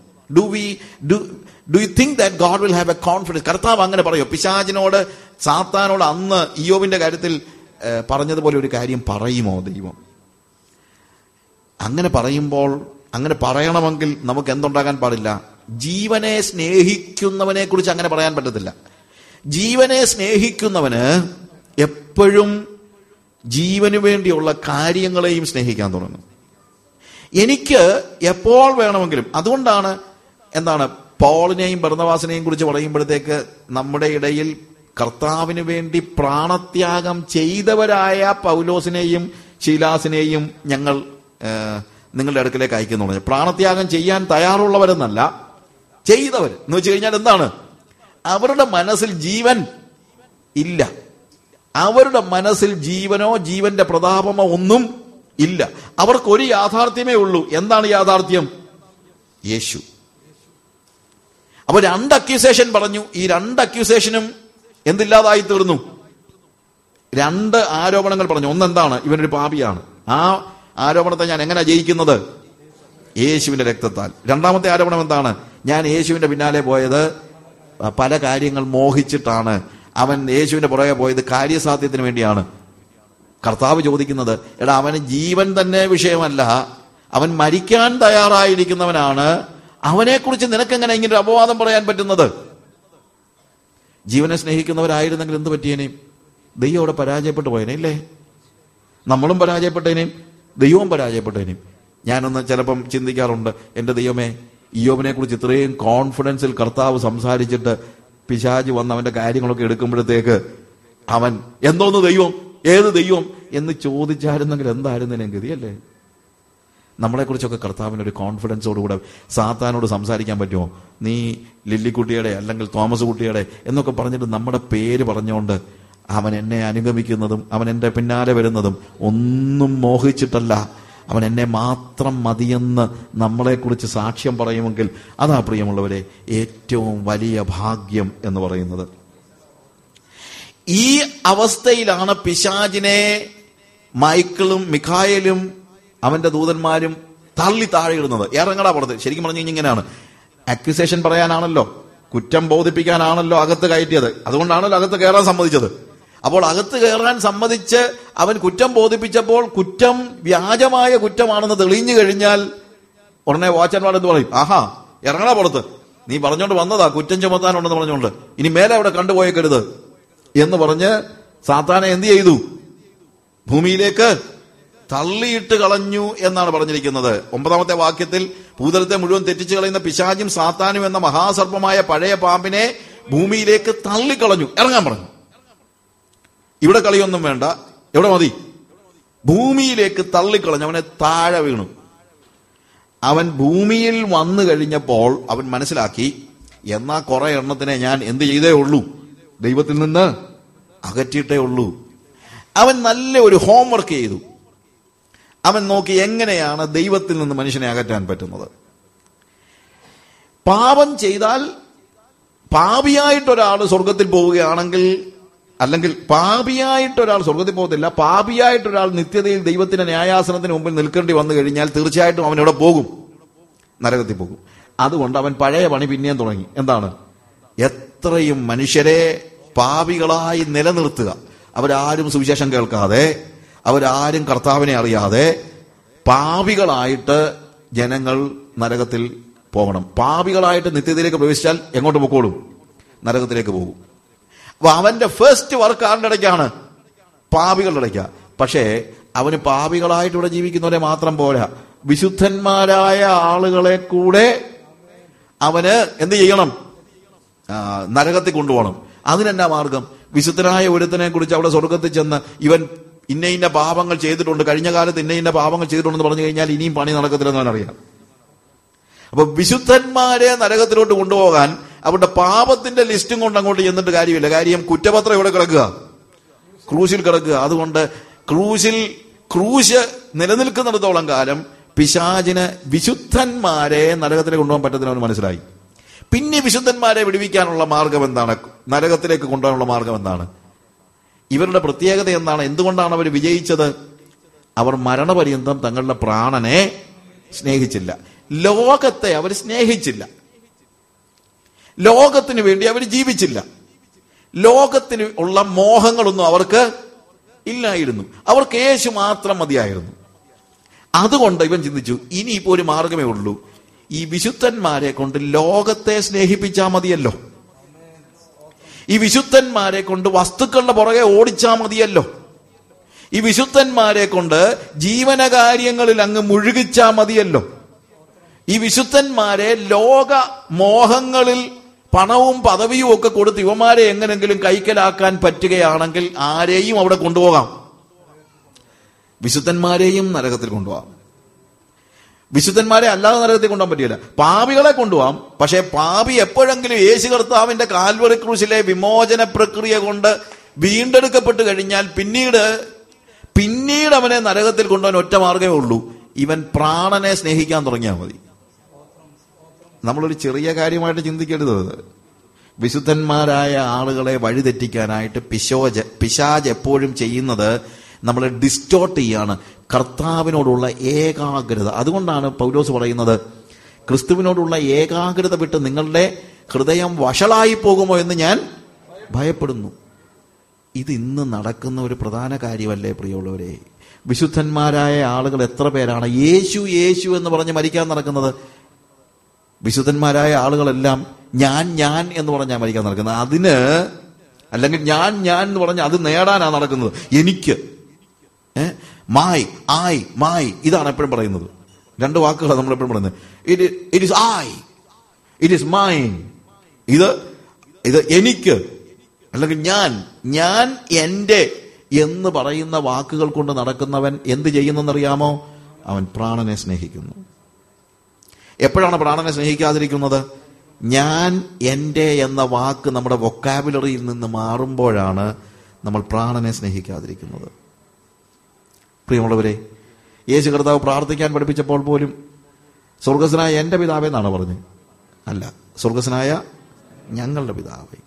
Do you think that God will have a confidence? കർത്താവ് അങ്ങനെ പറയോ? പിശാചിനോട്, സാത്താനോട് അന്ന് ഇയ്യോബിന്റെ കാര്യത്തിൽ പറഞ്ഞതുപോലെ ഒരു കാര്യം പറയുമോ ദൈവം? അങ്ങനെ പറയുമ്പോൾ, അങ്ങനെ പറയണമെങ്കിൽ നമുക്ക് എന്തുണ്ടാകാൻ പാടില്ല? ജീവനെ സ്നേഹിക്കുന്നവനെ കുറിച്ച് അങ്ങനെ പറയാൻ പറ്റത്തില്ല. ജീവനെ സ്നേഹിക്കുന്നവന് എപ്പോഴും ജീവന് വേണ്ടിയുള്ള കാര്യങ്ങളെയും സ്നേഹിക്കാൻ തുടങ്ങും. എനിക്ക് എപ്പോൾ വേണമെങ്കിലും, അതുകൊണ്ടാണ് പൗളിനെയും ബർന്നബാസിനെയും കുറിച്ച് പറയുമ്പോഴത്തേക്ക് നമ്മുടെ ഇടയിൽ കർത്താവിന് വേണ്ടി പ്രാണത്യാഗം ചെയ്തവരായ പൗലോസിനെയും ശീലാസിനെയും ഞങ്ങൾ നിങ്ങളുടെ അടുക്കലേക്ക് അയക്കുന്നു. പ്രാണത്യാഗം ചെയ്യാൻ തയ്യാറുള്ളവരെന്നല്ല, ചെയ്തവർ എന്ന് വെച്ച് കഴിഞ്ഞാൽ എന്താണ്? അവരുടെ മനസ്സിൽ ജീവൻ ഇല്ല. അവരുടെ മനസ്സിൽ ജീവനോ ജീവന്റെ പ്രതാപമോ ഒന്നും ഇല്ല. അവർക്കൊരു യാഥാർത്ഥ്യമേ ഉള്ളൂ. എന്താണ് യാഥാർത്ഥ്യം? യേശു. അപ്പൊ 2 അക്യൂസേഷൻ പറഞ്ഞു. ഈ 2 അക്യൂസേഷനും എന്തില്ലാതായി തീർന്നു? 2 ആരോപണങ്ങൾ പറഞ്ഞു. ഒന്നെന്താണ്? ഇവനൊരു പാപിയാണ്. ആ ആരോപണത്തെ ഞാൻ എങ്ങനെ ജയിക്കുന്നത്? യേശുവിന്റെ രക്തത്താൽ. രണ്ടാമത്തെ ആരോപണം എന്താണ്? ഞാൻ യേശുവിന്റെ പിന്നാലെ പോയത് പല കാര്യങ്ങൾ മോഹിച്ചിട്ടാണ്. അവൻ യേശുവിന്റെ പുറകെ പോയത് കാര്യസാധ്യത്തിന് വേണ്ടിയാണ്. കർത്താവ് ചോദിക്കുന്നത്, എടാ, അവന് ജീവൻ തന്നെ വിഷയമല്ല, അവൻ മരിക്കാൻ തയ്യാറായിരിക്കുന്നവനാണ്. അവനെക്കുറിച്ച് നിനക്കെങ്ങനെ ഇങ്ങനെ ഒരു അപവാദം പറയാൻ പറ്റുന്നത്? ജീവനെ സ്നേഹിക്കുന്നവരായിരുന്നെങ്കിൽ എന്ത് പറ്റിയേനേയും? ദൈവം അവിടെ പരാജയപ്പെട്ടു പോയേനെ ഇല്ലേ? നമ്മളും പരാജയപ്പെട്ടേനേയും ദൈവവും പരാജയപ്പെട്ടേനേയും. ഞാനൊന്ന് ചിലപ്പം ചിന്തിക്കാറുണ്ട്, എൻ്റെ ദൈവമേ, ഇയ്യോബിനെ കുറിച്ച് ഇത്രയും കോൺഫിഡൻസിൽ കർത്താവ് സംസാരിച്ചിട്ട് പിശാച് വന്ന് അവന്റെ കാര്യങ്ങളൊക്കെ എടുക്കുമ്പോഴത്തേക്ക് അവൻ എന്തോന്ന് ദൈവം, ഏത് ദൈവം എന്ന് ചോദിച്ചായിരുന്നെങ്കിൽ എന്തായിരുന്നേനെ ഗതിയല്ലേ? നമ്മളെക്കുറിച്ചൊക്കെ കർത്താവിനൊരു കോൺഫിഡൻസോടുകൂടെ സാത്താനോട് സംസാരിക്കാൻ പറ്റുമോ? നീ ലില്ലിക്കുട്ടിയുടെ അല്ലെങ്കിൽ തോമസ് കുട്ടിയുടെ എന്നൊക്കെ പറഞ്ഞിട്ട് നമ്മുടെ പേര് പറഞ്ഞുകൊണ്ട് അവൻ എന്നെ അനുഗമിക്കുന്നതും അവൻ എൻ്റെ പിന്നാലെ വരുന്നതും ഒന്നും മോഹിച്ചിട്ടല്ല, അവൻ എന്നെ മാത്രം മതിയെന്ന് നമ്മളെക്കുറിച്ച് സാക്ഷ്യം പറയുമെങ്കിൽ അതാ പ്രിയമുള്ളവരെ ഏറ്റവും വലിയ ഭാഗ്യം എന്ന് പറയുന്നത്. ഈ അവസ്ഥയിലാണ് പിശാചിനെ മൈക്കിളും മിഖായേലും അവന്റെ ദൂതന്മാരും തള്ളി താഴെ ഇടുന്നത്. ഇറങ്ങടാ പുറത്ത്. ശരിക്കും പറഞ്ഞു കഴിഞ്ഞാൽ ഇങ്ങനെയാണ്, അക്യൂസേഷൻ പറയാനാണല്ലോ, കുറ്റം ബോധിപ്പിക്കാനാണല്ലോ അകത്ത് കയറ്റിയത്. അതുകൊണ്ടാണല്ലോ അകത്ത് കയറാൻ സമ്മതിച്ചത്. അപ്പോൾ അകത്ത് കയറാൻ സമ്മതിച്ച് അവൻ കുറ്റം ബോധിപ്പിച്ചപ്പോൾ കുറ്റം വ്യാജമായ കുറ്റമാണെന്ന് തെളിഞ്ഞു കഴിഞ്ഞാൽ ഉടനെ വാച്ചന്മാർ എന്ത് പറയും? ആഹാ, ഇറങ്ങണ പുറത്ത്, നീ പറഞ്ഞോണ്ട് വന്നതാ കുറ്റം ചുമത്താനുണ്ടെന്ന് പറഞ്ഞുകൊണ്ട്, ഇനി മേലെ അവിടെ കണ്ടുപോയേക്കരുത് എന്ന് പറഞ്ഞ് സാത്താനെ എന്ത് ചെയ്തു? ഭൂമിയിലേക്ക് തള്ളിയിട്ട് കളഞ്ഞു എന്നാണ് പറഞ്ഞിരിക്കുന്നത്. 9-ാമത്തെ വാക്യത്തിൽ ഭൂതലത്തെ മുഴുവൻ തെറ്റിച്ചു കളയുന്ന പിശാചും സാത്താനും എന്ന മഹാസർപ്പമായ പഴയ പാമ്പിനെ ഭൂമിയിലേക്ക് തള്ളിക്കളഞ്ഞു. ഇറങ്ങാൻ പറഞ്ഞു. ഇവിടെ കളിയൊന്നും വേണ്ട, എവിടെ മതി? ഭൂമിയിലേക്ക് തള്ളിക്കളഞ്ഞു. അവനെ താഴെ വീണു. അവൻ ഭൂമിയിൽ വന്നു കഴിഞ്ഞപ്പോൾ അവൻ മനസ്സിലാക്കി, എന്നാ കുറെ എണ്ണത്തിനെ ഞാൻ എന്ത് ചെയ്തേ ഉള്ളൂ? ദൈവത്തിൽ നിന്ന് അകറ്റിയിട്ടേ ഉള്ളൂ. അവൻ നല്ല ഒരു ഹോംവർക്ക് ചെയ്തു. അവൻ നോക്കി എങ്ങനെയാണ് ദൈവത്തിൽ നിന്ന് മനുഷ്യനെ അകറ്റാൻ പറ്റുന്നത്. പാപം ചെയ്താൽ പാപിയായിട്ടൊരാൾ സ്വർഗത്തിൽ പോവുകയാണെങ്കിൽ, അല്ലെങ്കിൽ പാപിയായിട്ടൊരാൾ സ്വർഗത്തിൽ പോകത്തില്ല, പാപിയായിട്ടൊരാൾ നിത്യതയിൽ ദൈവത്തിന്റെ ന്യായാസനത്തിന് മുമ്പിൽ നിൽക്കേണ്ടി വന്നു കഴിഞ്ഞാൽ തീർച്ചയായിട്ടും അവൻ ഇവിടെ പോകും, നരകത്തിൽ പോകും. അതുകൊണ്ട് അവൻ പഴയ പണി പിന്നെയും തുടങ്ങി. എന്താണ്? എത്രയും മനുഷ്യരെ പാപികളായി നിലനിർത്തുക. അവരാരും സുവിശേഷം കേൾക്കാതെ, അവരാരും കർത്താവിനെ അറിയാതെ പാപികളായിട്ട് ജനങ്ങൾ നരകത്തിൽ പോകണം. പാപികളായിട്ട് നിത്യതയിലേക്ക് പ്രവേശിച്ചാൽ എങ്ങോട്ട് പൊക്കോളും? നരകത്തിലേക്ക് പോകും. അപ്പൊ അവന്റെ ഫസ്റ്റ് വർക്ക് ആരുടെ ഇടയ്ക്കാണ്? പാപികളുടെ ഇടയ്ക്ക. പക്ഷേ അവന് പാപികളായിട്ട് ഇവിടെ ജീവിക്കുന്നവരെ മാത്രം പോരാ, വിശുദ്ധന്മാരായ ആളുകളെ കൂടെ അവന് എന്ത് ചെയ്യണം? നരകത്തിൽ കൊണ്ടുപോകണം. അതിനെന്നാ മാർഗം? വിശുദ്ധനായ ഒരുത്തനെ കുറിച്ച് അവിടെ സ്വർഗത്തിൽ ചെന്ന് ഇവൻ ഇന്ന ഇന്ന പാപങ്ങൾ ചെയ്തിട്ടുണ്ട്, കഴിഞ്ഞ കാലത്ത് ഇന്ന ഇന്ന പാപങ്ങൾ ചെയ്തിട്ടുണ്ടെന്ന് പറഞ്ഞു കഴിഞ്ഞാൽ ഇനിയും പണി നടക്കത്തില്ലെന്ന് അവനറിയാം. അപ്പൊ വിശുദ്ധന്മാരെ നരകത്തിലോട്ട് കൊണ്ടുപോകാൻ അവരുടെ പാപത്തിന്റെ ലിസ്റ്റും കൊണ്ട് അങ്ങോട്ട് ചെന്നിട്ട് കാര്യമില്ല. കാര്യം കുറ്റപത്രം ഇവിടെ കിടക്കുക, ക്രൂശിൽ കിടക്കുക. അതുകൊണ്ട് ക്രൂശ് നിലനിൽക്കുന്നിടത്തോളം കാലം പിശാചിന് വിശുദ്ധന്മാരെ നരകത്തിലേക്ക് കൊണ്ടുപോകാൻ പറ്റത്തില്ല എന്ന് മനസ്സിലായി. പിന്നെ വിശുദ്ധന്മാരെ വിടുവിക്കാനുള്ള മാർഗം എന്താണ്? നരകത്തിലേക്ക് കൊണ്ടുപോകാനുള്ള മാർഗം എന്താണ്? ഇവരുടെ പ്രത്യേകത എന്താണ്? എന്തുകൊണ്ടാണ് അവർ വിജയിച്ചത്? അവർ മരണപര്യന്തം തങ്ങളുടെ പ്രാണനെ സ്നേഹിച്ചില്ല. ലോകത്തെ അവർ സ്നേഹിച്ചില്ല. ലോകത്തിന് വേണ്ടി അവർ ജീവിച്ചില്ല. ലോകത്തിന് ഉള്ള മോഹങ്ങളൊന്നും അവർക്ക് ഇല്ലായിരുന്നു. അവർക്ക് യേശു മാത്രം മതിയായിരുന്നു. അതുകൊണ്ട് ഇവൻ ചിന്തിച്ചു, ഇനിയിപ്പോ ഒരു മാർഗമേ ഉള്ളൂ, ഈ വിശുദ്ധന്മാരെ കൊണ്ട് ലോകത്തെ സ്നേഹിപ്പിച്ചാൽ മതിയല്ലോ, ഈ വിശുദ്ധന്മാരെ കൊണ്ട് വസ്തുക്കളുടെ പുറകെ ഓടിച്ചാൽ മതിയല്ലോ, ഈ വിശുദ്ധന്മാരെ കൊണ്ട് ജീവനകാര്യങ്ങളിൽ അങ്ങ് മുഴുകിച്ചാൽ മതിയല്ലോ, ഈ വിശുദ്ധന്മാരെ ലോക മോഹങ്ങളിൽ പണവും പദവിയും ഒക്കെ കൊടുത്ത് ഇവന്മാരെ എങ്ങനെങ്കിലും കൈക്കലാക്കാൻ പറ്റുകയാണെങ്കിൽ ആരെയും അവിടെ കൊണ്ടുപോകാം. വിശുദ്ധന്മാരെയും നരകത്തിൽ കൊണ്ടുപോകാം. വിശുദ്ധന്മാരെ അല്ലാതെ നരകത്തിൽ കൊണ്ടുപോകാൻ പറ്റില്ല. പാപികളെ കൊണ്ടുപോകാം. പക്ഷെ പാപി എപ്പോഴെങ്കിലും യേശു കർത്താവിന്റെ കാൽവറി ക്രൂശിലെ വിമോചന പ്രക്രിയ കൊണ്ട് വീണ്ടെടുക്കപ്പെട്ട് കഴിഞ്ഞാൽ പിന്നീട് അവനെ നരകത്തിൽ കൊണ്ടുപോകാൻ ഒറ്റ മാർഗമേ ഉള്ളൂ, ഇവൻ പ്രാണനെ സ്നേഹിക്കാൻ തുടങ്ങിയാൽ മതി. നമ്മളൊരു ചെറിയ കാര്യമായിട്ട് ചിന്തിക്കരുത്. വിശുദ്ധന്മാരായ ആളുകളെ വഴിതെറ്റിക്കാനായിട്ട് പിശാച് എപ്പോഴും ചെയ്യുന്നത് നമ്മളെ ഡിസ്റ്റോർട്ട് ചെയ്യാണ്, കർത്താവിനോടുള്ള ഏകാഗ്രത. അതുകൊണ്ടാണ് പൗലോസ് പറയുന്നത്, ക്രിസ്തുവിനോടുള്ള ഏകാഗ്രത വിട്ട് നിങ്ങളുടെ ഹൃദയം വഷളായി പോകുമോ എന്ന് ഞാൻ ഭയപ്പെടുന്നു. ഇത് ഇന്ന് നടക്കുന്ന ഒരു പ്രധാന കാര്യമല്ലേ പ്രിയമുള്ളവരെ? വിശുദ്ധന്മാരായ ആളുകൾ എത്ര പേരാണ് യേശു യേശു എന്ന് പറഞ്ഞ് മരിക്കാൻ നടക്കുന്നത്? വിശുദ്ധന്മാരായ ആളുകളെല്ലാം ഞാൻ എന്ന് പറഞ്ഞാൽ മരിക്കാൻ നടക്കുന്നത്. അതിന് അല്ലെങ്കിൽ ഞാൻ എന്ന് പറഞ്ഞ അത് നേടാനാണ് നടക്കുന്നത്. എനിക്ക് മായി ഇതാണ് എപ്പോഴും പറയുന്നത്. രണ്ട് വാക്കുകളാണ് നമ്മൾ എപ്പോഴും പറയുന്നത്. It is I, it is mine. ഇത് എനിക്ക്, അല്ലെങ്കിൽ ഞാൻ എന്റെ എന്ന് പറയുന്ന വാക്കുകൾ കൊണ്ട് നടക്കുന്നവൻ എന്ത് ചെയ്യുന്നെന്നറിയാമോ? അവൻ പ്രാണനെ സ്നേഹിക്കുന്നു. എപ്പോഴാണ് പ്രാണനെ സ്നേഹിക്കാതിരിക്കുന്നത്? ഞാൻ എന്റെ എന്ന വാക്ക് നമ്മുടെ വൊക്കാബുലറിയിൽ നിന്ന് മാറുമ്പോഴാണ് നമ്മൾ പ്രാണനെ സ്നേഹിക്കാതിരിക്കുന്നത്. പ്രിയമുള്ളവരെ, യേശു കർത്താവ് പ്രാർത്ഥിക്കാൻ പഠിപ്പിച്ചപ്പോൾ പോലും സ്വർഗസ്വനായ എന്റെ പിതാവേ എന്നാണ് പറഞ്ഞത്. അല്ല, സ്വർഗസ്വനായ ഞങ്ങളുടെ പിതാവേ.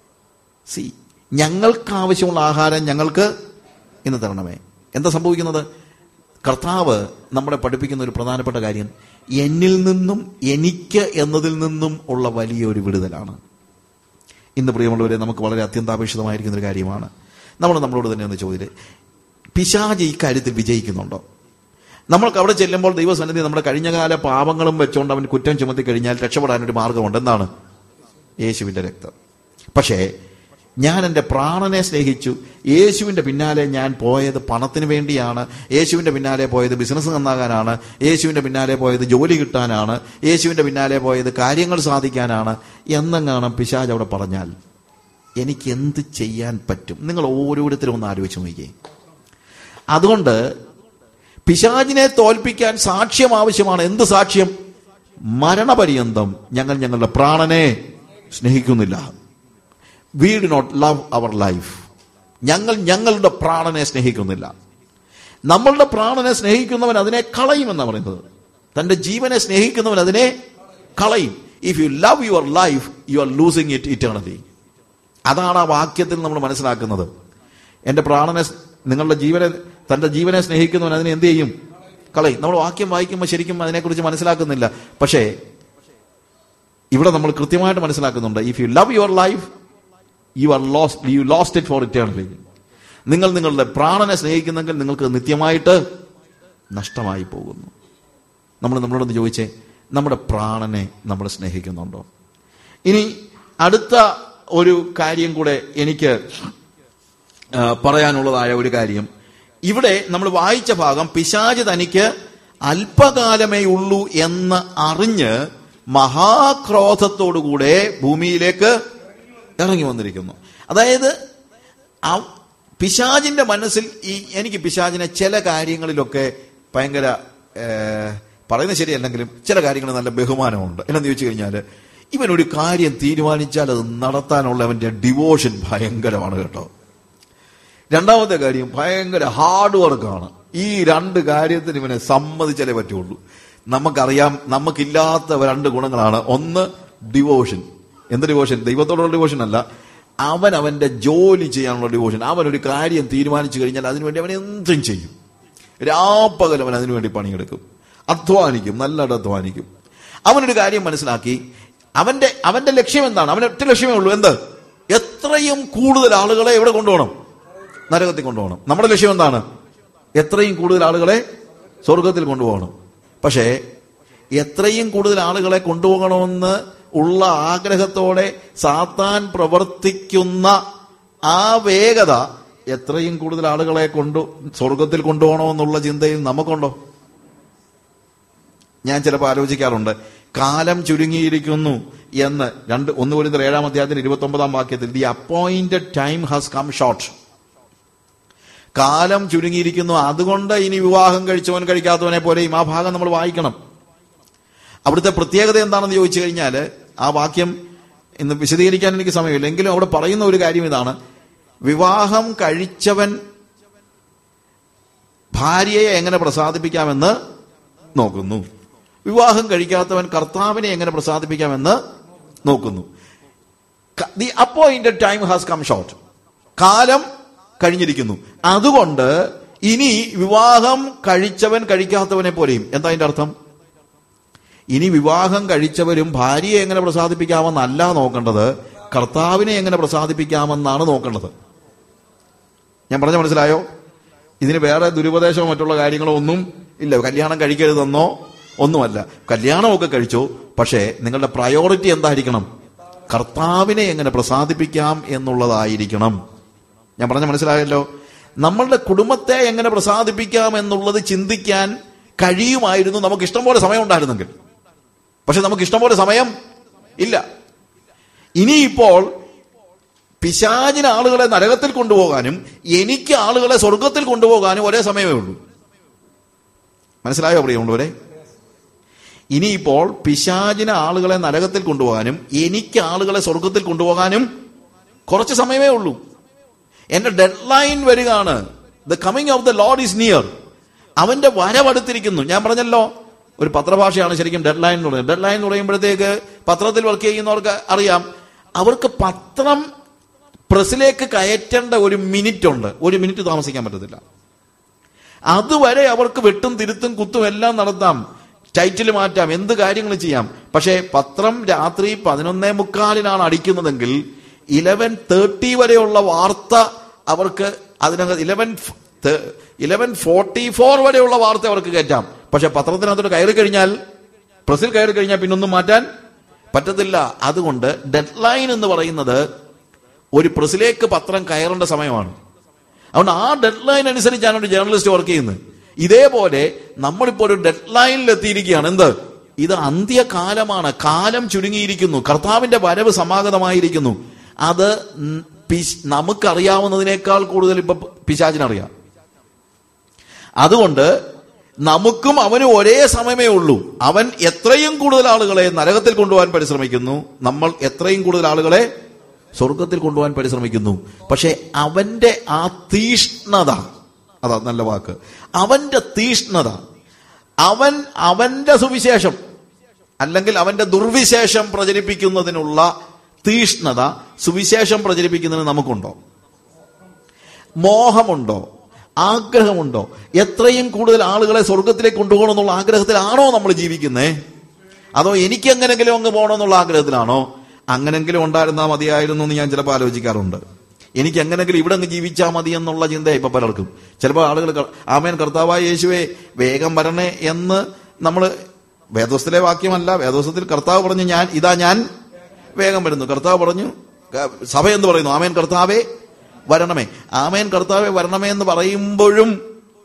ഞങ്ങൾക്ക് ആവശ്യമുള്ള ആഹാരം ഞങ്ങൾക്ക് ഇന്ന് തരണമേ. എന്താ സംഭവിക്കുന്നത്? കർത്താവ് നമ്മളെ പഠിപ്പിക്കുന്ന ഒരു പ്രധാനപ്പെട്ട കാര്യം എന്നിൽ നിന്നും എനിക്ക് എന്നതിൽ നിന്നും ഉള്ള വലിയൊരു വിടുതലാണ്. ഇന്ന് പ്രിയമുള്ളവരെ, നമുക്ക് വളരെ അത്യന്താപേക്ഷിതമായിരിക്കുന്ന ഒരു കാര്യമാണ്. നമ്മളോട് തന്നെ ഒന്ന് ചോദിച്ചേ, പിശാച് ഈ കാര്യത്തിൽ വിജയിക്കുന്നുണ്ടോ? നമ്മൾക്ക് അവിടെ ചെല്ലുമ്പോൾ ദൈവസന്നിധി നമ്മുടെ കഴിഞ്ഞകാല പാപങ്ങളും വെച്ചുകൊണ്ട് അവൻ കുറ്റം ചുമത്തി കഴിഞ്ഞാൽ രക്ഷപ്പെടാനൊരു മാർഗമുണ്ട്. എന്താണ്? യേശുവിന്റെ രക്തം. പക്ഷേ ഞാൻ എൻ്റെ പ്രാണനെ സ്നേഹിച്ചു. യേശുവിൻ്റെ പിന്നാലെ ഞാൻ പോയത് പണത്തിന് വേണ്ടിയാണ്, യേശുവിൻ്റെ പിന്നാലെ പോയത് ബിസിനസ് നന്നാകാനാണ്, യേശുവിൻ്റെ പിന്നാലെ പോയത് ജോലി കിട്ടാനാണ്, യേശുവിൻ്റെ പിന്നാലെ പോയത് കാര്യങ്ങൾ സാധിക്കാനാണ് എന്നെങ്ങാണ് പിശാച് അവിടെ പറഞ്ഞാൽ എനിക്ക് എന്ത് ചെയ്യാൻ പറ്റും? നിങ്ങൾ ഓരോരുത്തരും ഒന്ന് ആലോചിച്ച് നോക്കിയേ. അതുകൊണ്ട് പിശാചിനെ തോൽപ്പിക്കാൻ സാക്ഷ്യം ആവശ്യമാണ്. എന്ത് സാക്ഷ്യം? മരണപര്യന്തം ഞങ്ങൾ ഞങ്ങളുടെ പ്രാണനെ സ്നേഹിക്കുന്നില്ല. We do not love our life. ഞങ്ങളുടെ പ്രാണനെ സ്നേഹിക്കുന്നില്ല. നമ്മളുടെ പ്രാണനെ സ്നേഹിക്കുന്നവൻ അതിനെ കളയുമെന്നാണ് പറയുന്നത്. തന്റെ ജീവനെ സ്നേഹിക്കുന്നവൻ അതിനെ കളയും. If you love your life, you are losing it eternally. അതാണ് ആ വാക്യത്തിൽ നമ്മൾ മനസ്സിലാക്കുന്നത്. എന്റെ പ്രാണനെ, തന്റെ ജീവനെ സ്നേഹിക്കുന്നവൻ അതിനെ എന്ത് ചെയ്യും? കളയും. നമ്മൾ വാക്യം വായിക്കുമ്പോൾ ശരിക്കും അതിനെക്കുറിച്ച് മനസ്സിലാക്കുന്നില്ല. പക്ഷേ ഇവിടെ നമ്മൾ കൃത്യമായിട്ട് മനസ്സിലാക്കുന്നുണ്ട്. If you love your life, you lost it for eternity. നിങ്ങൾ നിങ്ങളുടെ പ്രാണനെ സ്നേഹിക്കുന്നെങ്കിൽ നിങ്ങൾക്ക് നിത്യമായിട്ട് നഷ്ടമായി പോകുന്നു. നമ്മളോടൊന്ന് ചോദിച്ചേ, നമ്മുടെ പ്രാണനെ നമ്മൾ സ്നേഹിക്കുന്നുണ്ടോ? ഇനി അടുത്ത ഒരു കാര്യം കൂടെ എനിക്ക് പറയാനുള്ളതായ ഒരു കാര്യം, ഇവിടെ നമ്മൾ വായിച്ച ഭാഗം പിശാച് തനിക്ക് അല്പകാലമേ ഉള്ളൂ എന്ന് അറിഞ്ഞ് മഹാക്രോധത്തോടുകൂടെ ഭൂമിയിലേക്ക് ഇറങ്ങി വന്നിരിക്കുന്നു. അതായത് പിശാചിന്റെ മനസ്സിൽ എനിക്ക് പിശാചിനെ ചില കാര്യങ്ങളിലൊക്കെ ഭയങ്കര പറയുന്നത് ശരിയല്ലെങ്കിലും ചില കാര്യങ്ങൾ നല്ല ബഹുമാനമുണ്ട്. എന്നു ചോദിച്ചു കഴിഞ്ഞാൽ ഇവനൊരു കാര്യം തീരുമാനിച്ചാൽ അത് നടത്താനുള്ള അവന്റെ ഡിവോഷൻ ഭയങ്കരമാണ് കേട്ടോ. രണ്ടാമത്തെ കാര്യം ഭയങ്കര ഹാർഡ് വർക്കാണ്. ഈ രണ്ട് കാര്യത്തിന് ഇവനെ സമ്മതിച്ചാലേ പറ്റുള്ളൂ. നമുക്കറിയാം നമുക്കില്ലാത്ത രണ്ട് ഗുണങ്ങളാണ്. ഒന്ന് ഡിവോഷൻ. എന്ത് ഡിവോഷൻ? ദൈവത്തോടുള്ള ഡിവോഷൻ അല്ല, അവന്റെ ജോലി ചെയ്യാനുള്ള ഡിവോഷൻ. അവനൊരു കാര്യം തീരുമാനിച്ചു കഴിഞ്ഞാൽ അതിനുവേണ്ടി അവൻ എന്തും ചെയ്യും. രാപ്പകൽ അവൻ അതിനുവേണ്ടി പണിയെടുക്കും, അധ്വാനിക്കും, നല്ലതായിട്ട് അധ്വാനിക്കും. അവനൊരു കാര്യം മനസ്സിലാക്കി, അവന്റെ ലക്ഷ്യം എന്താണ്? അവന്റെ ഒറ്റ ലക്ഷ്യമേ ഉള്ളൂ. എന്ത്? എത്രയും കൂടുതൽ ആളുകളെ എവിടെ കൊണ്ടുപോകണം? നരകത്തിൽ കൊണ്ടുപോകണം. നമ്മുടെ ലക്ഷ്യം എന്താണ്? എത്രയും കൂടുതൽ ആളുകളെ സ്വർഗത്തിൽ കൊണ്ടുപോകണം. പക്ഷേ എത്രയും കൂടുതൽ ആളുകളെ കൊണ്ടുപോകണമെന്ന് ഉള്ള ആഗ്രഹത്തോടെ സാത്താൻ പ്രവർത്തിക്കുന്ന ആ വേഗത എത്രയും കൂടുതൽ ആളുകളെ സ്വർഗത്തിൽ കൊണ്ടുപോകണമെന്നുള്ള ചിന്തയിൽ നമുക്കുണ്ടോ? ഞാൻ ചിലപ്പോൾ ആലോചിക്കാറുണ്ട്, കാലം ചുരുങ്ങിയിരിക്കുന്നു എന്ന് 1 കൊരിന്ത്യർ 7-ാം അധ്യായത്തിന്റെ 29-ാം വാക്യത്തിൽ the appointed time has come short. കാലം ചുരുങ്ങിയിരിക്കുന്നു, അതുകൊണ്ട് ഇനി വിവാഹം കഴിച്ചവൻ കഴിക്കാത്തവനെ പോലെയും. ആ ഭാഗം നമ്മൾ വായിക്കണം. അവിടുത്തെ പ്രത്യേകത എന്താണെന്ന് ചോദിച്ചു കഴിഞ്ഞാൽ ആ വാക്യം ഇന്ന് വിശദീകരിക്കാൻ എനിക്ക് സമയമില്ല, എങ്കിലും അവിടെ പറയുന്ന ഒരു കാര്യം ഇതാണ്: വിവാഹം കഴിച്ചവൻ ഭാര്യയെ എങ്ങനെ പ്രസാദിപ്പിക്കാമെന്ന് നോക്കുന്നു, വിവാഹം കഴിക്കാത്തവൻ കർത്താവിനെ എങ്ങനെ പ്രസാദിപ്പിക്കാമെന്ന് നോക്കുന്നു. The appointed time has come short. കാലം കഴിഞ്ഞിരിക്കുന്നു, അതുകൊണ്ട് ഇനി വിവാഹം കഴിച്ചവൻ കഴിക്കാത്തവനെ പോലെയും. എന്താ അതിന്റെ അർത്ഥം? ഇനി വിവാഹം കഴിച്ചവരും ഭാര്യയെ എങ്ങനെ പ്രസാദിപ്പിക്കാമെന്നല്ല നോക്കേണ്ടത്, കർത്താവിനെ എങ്ങനെ പ്രസാദിപ്പിക്കാമെന്നാണ് നോക്കേണ്ടത്. ഞാൻ പറഞ്ഞ മനസ്സിലായോ? ഇതിന് വേറെ ദുരുപദേശമോ മറ്റുള്ള കാര്യങ്ങളോ ഒന്നും ഇല്ല. കല്യാണം കഴിക്കരുതെന്നോ ഒന്നുമല്ല. കല്യാണമൊക്കെ കഴിച്ചു, പക്ഷേ നിങ്ങളുടെ പ്രയോറിറ്റി എന്തായിരിക്കണം? കർത്താവിനെ എങ്ങനെ പ്രസാദിപ്പിക്കാം എന്നുള്ളതായിരിക്കണം. ഞാൻ പറഞ്ഞ മനസ്സിലായല്ലോ? നമ്മളുടെ കുടുംബത്തെ എങ്ങനെ പ്രസാദിപ്പിക്കാം എന്നുള്ളത് ചിന്തിക്കാൻ കഴിയുമായിരുന്നു നമുക്ക് ഇഷ്ടംപോലെ സമയം ഉണ്ടായിരുന്നെങ്കിൽ. പക്ഷെ നമുക്ക് ഇഷ്ടംപോലെ സമയം ഇല്ല. ഇനിയിപ്പോൾ പിശാചിന് ആളുകളെ നരകത്തിൽ കൊണ്ടുപോകാനും എനിക്ക് ആളുകളെ സ്വർഗത്തിൽ കൊണ്ടുപോകാനും ഒരേ സമയമേ ഉള്ളൂ. മനസ്സിലായോ പ്രിയമുള്ളവരെ? ഇനിയിപ്പോൾ പിശാചിന് ആളുകളെ നരകത്തിൽ കൊണ്ടുപോകാനും എനിക്ക് ആളുകളെ സ്വർഗത്തിൽ കൊണ്ടുപോകാനും കുറച്ച് സമയമേ ഉള്ളൂ. എന്റെ ഡെഡ് ലൈൻ വരികയാണ്. The coming of the lord is near. അവന്റെ വരവടുത്തിരിക്കുന്നു. ഞാൻ പറഞ്ഞല്ലോ, ഒരു പത്രഭാഷയാണ് ശരിക്കും ഡെഡ് ലൈൻ എന്ന് പറയുന്നത്. ഡെഡ് ലൈൻ എന്ന് പറയുമ്പോഴത്തേക്ക് പത്രത്തിൽ വർക്ക് ചെയ്യുന്നവർക്ക് അറിയാം, അവർക്ക് പത്രം പ്രസിലേക്ക് കയറ്റേണ്ട ഒരു മിനിറ്റ് ഉണ്ട്. ഒരു മിനിറ്റ് താമസിക്കാൻ പറ്റത്തില്ല. അതുവരെ അവർക്ക് വെട്ടും തിരുത്തും കുത്തും എല്ലാം നടത്താം, ടൈറ്റിൽ മാറ്റാം, എന്ത് കാര്യങ്ങൾ ചെയ്യാം. പക്ഷേ പത്രം രാത്രി 11:45 അടിക്കുന്നതെങ്കിൽ 11:30 വരെയുള്ള വാർത്ത അവർക്ക് അതിനകത്ത് 11:44 വരെയുള്ള വാർത്ത അവർക്ക് കയറ്റാം. പക്ഷെ പത്രത്തിനകത്തോട്ട് കയറി കഴിഞ്ഞാൽ, പ്രസിൽ കയറി കഴിഞ്ഞാൽ പിന്നൊന്നും മാറ്റാൻ പറ്റത്തില്ല. അതുകൊണ്ട് ഡെഡ് ലൈൻ എന്ന് പറയുന്നത് ഒരു പ്രസിലേക്ക് പത്രം കയറേണ്ട സമയമാണ്. അതുകൊണ്ട് ആ ഡെഡ് ലൈൻ അനുസരിച്ചാണ് ഒരു ജേർണലിസ്റ്റ് വർക്ക് ചെയ്യുന്നത്. ഇതേപോലെ നമ്മളിപ്പോൾ ഒരു ഡെഡ് ലൈനിൽ എത്തിയിരിക്കുകയാണ്. എന്ത്? ഇത് അന്ത്യകാലമാണ്. കാലം ചുരുങ്ങിയിരിക്കുന്നു. കർത്താവിന്റെ വരവ് സമാഗതമായിരിക്കുന്നു. അത് നമുക്കറിയാവുന്നതിനേക്കാൾ കൂടുതൽ ഇപ്പൊ പിശാചിനറിയാം. അതുകൊണ്ട് നമുക്കും അവനും ഒരേ സമയമേ ഉള്ളൂ. അവൻ എത്രയും കൂടുതൽ ആളുകളെ നരകത്തിൽ കൊണ്ടുപോകാൻ പരിശ്രമിക്കുന്നു, നമ്മൾ എത്രയും കൂടുതൽ ആളുകളെ സ്വർഗത്തിൽ കൊണ്ടുപോകാൻ പരിശ്രമിക്കുന്നു. പക്ഷെ അവന്റെ ആ തീഷ്ണത, അതാ നല്ല വാക്ക്, അവന്റെ തീഷ്ണത, അവന്റെ സുവിശേഷം അല്ലെങ്കിൽ അവന്റെ ദുർവിശേഷം പ്രചരിപ്പിക്കുന്നതിനുള്ള തീഷ്ണത സുവിശേഷം പ്രചരിപ്പിക്കുന്നതിന് നമുക്കുണ്ടോ? മോഹമുണ്ടോ? ആഗ്രഹമുണ്ടോ? എത്രയും കൂടുതൽ ആളുകളെ സ്വർഗത്തിലേക്ക് കൊണ്ടുപോകണം എന്നുള്ള ആഗ്രഹത്തിലാണോ നമ്മൾ ജീവിക്കുന്നേ? അതോ എനിക്ക് എങ്ങനെങ്കിലും അങ്ങ് പോകണം എന്നുള്ള ആഗ്രഹത്തിലാണോ? അങ്ങനെങ്കിലും ഉണ്ടായിരുന്നാൽ മതിയായിരുന്നു എന്ന് ഞാൻ ചിലപ്പോൾ ആലോചിക്കാറുണ്ട്. എനിക്ക് എങ്ങനെങ്കിലും ഇവിടെ അങ്ങ് ജീവിച്ചാൽ മതി എന്നുള്ള ചിന്ത ഇപ്പൊ പലർക്കും. ചിലപ്പോൾ ആളുകൾ ആമേൻ കർത്താവായ യേശുവേ വേഗം വരണേ എന്ന് നമ്മൾ, വേദോസ്തത്തിലെ വാക്യമല്ല, വേദോസ്തത്തിൽ കർത്താവ് പറഞ്ഞു ഞാൻ വേഗം വരുന്നു. കർത്താവ് പറഞ്ഞു, സഭ എന്ന് പറയുന്നു ആമേൻ കർത്താവേ വരണമേ. ആമേൻ കർത്താവേ വരണമേ എന്ന് പറയുമ്പോഴും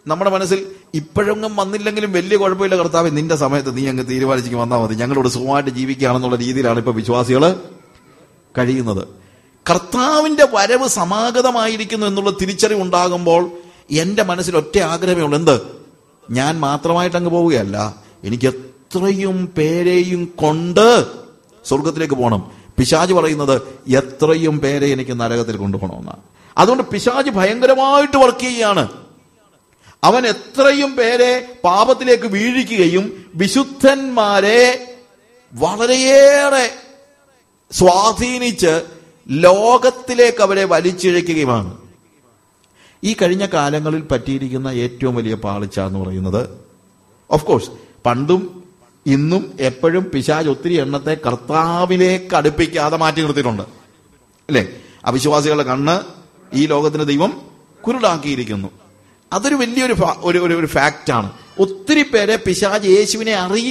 നമ്മുടെ മനസ്സിൽ ഇപ്പോഴൊന്നും വന്നില്ലെങ്കിലും വലിയ കുഴപ്പമില്ല കർത്താവേ, നിന്റെ സമയത്ത് നീ അങ്ങ് തീരുമാനിച്ചിട്ട് വന്നാൽ മതി, ഞങ്ങളോട് സുഖമായിട്ട് ജീവിക്കുകയാണെന്നുള്ള രീതിയിലാണ് ഇപ്പൊ വിശ്വാസികൾ കഴിയുന്നത്. കർത്താവിന്റെ വരവ് സമാഗതമായിരിക്കുന്നു എന്നുള്ള തിരിച്ചറിവുണ്ടാകുമ്പോൾ എന്റെ മനസ്സിൽ ഒറ്റ ആഗ്രഹമേ ഉള്ളൂ. എന്ത്? ഞാൻ മാത്രമായിട്ട് അങ്ങ് പോവുകയല്ല, എനിക്ക് എത്രയും പേരെയും കൊണ്ട് സ്വർഗത്തിലേക്ക് പോകണം. പിശാച് പറയുന്നത് എത്രയും പേരെ എനിക്ക് നരകത്തിൽ കൊണ്ടുപോകണമെന്നാണ്. അതുകൊണ്ട് പിശാച് ഭയങ്കരമായിട്ട് വർക്ക് ചെയ്യുകയാണ്. അവൻ എത്രയും പേരെ പാപത്തിലേക്ക് വീഴിക്കുകയും വിശുദ്ധന്മാരെ വളരെയേറെ സ്വാധീനിച്ച് ലോകത്തിലേക്ക് അവരെ വലിച്ചിഴയ്ക്കുകയുമാണ്. ഈ കഴിഞ്ഞ കാലങ്ങളിൽ പറ്റിയിരിക്കുന്ന ഏറ്റവും വലിയ പാളിച്ച എന്ന് പറയുന്നത്, ഓഫ് കോഴ്സ് പണ്ടും ഇന്നും എപ്പോഴും പിശാച് ഒത്തിരി എണ്ണത്തെ കർത്താവിലേക്ക് അടുപ്പിക്കാതെ മാറ്റി നിർത്തിയിട്ടുണ്ട്, അല്ലേ? അവിശ്വാസികളുടെ കണ്ണ് ഈ ലോകത്തിന് ദൈവം കുരുടാക്കിയിരിക്കുന്നു. അതൊരു വലിയൊരു ഒരു ഫാക്റ്റാണ്. ഒത്തിരി പേരെ പിശാച് യേശുവിനെ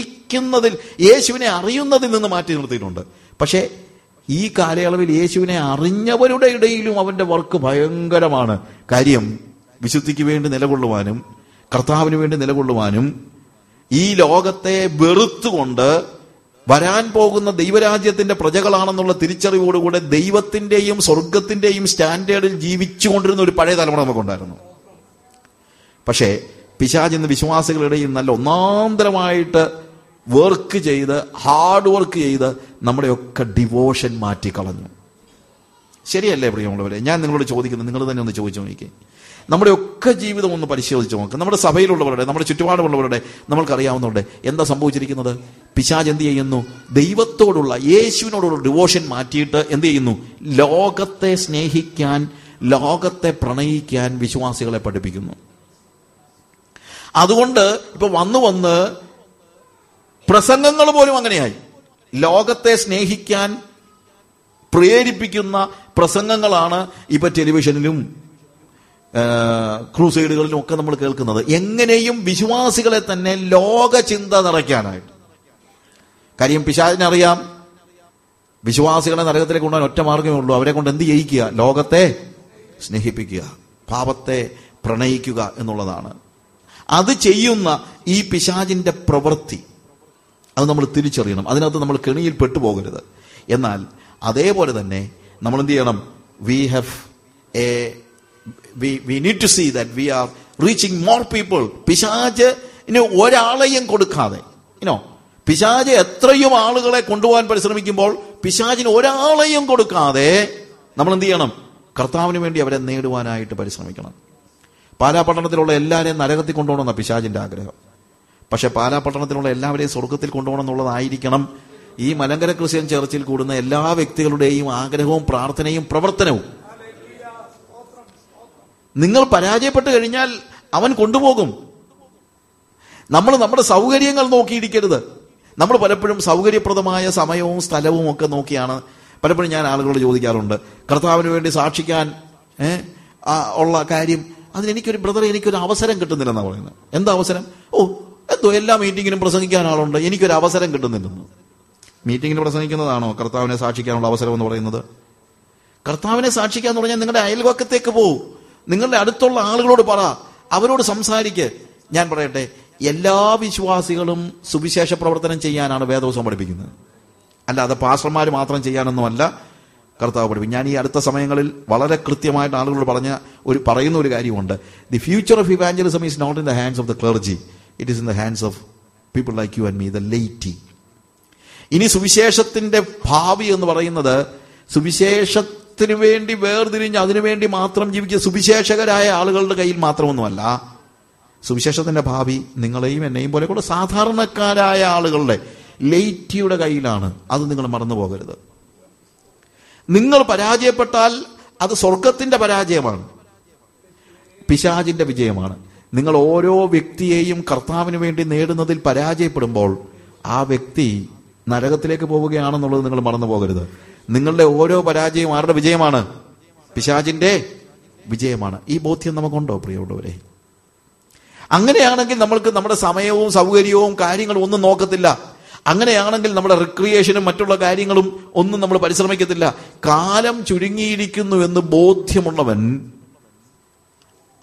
അറിയുന്നതിൽ നിന്ന് മാറ്റി നിർത്തിയിട്ടുണ്ട്. പക്ഷേ ഈ കാലയളവിൽ യേശുവിനെ അറിഞ്ഞവരുടെ ഇടയിലും അവന്റെ വർക്ക് ഭയങ്കരമാണ്. കാര്യം വിശുദ്ധിക്ക് വേണ്ടി നിലകൊള്ളുവാനും കർത്താവിന് വേണ്ടി നിലകൊള്ളുവാനും ഈ ലോകത്തെ വെറുത്തുകൊണ്ട് വരാൻ പോകുന്ന ദൈവരാജ്യത്തിന്റെ പ്രജകളാണെന്നുള്ള തിരിച്ചറിവോടുകൂടെ ദൈവത്തിന്റെയും സ്വർഗത്തിന്റെയും സ്റ്റാൻഡേർഡിൽ ജീവിച്ചുകൊണ്ടിരുന്ന ഒരു പഴയ തലമുറ നമുക്കുണ്ടായിരുന്നു. പക്ഷേ പിശാച് ഇന്ന് വിശ്വാസികളുടെ നല്ല ഒന്നാന്തരമായിട്ട് വർക്ക് ചെയ്ത് ഹാർഡ് വർക്ക് ചെയ്ത് നമ്മുടെയൊക്കെ ഡിവോഷൻ മാറ്റിക്കളഞ്ഞു. ശരിയല്ലേ പ്രിയമുള്ളവരെ? ഞാൻ നിങ്ങളോട് ചോദിക്കുന്നത്, നിങ്ങൾ തന്നെ ഒന്ന് ചോദിച്ചു നോക്കിക്കേ. നമ്മുടെയൊക്കെ ജീവിതം ഒന്ന് പരിശോധിച്ച് നോക്കുക. നമ്മുടെ സഭയിലുള്ളവരുടെ, നമ്മുടെ ചുറ്റുപാടുമുള്ളവരുടെ നമ്മൾക്കറിയാവുന്നവരുടെ എന്താ സംഭവിച്ചിരിക്കുന്നത്? പിശാച് എന്ത് ചെയ്യുന്നു? ദൈവത്തോടുള്ള, യേശുവിനോടുള്ള ഡിവോഷൻ മാറ്റിയിട്ട് എന്ത് ചെയ്യുന്നു? ലോകത്തെ സ്നേഹിക്കാൻ, ലോകത്തെ പ്രണയിക്കാൻ വിശ്വാസികളെ പഠിപ്പിക്കുന്നു. അതുകൊണ്ട് ഇപ്പൊ വന്ന് പ്രസംഗങ്ങൾ പോലും അങ്ങനെയായി. ലോകത്തെ സ്നേഹിക്കാൻ പ്രേരിപ്പിക്കുന്ന പ്രസംഗങ്ങളാണ് ഇപ്പൊ ടെലിവിഷനിലും ക്രൂസൈഡുകളിലും ഒക്കെ നമ്മൾ കേൾക്കുന്നത്. എങ്ങനെയും വിശ്വാസികളെ തന്നെ ലോക ചിന്ത നിറയ്ക്കാനായിട്ട്. കാര്യം പിശാചിനറിയാം വിശ്വാസികളെ നരകത്തിലേക്ക് കൊണ്ടുപോകാൻ ഒറ്റ മാർഗ്ഗമേ ഉള്ളൂ. അവരെ കൊണ്ട് എന്ത് ചെയ്യിക്കുക? ലോകത്തെ സ്നേഹിപ്പിക്കുക, പാപത്തെ പ്രണയിക്കുക എന്നുള്ളതാണ്. അത് ചെയ്യുന്ന ഈ പിശാചിന്റെ പ്രവൃത്തി അത് നമ്മൾ തിരിച്ചറിയണം. അതിനകത്ത് നമ്മൾ കെണിയിൽ പെട്ടുപോകരുത്. എന്നാൽ അതേപോലെ തന്നെ നമ്മൾ എന്ത് ചെയ്യണം? we need to see that we are reaching more people. പിശാചിന് ഒരാളെയും കൊടുക്കാതെ, പിശാച് എത്രയും ആളുകളെ കൊണ്ടുപോകാൻ പരിശ്രമിക്കുമ്പോൾ പിശാചിന് ഒരാളെയും കൊടുക്കാതെ നമ്മൾ എന്ത് ചെയ്യണം? കർത്താവിന് വേണ്ടി അവരെ നേടുവാനായിട്ട് പരിശ്രമിക്കണം. പാലാപട്ടണത്തിലുള്ള എല്ലാവരെയും നരകത്തിൽ കൊണ്ടുപോകണമെന്ന പിശാചിന്റെ ആഗ്രഹം. പക്ഷെ പാലാപട്ടണത്തിലുള്ള എല്ലാവരെയും സ്വർഗത്തിൽ കൊണ്ടുപോകണം എന്നുള്ളതായിരിക്കണം ഈ മലങ്കര ക്രിസ്ത്യൻ ചർച്ചിൽ കൂടുന്ന എല്ലാ വ്യക്തികളുടെയും ആഗ്രഹവും പ്രാർത്ഥനയും പ്രവർത്തനവും. നിങ്ങൾ പരാജയപ്പെട്ട് കഴിഞ്ഞാൽ അവൻ കൊണ്ടുപോകും. നമ്മൾ നമ്മുടെ സൗകര്യങ്ങൾ നോക്കിയിരിക്കരുത്. നമ്മൾ പലപ്പോഴും സൗകര്യപ്രദമായ സമയവും സ്ഥലവും ഒക്കെ നോക്കിയാണ്. പലപ്പോഴും ഞാൻ ആളുകളോട് ചോദിക്കാറുണ്ട്, കർത്താവിന് വേണ്ടി സാക്ഷിക്കാൻ ഉള്ള കാര്യം, അതിനെനിക്കൊരു എനിക്കൊരു അവസരം കിട്ടുന്നില്ലെന്നാണ് പറയുന്നത്. എന്താ അവസരം? എന്തോ എല്ലാ മീറ്റിങ്ങിനും പ്രസംഗിക്കാൻ ആളുണ്ട്, എനിക്കൊരു അവസരം കിട്ടുന്നില്ലെന്ന്. മീറ്റിങ്ങിന് പ്രസംഗിക്കുന്നതാണോ കർത്താവിനെ സാക്ഷിക്കാനുള്ള അവസരം എന്ന് പറയുന്നത്? കർത്താവിനെ സാക്ഷിക്കാന്ന് പറഞ്ഞാൽ നിങ്ങളുടെ അയൽവക്കത്തേക്ക് പോകൂ, നിങ്ങളുടെ അടുത്തുള്ള ആളുകളോട് പറ, അവരോട് സംസാരിക്ക്. ഞാൻ പറയട്ടെ, എല്ലാ വിശ്വാസികളും സുവിശേഷ പ്രവർത്തനം ചെയ്യാനാണ് വേദപുസ്തകം പഠിപ്പിക്കുന്നത്, അല്ലാതെ പാസ്റ്റർമാർ മാത്രം ചെയ്യാനൊന്നുമല്ല കർത്താവ് പഠിപ്പിക്കും. ഞാൻ ഈ അടുത്ത സമയങ്ങളിൽ വളരെ കൃത്യമായിട്ട് ആളുകളോട് പറയുന്ന ഒരു കാര്യമുണ്ട്. The future of evangelism is not in the hands of the clergy, it is in the hands of people like you and me, the laity. ഇനി സുവിശേഷത്തിന്റെ ഭാവി എന്ന് പറയുന്നത് സുവിശേഷത്തിന് വേണ്ടി വേർതിരിഞ്ഞ് അതിനുവേണ്ടി മാത്രം ജീവിച്ച സുവിശേഷകരായ ആളുകളുടെ കയ്യിൽ മാത്രമൊന്നുമല്ല. സുവിശേഷത്തിന്റെ ഭാവി നിങ്ങളെയും എന്നെയും പോലെ കൂടെ സാധാരണക്കാരായ ആളുകളുടെ, ലെയ്റ്റിയുടെ കയ്യിലാണ്. അത് നിങ്ങൾ മറന്നു പോകരുത്. നിങ്ങൾ പരാജയപ്പെട്ടാൽ അത് സ്വർഗത്തിന്റെ പരാജയമാണ്, പിശാചിന്റെ വിജയമാണ്. നിങ്ങൾ ഓരോ വ്യക്തിയെയും കർത്താവിന് വേണ്ടി നേടുന്നതിൽ പരാജയപ്പെടുമ്പോൾ ആ വ്യക്തി നരകത്തിലേക്ക് പോവുകയാണെന്നുള്ളത് നിങ്ങൾ മറന്നു പോകരുത്. നിങ്ങളുടെ ഓരോ പരാജയവും ആരുടെ വിജയമാണ്? പിശാചിന്റെ വിജയമാണ്. ഈ ബോധ്യം നമുക്കുണ്ടോ പ്രിയമുള്ളവരെ? അങ്ങനെയാണെങ്കിൽ നമ്മൾക്ക് നമ്മുടെ സമയവും സൗകര്യവും കാര്യങ്ങളും ഒന്നും നോക്കത്തില്ല. അങ്ങനെയാണെങ്കിൽ നമ്മുടെ റിക്രിയേഷനും മറ്റുള്ള കാര്യങ്ങളും ഒന്നും നമ്മൾ പരിശ്രമിക്കത്തില്ല. കാലം ചുരുങ്ങിയിരിക്കുന്നു എന്ന് ബോധ്യമുള്ളവൻ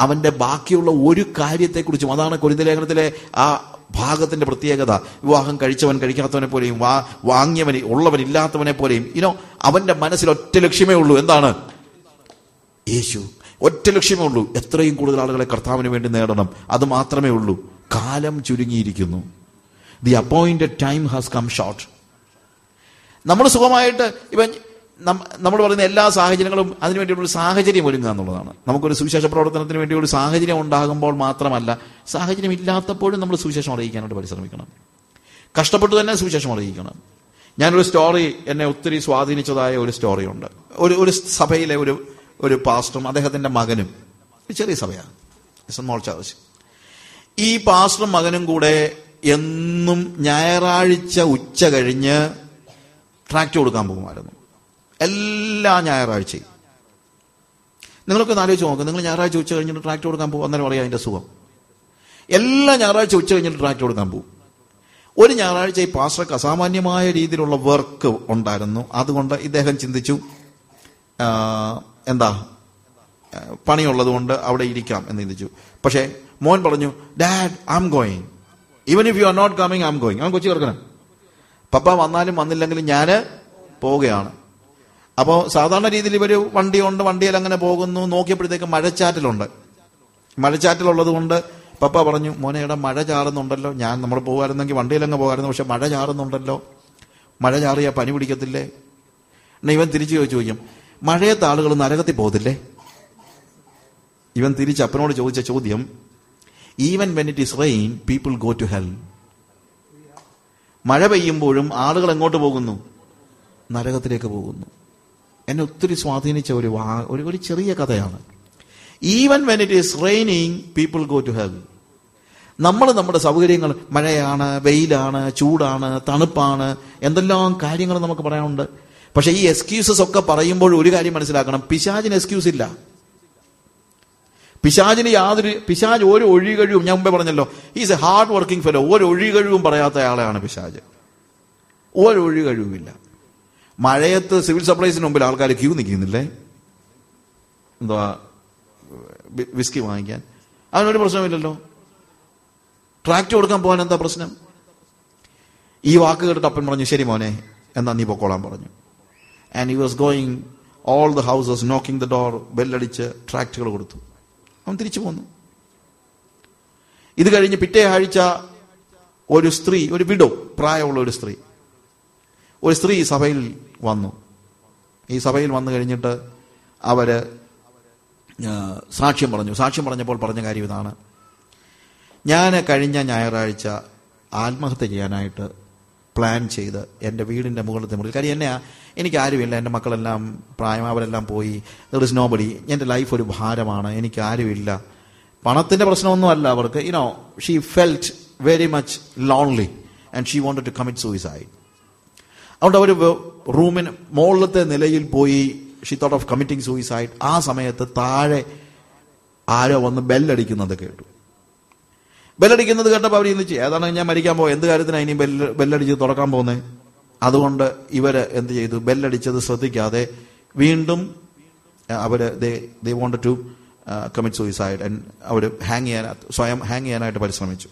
അവന്റെ ബാക്കിയുള്ള ഒരു കാര്യത്തെക്കുറിച്ചും. അതാണ് കൊരിന്ത്യർ ലേഖനത്തിലെ ആ ഭാഗത്തിന്റെ പ്രത്യേകത. വിവാഹം കഴിച്ചവൻ കഴിക്കാത്തവനെ പോലെയും വാങ്ങിയവൻ ഉള്ളവൻ ഇല്ലാത്തവനെ പോലെയും അവന്റെ മനസ്സിൽ ഒറ്റ ലക്ഷ്യമേ ഉള്ളൂ. എന്താണ്? യേശു. ഒറ്റ ലക്ഷ്യമേ ഉള്ളൂ. എത്രയും കൂടുതൽ ആളുകളെ കർത്താവിന് വേണ്ടി നേടണം. അത് മാത്രമേ ഉള്ളൂ. കാലം ചുരുങ്ങിയിരിക്കുന്നു. The appointed time has come short. നമ്മൾ സുഖമായിട്ട് ഇപ്പം നമ്മൾ പറയുന്ന എല്ലാ സാഹചര്യങ്ങളും അതിനു വേണ്ടിയുള്ള ഒരു സാഹചര്യം ഒരുങ്ങുക എന്നുള്ളതാണ്. നമുക്കൊരു സുവിശേഷ പ്രവർത്തനത്തിന് വേണ്ടി ഒരു സാഹചര്യം ഉണ്ടാകുമ്പോൾ മാത്രമല്ല, സാഹചര്യം ഇല്ലാത്തപ്പോഴും നമ്മൾ സുവിശേഷം അറിയിക്കാനായിട്ട് പരിശ്രമിക്കണം. കഷ്ടപ്പെട്ട് തന്നെ സുവിശേഷം അറിയിക്കണം. ഞാനൊരു സ്റ്റോറി, എന്നെ ഒത്തിരി സ്വാധീനിച്ചതായ ഒരു സ്റ്റോറിയുണ്ട്. ഒരു സഭയിലെ ഒരു പാസ്റ്ററും അദ്ദേഹത്തിന്റെ മകനും, ചെറിയ സഭയാണ്, സ്മോൾ ചർച്ച്. ഈ പാസ്റ്ററും മകനും കൂടെ എന്നും ഞായറാഴ്ച ഉച്ച കഴിഞ്ഞ് ട്രാക്റ്റ് കൊടുക്കാൻ പോകുമായിരുന്നു. എല്ലാ ഞായറാഴ്ചയും. നിങ്ങളൊക്കെ ആലോചിച്ച് നോക്കുക. നിങ്ങൾ ഞായറാഴ്ച ഉച്ച കഴിഞ്ഞിട്ട് ട്രാക്റ്റ് കൊടുക്കാൻ പോകും, അന്നേരം പറയാം അതിന്റെ സുഖം. എല്ലാ ഞായറാഴ്ച ഉച്ച കഴിഞ്ഞിട്ട് ട്രാക്റ്റ് കൊടുക്കാൻ പോകും. ഒരു ഞായറാഴ്ച ഈ പാസ്റ്റർക്ക് അസാമാന്യമായ രീതിയിലുള്ള വർക്ക് ഉണ്ടായിരുന്നു. അതുകൊണ്ട് ഇദ്ദേഹം ചിന്തിച്ചു, എന്താ പണിയുള്ളത് കൊണ്ട് അവിടെ ഇരിക്കാം എന്ന് ചിന്തിച്ചു. പക്ഷേ മോൻ പറഞ്ഞു, dad I am going, even if you are not coming I am going. അവൻ കൊച്ചി കിടക്കണം. പപ്പ വന്നാലും വന്നില്ലെങ്കിലും ഞാൻ പോവുകയാണ്. അപ്പോൾ സാധാരണ രീതിയിൽ ഇവർ വണ്ടിയുണ്ട്, വണ്ടിയിൽ അങ്ങനെ പോകുന്നു. നോക്കിയപ്പോഴത്തേക്ക് മഴച്ചാറ്റിലുണ്ട്. മഴച്ചാറ്റിലുള്ളത് കൊണ്ട് പപ്പ പറഞ്ഞു, മോനെ ഇവിടെ മഴ ചാറുന്നുണ്ടല്ലോ. നമ്മൾ പോകുമായിരുന്നെങ്കിൽ വണ്ടിയിലങ്ങ് പോകാമായിരുന്നു, പക്ഷെ മഴ ചാറുന്നുണ്ടല്ലോ. മഴ ചാറിയാൽ പനി പിടിക്കത്തില്ലേ? എന്നാൽ ഇവൻ തിരിച്ചു ചോദിക്കും, മഴയത്ത് ആളുകൾ നരകത്തിൽ പോകത്തില്ലേ? ഇവൻ തിരിച്ച് അപ്പനോട് ചോദിച്ച ചോദ്യം, even when it is rain people go to hell. മഴ പെയ്യുമ്പോഴും ആളുകൾ എങ്ങോട്ട് പോകുന്നു? നരകത്തിലേക്ക് പോകുന്നു. എന്നെ ഒത്തിരി സ്വാധീനിച്ച ഒരു ചെറിയ കഥയാണ്. Even when it is raining people go to hell. നമ്മൾ നമ്മുടെ സൗകര്യങ്ങൾ, മഴയാണ്, വെയിലാണ്, ചൂടാണ്, തണുപ്പാണ്, എന്തെല്ലാം കാര്യങ്ങൾ നമുക്ക് പറയാനുണ്ട്. പക്ഷെ ഈ എക്സ്ക്യൂസസ് ഒക്കെ പറയുമ്പോൾ ഒരു കാര്യം മനസ്സിലാക്കണം, പിശാചിന് എക്സ്ക്യൂസ് ഇല്ല. പിശാജ് ഒരു ഒഴികഴിവും, ഞാൻ മുമ്പേ പറഞ്ഞല്ലോ, is a hard working fellow. ഒരു ഒഴികഴിവും പറയാത്ത ആളെയാണ് പിശാജ്. ഒരു ഒഴികഴിവുമില്ല. മഴയത്ത് സിവിൽ സപ്ലൈസിന് മുമ്പിൽ ആൾക്കാർ ക്യൂ നിൽക്കുന്നില്ലേ, എന്തുവാ വിസ്കി വാങ്ങിക്കാൻ? അതിനൊരു പ്രശ്നമില്ലല്ലോ. ട്രാക്റ്റ് കൊടുക്കാൻ പോകാൻ എന്താ പ്രശ്നം? ഈ വാക്ക് കേട്ടിട്ട് അപ്പൻ പറഞ്ഞു, ശരി മോനെ, എന്നാ നീ പൊക്കോളാൻ പറഞ്ഞു. And he was going all the houses, knocking the door, ബെല്ലടിച്ച് ട്രാക്റ്റുകൾ കൊടുത്തു. അവൻ തിരിച്ചു പോന്നു. ഇത് കഴിഞ്ഞ് പിറ്റേ ആഴ്ച ഒരു സ്ത്രീ, ഒരു വിഡോ, പ്രായമുള്ള ഒരു സ്ത്രീ ഈ സഭയിൽ വന്നു. ഈ സഭയിൽ വന്നു കഴിഞ്ഞിട്ട് അവര് സാക്ഷ്യം പറഞ്ഞു. സാക്ഷ്യം പറഞ്ഞപ്പോൾ പറഞ്ഞ കാര്യം ഇതാണ്: ഞാൻ കഴിഞ്ഞ ഞായറാഴ്ച ആത്മഹത്യ ചെയ്യാനായിട്ട് പ്ലാൻ ചെയ്ത് എൻ്റെ വീടിൻ്റെ മുകളിലത്തെ മുറിയിൽ, കാര്യം എനിക്ക് ആരുമില്ല, എൻ്റെ മക്കളെല്ലാം പ്രായം, അവരെല്ലാം പോയി, ദർ ഇസ് നോബഡി. എൻ്റെ ലൈഫ് ഒരു ഭാരമാണ്, എനിക്ക് ആരുമില്ല. പണത്തിൻ്റെ പ്രശ്നമൊന്നും അല്ല അവർക്ക്. She felt very much lonely and she wanted to commit suicide. അതുകൊണ്ട് അവർ റൂമിന് മുകളിലത്തെ നിലയിൽ പോയി she thought of committing suicide. ആ സമയത്ത് താഴെ ആരോ വന്ന് ബെല്ലടിക്കുന്നത് കേട്ടു. ബെല്ലടിക്കുന്നത് കേട്ടപ്പോൾ അവർ ചിന്തിച്ചു, ഏതാണ് ഞാൻ മരിക്കാൻ പോകും, എന്ത് കാര്യത്തിനാണ് ഇനി ബെല്ലടിച്ച് തുറക്കാൻ പോകുന്നത്? അതുകൊണ്ട് ഇവര് എന്ത് ചെയ്തു? ബെല്ലടിച്ചത് ശ്രദ്ധിക്കാതെ വീണ്ടും അവര് they wanted to commit suicide. അവർ സ്വയം ഹാങ് ചെയ്യാനായിട്ട് പരിശ്രമിച്ചു.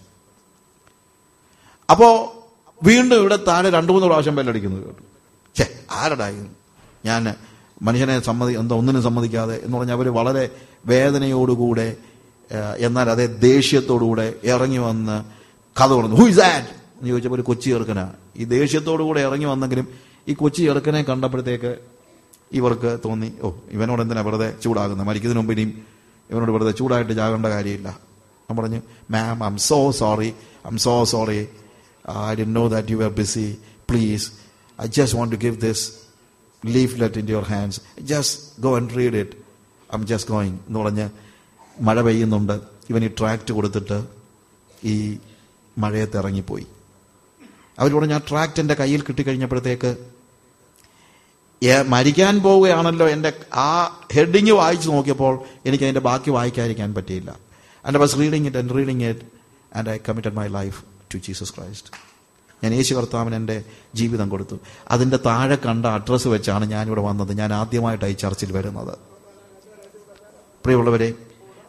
അപ്പോ വീണ്ടും ഇവിടെ താഴെ 2-3 പ്രാവശ്യം ബെല്ലടിക്കുന്നത് കേട്ടു. ആരടായി, ഞാൻ മനുഷ്യനെ ഒന്നിനും സമ്മതിക്കാതെ എന്ന് പറഞ്ഞാൽ അവർ വളരെ വേദനയോടുകൂടെ, എന്നാൽ അതേ ദേഷ്യത്തോടുകൂടെ ഇറങ്ങി വന്ന് കഥ പറഞ്ഞു. ഹു ഇസ് ദാറ്റ് എന്ന് ചോദിച്ചപ്പോൾ ഒരു കൊച്ചി ചെറുക്കനാ. ഈ ദേഷ്യത്തോടുകൂടെ ഇറങ്ങി വന്നെങ്കിലും ഈ കൊച്ചി ചെറുക്കനെ കണ്ടപ്പോഴത്തേക്ക് ഇവർക്ക് തോന്നി, ഇവനോട് എന്തിനാ വെറുതെ ചൂടാകുന്നത്, മരിക്കുന്നതിന് മുമ്പ് ഇനിയും ഇവനോട് വെറുതെ ചൂടായിട്ട് ചാകേണ്ട കാര്യമില്ല. ഞാൻ പറഞ്ഞു, ma'am I am so sorry, I didn't know that you were busy. Please, I just want to give this leaflet into your hands. Just go and read it. I'm just going. എന്ന് പറഞ്ഞ് മഴ പെയ്യുന്നുണ്ട്. ഇവൻ ഈ tract കൊടുത്തിട്ട് ഈ മഴയത്ത് ഇറങ്ങിപ്പോയി. അവർ പറഞ്ഞു, ആ ട്രാക്റ്റ് എൻ്റെ കയ്യിൽ കിട്ടിക്കഴിഞ്ഞപ്പോഴത്തേക്ക് മരിക്കാൻ പോവുകയാണല്ലോ, എൻ്റെ ആ ഹെഡിങ് വായിച്ചു നോക്കിയപ്പോൾ എനിക്ക് അതിൻ്റെ ബാക്കി വായിക്കാതിരിക്കാൻ പറ്റിയില്ല. And I was reading it and I committed my life to Jesus Christ. ഞാൻ യേശു കർത്താവിന് എൻ്റെ ജീവിതം കൊടുത്തു. അതിൻ്റെ താഴെ കണ്ട അഡ്രസ്സ് വെച്ചാണ് ഞാനിവിടെ വന്നത്. ഞാൻ ആദ്യമായിട്ടായി ചർച്ചിൽ വരുന്നത്. പ്രിയമുള്ളവരെ,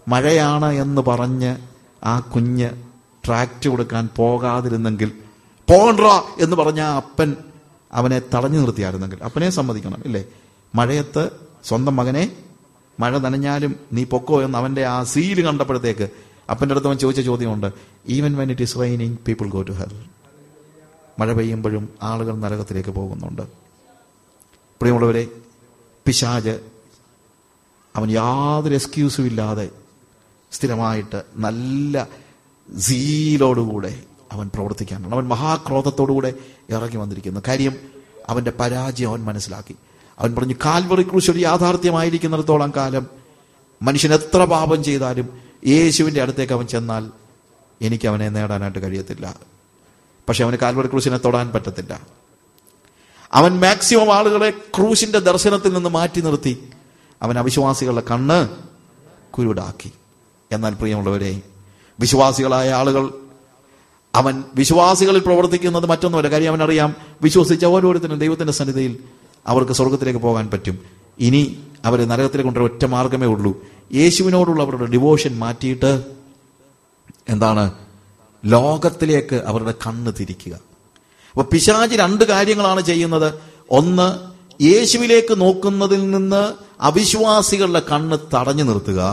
മഴയാണ് എന്ന് പറഞ്ഞ് ആ കുഞ്ഞ് ട്രാക്റ്റ് കൊടുക്കാൻ പോകാതിരുന്നെങ്കിൽ, പോകണ്ടാ എന്ന് പറഞ്ഞ ആ അപ്പൻ അവനെ തടഞ്ഞു നിർത്തിയായിരുന്നെങ്കിൽ, അപ്പനെ സമ്മതിക്കണം ഇല്ലേ? മഴയത്ത് സ്വന്തം മകനെ മഴ നനഞ്ഞാലും നീ പൊക്കോ എന്ന് അവന്റെ ആ സീല് കണ്ടപ്പോഴത്തേക്ക് അപ്പൻ്റെ അടുത്ത് അവൻ ചോദിച്ച ചോദ്യമുണ്ട്, even when it is raining people go to hell. മഴ പെയ്യുമ്പോഴും ആളുകൾ നരകത്തിലേക്ക് പോകുന്നുണ്ട്. പ്രിയമുള്ളവരെ, പിശാച് അവൻ യാതൊരു എക്സ്ക്യൂസും ഇല്ലാതെ സ്ഥിരമായിട്ട് നല്ല സീലോടുകൂടെ അവൻ പ്രവർത്തിക്കാനാണ്. അവൻ മഹാക്രോധത്തോടുകൂടെ ഇറങ്ങി വന്നിരിക്കുന്നു. കാര്യം അവന്റെ പരാജയം അവൻ മനസ്സിലാക്കി. അവൻ പറഞ്ഞു, കാൽവറി ക്രൂശ് ഒരു യാഥാർത്ഥ്യമായിരിക്കുന്നിടത്തോളം കാലം മനുഷ്യൻ എത്ര പാപം ചെയ്താലും യേശുവിന്റെ അടുത്തേക്ക് അവൻ ചെന്നാൽ എനിക്ക് അവനെ നേടാനായിട്ട് കഴിയത്തില്ല. പക്ഷെ അവന് കാൽവറി ക്രൂശിനെ തൊടാൻ പറ്റത്തില്ല. അവൻ മാക്സിമം ആളുകളെ ക്രൂശിന്റെ ദർശനത്തിൽ നിന്ന് മാറ്റി നിർത്തി അവൻ അവിശ്വാസികളുടെ കണ്ണ് കുരുടാക്കി. എന്നാൽ പ്രിയമുള്ളവരെ, വിശ്വാസികളായ ആളുകൾ, അവൻ വിശ്വാസികളിൽ പ്രവർത്തിക്കുന്നത് മറ്റൊന്നുമല്ല. കാര്യം അവനറിയാം, വിശ്വസിച്ച ഓരോരുത്തരും ദൈവത്തിന്റെ സന്നിധിയിൽ അവർക്ക് സ്വർഗത്തിലേക്ക് പോകാൻ പറ്റും. ഇനി അവരെ നരകത്തിലേക്ക് കൊണ്ടുവരാൻ ഒറ്റ മാർഗമേ ഉള്ളൂ, യേശുവിനോടുള്ള അവരുടെ ഡിവോഷൻ മാറ്റിയിട്ട് എന്താണ്, ലോകത്തിലേക്ക് അവരുടെ കണ്ണ് തിരിക്കുക. അപ്പൊ പിശാച് രണ്ട് കാര്യങ്ങളാണ് ചെയ്യുന്നത്. ഒന്ന്, യേശുവിലേക്ക് നോക്കുന്നതിൽ നിന്ന് അവിശ്വാസികളുടെ കണ്ണ് തടഞ്ഞു നിർത്തുക.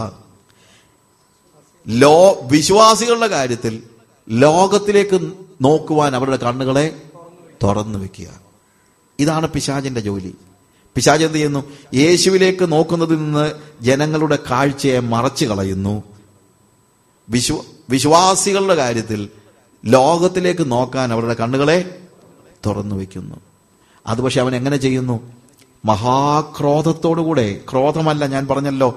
വിശ്വാസികളുടെ കാര്യത്തിൽ ലോകത്തിലേക്ക് നോക്കുവാൻ അവരുടെ കണ്ണുകളെ തുറന്നു വെക്കുക. ഇതാണ് പിശാചിന്റെ ജോലി. പിശാച് എന്ത് ചെയ്യുന്നു? യേശുവിലേക്ക് നോക്കുന്നതിൽ നിന്ന് ജനങ്ങളുടെ കാഴ്ചയെ മറച്ചു കളയുന്നു. വിശ്വാസികളുടെ കാര്യത്തിൽ ലോകത്തിലേക്ക് നോക്കാൻ അവരുടെ കണ്ണുകളെ തുറന്നു വയ്ക്കുന്നു. അത് പക്ഷെ അവൻ എങ്ങനെ ചെയ്യുന്നു? മഹാക്രോധത്തോടുകൂടെ, ക്രോധമല്ല, ഞാൻ പറഞ്ഞല്ലോ,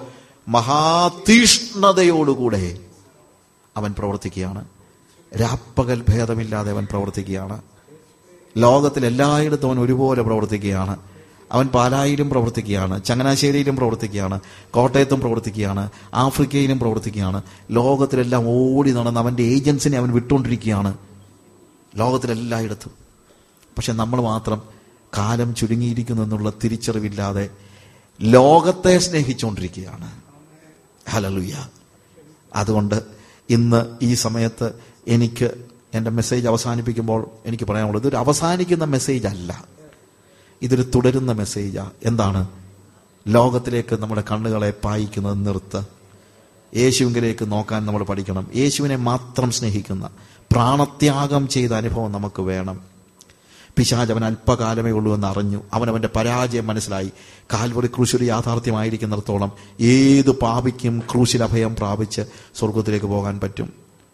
മഹാതീഷ്ണതയോടുകൂടെ അവൻ പ്രവർത്തിക്കുകയാണ്. രാപ്പകൽ ഭേദമില്ലാതെ അവൻ പ്രവർത്തിക്കുകയാണ്. ലോകത്തിൽ എല്ലായിടത്തും അവൻ ഒരുപോലെ പ്രവർത്തിക്കുകയാണ്. അവൻ പാലായിലും പ്രവർത്തിക്കുകയാണ്, ചങ്ങനാശ്ശേരിയിലും പ്രവർത്തിക്കുകയാണ്, കോട്ടയത്തും പ്രവർത്തിക്കുകയാണ്, ആഫ്രിക്കയിലും പ്രവർത്തിക്കുകയാണ്. ലോകത്തിലെല്ലാം ഓടി നടന്ന് അവന്റെ ഏജൻസിനെ അവൻ വിട്ടുകൊണ്ടിരിക്കുകയാണ്, ലോകത്തിലെല്ലായിടത്തും. പക്ഷെ നമ്മൾ മാത്രം കാലം ചുരുങ്ങിയിരിക്കുന്നു എന്നുള്ള തിരിച്ചറിവില്ലാതെ ലോകത്തെ സ്നേഹിച്ചുകൊണ്ടിരിക്കുകയാണ്. ഹല്ലേലൂയ. അതുകൊണ്ട് ഇന്ന് ഈ സമയത്ത് എനിക്ക് എൻ്റെ മെസ്സേജ് അവസാനിപ്പിക്കുമ്പോൾ എനിക്ക് പറയാനുള്ളത്, ഇതൊരു അവസാനിക്കുന്ന മെസ്സേജ് അല്ല, ഇതൊരു തുടരുന്ന മെസ്സേജാ. എന്താണ്? ലോകത്തിലേക്ക് നമ്മുടെ കണ്ണുകളെ പായിക്കുന്നത് നിർത്ത്. യേശുവിലേക്ക് നോക്കാൻ നമ്മൾ പഠിക്കണം. യേശുവിനെ മാത്രം സ്നേഹിക്കുന്ന, പ്രാണത്യാഗം ചെയ്ത അനുഭവം നമുക്ക് വേണം. പിശാച് അവൻ അല്പകാലമേ ഉള്ളൂ എന്ന് അറിഞ്ഞു. അവനവന്റെ പരാജയം മനസ്സിലായി. കാൽവറി ക്രൂശ് ഒരു യാഥാർത്ഥ്യമായിരിക്കുന്നിടത്തോളം ഏത് പാപിക്കും ക്രൂശിൽ അഭയം പ്രാപിച്ച് സ്വർഗത്തിലേക്ക് പോകാൻ പറ്റും.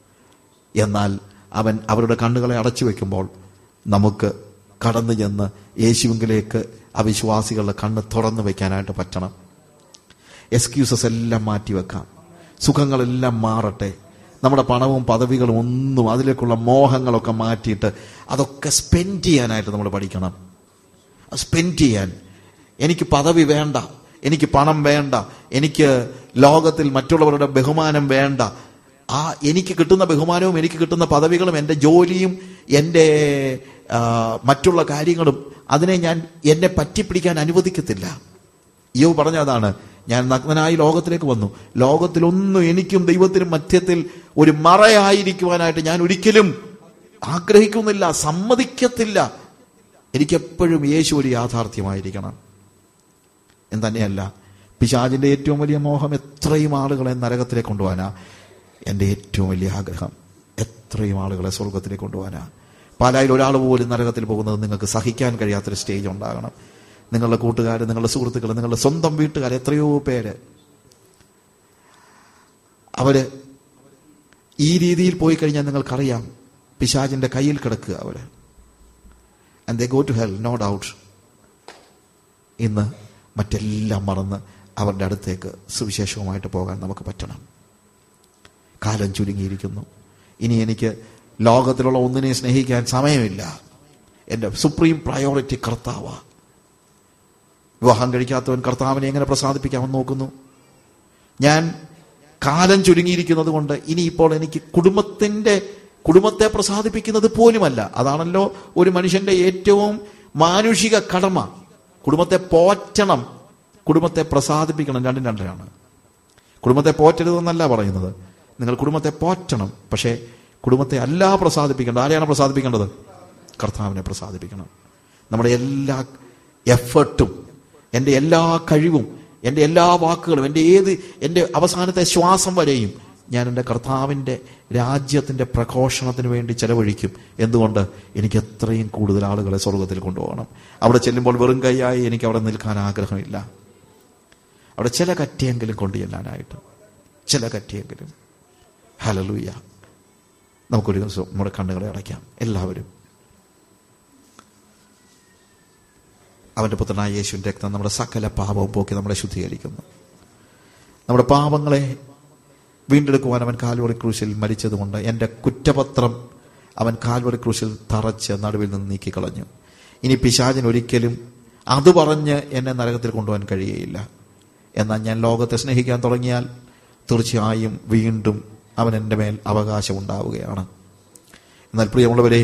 എന്നാൽ അവൻ അവരുടെ കണ്ണുകളെ അടച്ചു വെക്കുമ്പോൾ നമുക്ക് കടന്നു ചെന്ന് യേശുവിലേക്ക് അവിശ്വാസികളുടെ കണ്ണ് തുറന്നു വെക്കാനായിട്ട് പറ്റണം. എക്സ്ക്യൂസസ് എല്ലാം മാറ്റിവെക്കാം. സുഖങ്ങളെല്ലാം മാറട്ടെ. നമ്മുടെ പണവും പദവികളും ഒന്നും, അതിലേക്കുള്ള മോഹങ്ങളൊക്കെ മാറ്റിയിട്ട് അതൊക്കെ സ്പെൻഡ് ചെയ്യാനായിട്ട് നമ്മൾ പഠിക്കണം. സ്പെൻഡ് ചെയ്യാൻ. എനിക്ക് പദവി വേണ്ട, എനിക്ക് പണം വേണ്ട, എനിക്ക് ലോകത്തിൽ മറ്റുള്ളവരുടെ ബഹുമാനം വേണ്ട. എനിക്ക് കിട്ടുന്ന ബഹുമാനവും എനിക്ക് കിട്ടുന്ന പദവികളും എൻ്റെ ജോലിയും എൻ്റെ മറ്റുള്ള കാര്യങ്ങളും അതിനെ ഞാൻ എന്നെ പറ്റിപ്പിടിക്കാൻ അനുവദിക്കത്തില്ല. യോബ് പറഞ്ഞതാണ്, ഞാൻ നഗ്നനായി ലോകത്തിലേക്ക് വന്നു, ലോകത്തിലൊന്നും എനിക്കും ദൈവത്തിനും മധ്യത്തിൽ ഒരു മറയായിരിക്കുവാനായിട്ട് ഞാൻ ഒരിക്കലും ആഗ്രഹിക്കുന്നില്ല, സമ്മതിക്കത്തില്ല. എനിക്കെപ്പോഴും യേശു ഒരു യാഥാർത്ഥ്യമായിരിക്കണം. എന്തന്നെയല്ല, പിശാചിന്റെ ഏറ്റവും വലിയ മോഹം എത്രയും ആളുകളെ നരകത്തിലേക്ക് കൊണ്ടുപോകാനാ. എൻ്റെ ഏറ്റവും വലിയ ആഗ്രഹം എത്രയും ആളുകളെ സ്വർഗത്തിലേക്ക് കൊണ്ടുപോകാനാ. പാലായിൽ ഒരാൾ പോലും നരകത്തിൽ പോകുന്നത് നിങ്ങൾക്ക് സഹിക്കാൻ കഴിയാത്തൊരു സ്റ്റേജ് ഉണ്ടാകണം. നിങ്ങളുടെ കൂട്ടുകാർ, നിങ്ങളുടെ സുഹൃത്തുക്കൾ, നിങ്ങളുടെ സ്വന്തം വീട്ടുകാർ, എത്രയോ പേര് അവര് ഈ രീതിയിൽ പോയി കഴിഞ്ഞാൽ നിങ്ങൾക്കറിയാം, പിശാചിന്റെ കയ്യിൽ കിടക്കുക അവര്. And they go to hell, no doubt. ഇന്ന് മറ്റെല്ലാം മറന്ന് അവരുടെ അടുത്തേക്ക് സുവിശേഷവുമായിട്ട് പോകാൻ നമുക്ക് പറ്റണം. കാലം ചുരുങ്ങിയിരിക്കുന്നു. ഇനി എനിക്ക് ലോകത്തിലുള്ള ഒന്നിനെ സ്നേഹിക്കാൻ സമയമില്ല. എൻ്റെ സുപ്രീം പ്രയോറിറ്റി കർത്താവാ. വിവാഹം കഴിക്കാത്തവൻ കർത്താവിനെ എങ്ങനെ പ്രസാദിപ്പിക്കാമെന്ന് നോക്കുന്നു. ഞാൻ കാലം ചുരുങ്ങിയിരിക്കുന്നത് കൊണ്ട് ഇനിയിപ്പോൾ എനിക്ക് കുടുംബത്തെ പ്രസാദിപ്പിക്കുന്നത് പോലുമല്ല. അതാണല്ലോ ഒരു മനുഷ്യന്റെ ഏറ്റവും മാനുഷിക കടമ. കുടുംബത്തെ പോറ്റണം, കുടുംബത്തെ പ്രസാദിപ്പിക്കണം. രണ്ടും രണ്ടാണ്. കുടുംബത്തെ പോറ്റരുതെന്നല്ല പറയുന്നത്. നിങ്ങൾ കുടുംബത്തെ പോറ്റണം. പക്ഷേ കുടുംബത്തെ അല്ല പ്രസാദിപ്പിക്കേണ്ടത്. ആരെയാണ് പ്രസാദിപ്പിക്കേണ്ടത്? കർത്താവിനെ പ്രസാദിപ്പിക്കണം. നമ്മുടെ എല്ലാ എഫേർട്ടും, എൻ്റെ എല്ലാ കഴിവും, എൻ്റെ എല്ലാ വാക്കുകളും, എൻ്റെ അവസാനത്തെ ശ്വാസം വരെയും ഞാൻ എൻ്റെ കർത്താവിൻ്റെ രാജ്യത്തിൻ്റെ പ്രഘോഷണത്തിന് വേണ്ടി ചെലവഴിക്കും. എന്തുകൊണ്ട്? എനിക്ക് എത്രയും കൂടുതൽ ആളുകളെ സ്വർഗത്തിൽ കൊണ്ടുപോകണം. അവിടെ ചെല്ലുമ്പോൾ വെറും കൈയായി എനിക്ക് അവിടെ നിൽക്കാൻ ആഗ്രഹമില്ല. അവിടെ ചില കറ്റിയെങ്കിലും കൊണ്ടു ചെല്ലാനായിട്ട്, ചില കറ്റിയെങ്കിലും. ഹല്ലേലൂയ. നമുക്കൊരു ദിവസം നമ്മുടെ കണ്ണുകളെ അടയ്ക്കാം. എല്ലാവരും അവൻ്റെ പുത്രനായ യേശുവിൻ്റെ രക്തം നമ്മുടെ സകല പാപവും പോക്കി നമ്മളെ ശുദ്ധീകരിക്കുന്നു. നമ്മുടെ പാപങ്ങളെ വീണ്ടെടുക്കുവാൻ അവൻ കാൽവറി ക്രൂശിൽ മരിച്ചതുകൊണ്ട് എൻ്റെ കുറ്റപത്രം അവൻ കാൽവറി ക്രൂശിൽ തറച്ച് നടുവിൽ നിന്ന് നീക്കിക്കളഞ്ഞു. ഇനി പിശാചിന് ഒരിക്കലും അത് പറഞ്ഞ് എന്നെ നരകത്തിൽ കൊണ്ടുപോകാൻ കഴിയുകയില്ല. എന്നാൽ ഞാൻ ലോകത്തെ സ്നേഹിക്കാൻ തുടങ്ങിയാൽ തീർച്ചയായും വീണ്ടും അവൻ എൻ്റെ മേൽ അവകാശം ഉണ്ടാവുകയാണ്. എന്നാൽ പ്രിയമുള്ളവരെ,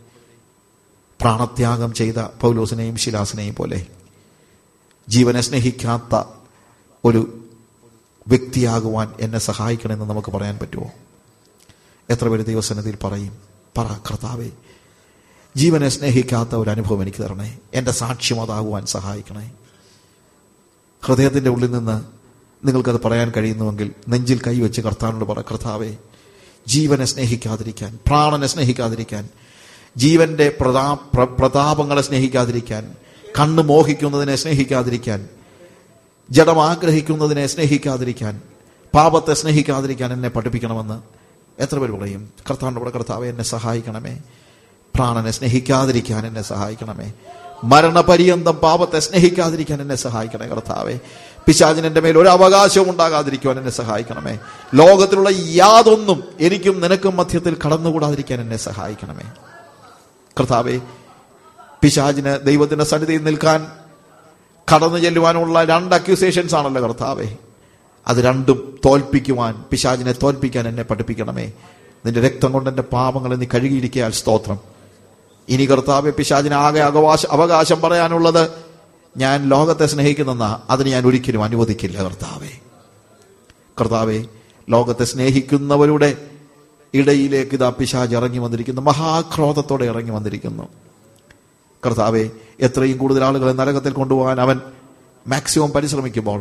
പ്രാണത്യാഗം ചെയ്ത പൗലോസിനെയും ശിലാസിനെയും പോലെ ജീവനെ സ്നേഹിക്കാത്ത ഒരു വ്യക്തിയാകുവാൻ എന്നെ സഹായിക്കണമെന്ന് നമുക്ക് പറയാൻ പറ്റുമോ? എത്ര പേര് ദൈവസന്നിധിയിൽ പറയും, പറ കർത്താവേ, ജീവനെ സ്നേഹിക്കാത്ത ഒരു അനുഭവം എനിക്ക് തരണേ, എൻ്റെ സാക്ഷ്യം അതാകുവാൻ സഹായിക്കണേ. ഹൃദയത്തിൻ്റെ ഉള്ളിൽ നിന്ന് നിങ്ങൾക്കത് പറയാൻ കഴിയുന്നുവെങ്കിൽ നെഞ്ചിൽ കൈവച്ച് കർത്താവിനോട് പറ, കർത്താവേ, ജീവനെ സ്നേഹിക്കാതിരിക്കാൻ, പ്രാണനെ സ്നേഹിക്കാതിരിക്കാൻ, ജീവന്റെ പ്രതാപങ്ങളെ സ്നേഹിക്കാതിരിക്കാൻ, കണ്ണ് മോഹിക്കുന്നതിനെ സ്നേഹിക്കാതിരിക്കാൻ, ജഡം ആഗ്രഹിക്കുന്നതിനെ സ്നേഹിക്കാതിരിക്കാൻ, പാപത്തെ സ്നേഹിക്കാതിരിക്കാൻ എന്നെ പഠിപ്പിക്കണമെന്ന് എത്ര പേര് പറയും? കർത്താവിൻ്റെ കൂടെ, കർത്താവെ എന്നെ സഹായിക്കണമേ, പ്രാണനെ സ്നേഹിക്കാതിരിക്കാൻ എന്നെ സഹായിക്കണമേ, മരണപര്യന്തം പാപത്തെ സ്നേഹിക്കാതിരിക്കാൻ എന്നെ സഹായിക്കണേ കർത്താവെ, പിശാചിന് എൻ്റെ മേൽ ഒരു അവകാശവും ഉണ്ടാകാതിരിക്കുവാൻ എന്നെ സഹായിക്കണമേ, ലോകത്തിലുള്ള യാതൊന്നും എനിക്കും നിനക്കും മധ്യത്തിൽ കടന്നുകൂടാതിരിക്കാൻ എന്നെ സഹായിക്കണമേ കർത്താവെ. പിശാചിന് ദൈവത്തിന്റെ സന്നിധിയിൽ നിൽക്കാൻ കടന്നു ചെല്ലുവാനുള്ള 2 അക്യൂസേഷൻസ് ആണല്ലോ കർത്താവെ. അത് രണ്ടും തോൽപ്പിക്കുവാൻ, പിശാചിനെ തോൽപ്പിക്കാൻ എന്നെ പഠിപ്പിക്കണമേ. നിന്റെ രക്തം കൊണ്ട് എൻ്റെ പാപങ്ങളെ നീ കഴുകിയിരിക്കയാൽ സ്തോത്രം. ഇനി കർത്താവെ, പിശാചിന് ആകെ അവകാശം പറയാനുള്ളത് ഞാൻ ലോകത്തെ സ്നേഹിക്കുന്നെന്നാ. അതിന് ഞാൻ ഒരിക്കലും അനുവദിക്കില്ല കർത്താവെ. കർത്താവെ, ലോകത്തെ സ്നേഹിക്കുന്നവരുടെ ഇടയിലേക്ക് ഇതാ പിശാച് ഇറങ്ങി വന്നിരിക്കുന്നു, മഹാക്രോധത്തോടെ ഇറങ്ങി വന്നിരിക്കുന്നു കർത്താവെ. എത്രയും കൂടുതൽ ആളുകളെ നരകത്തിൽ കൊണ്ടുപോകാൻ അവൻ മാക്സിമം പരിശ്രമിക്കുമ്പോൾ,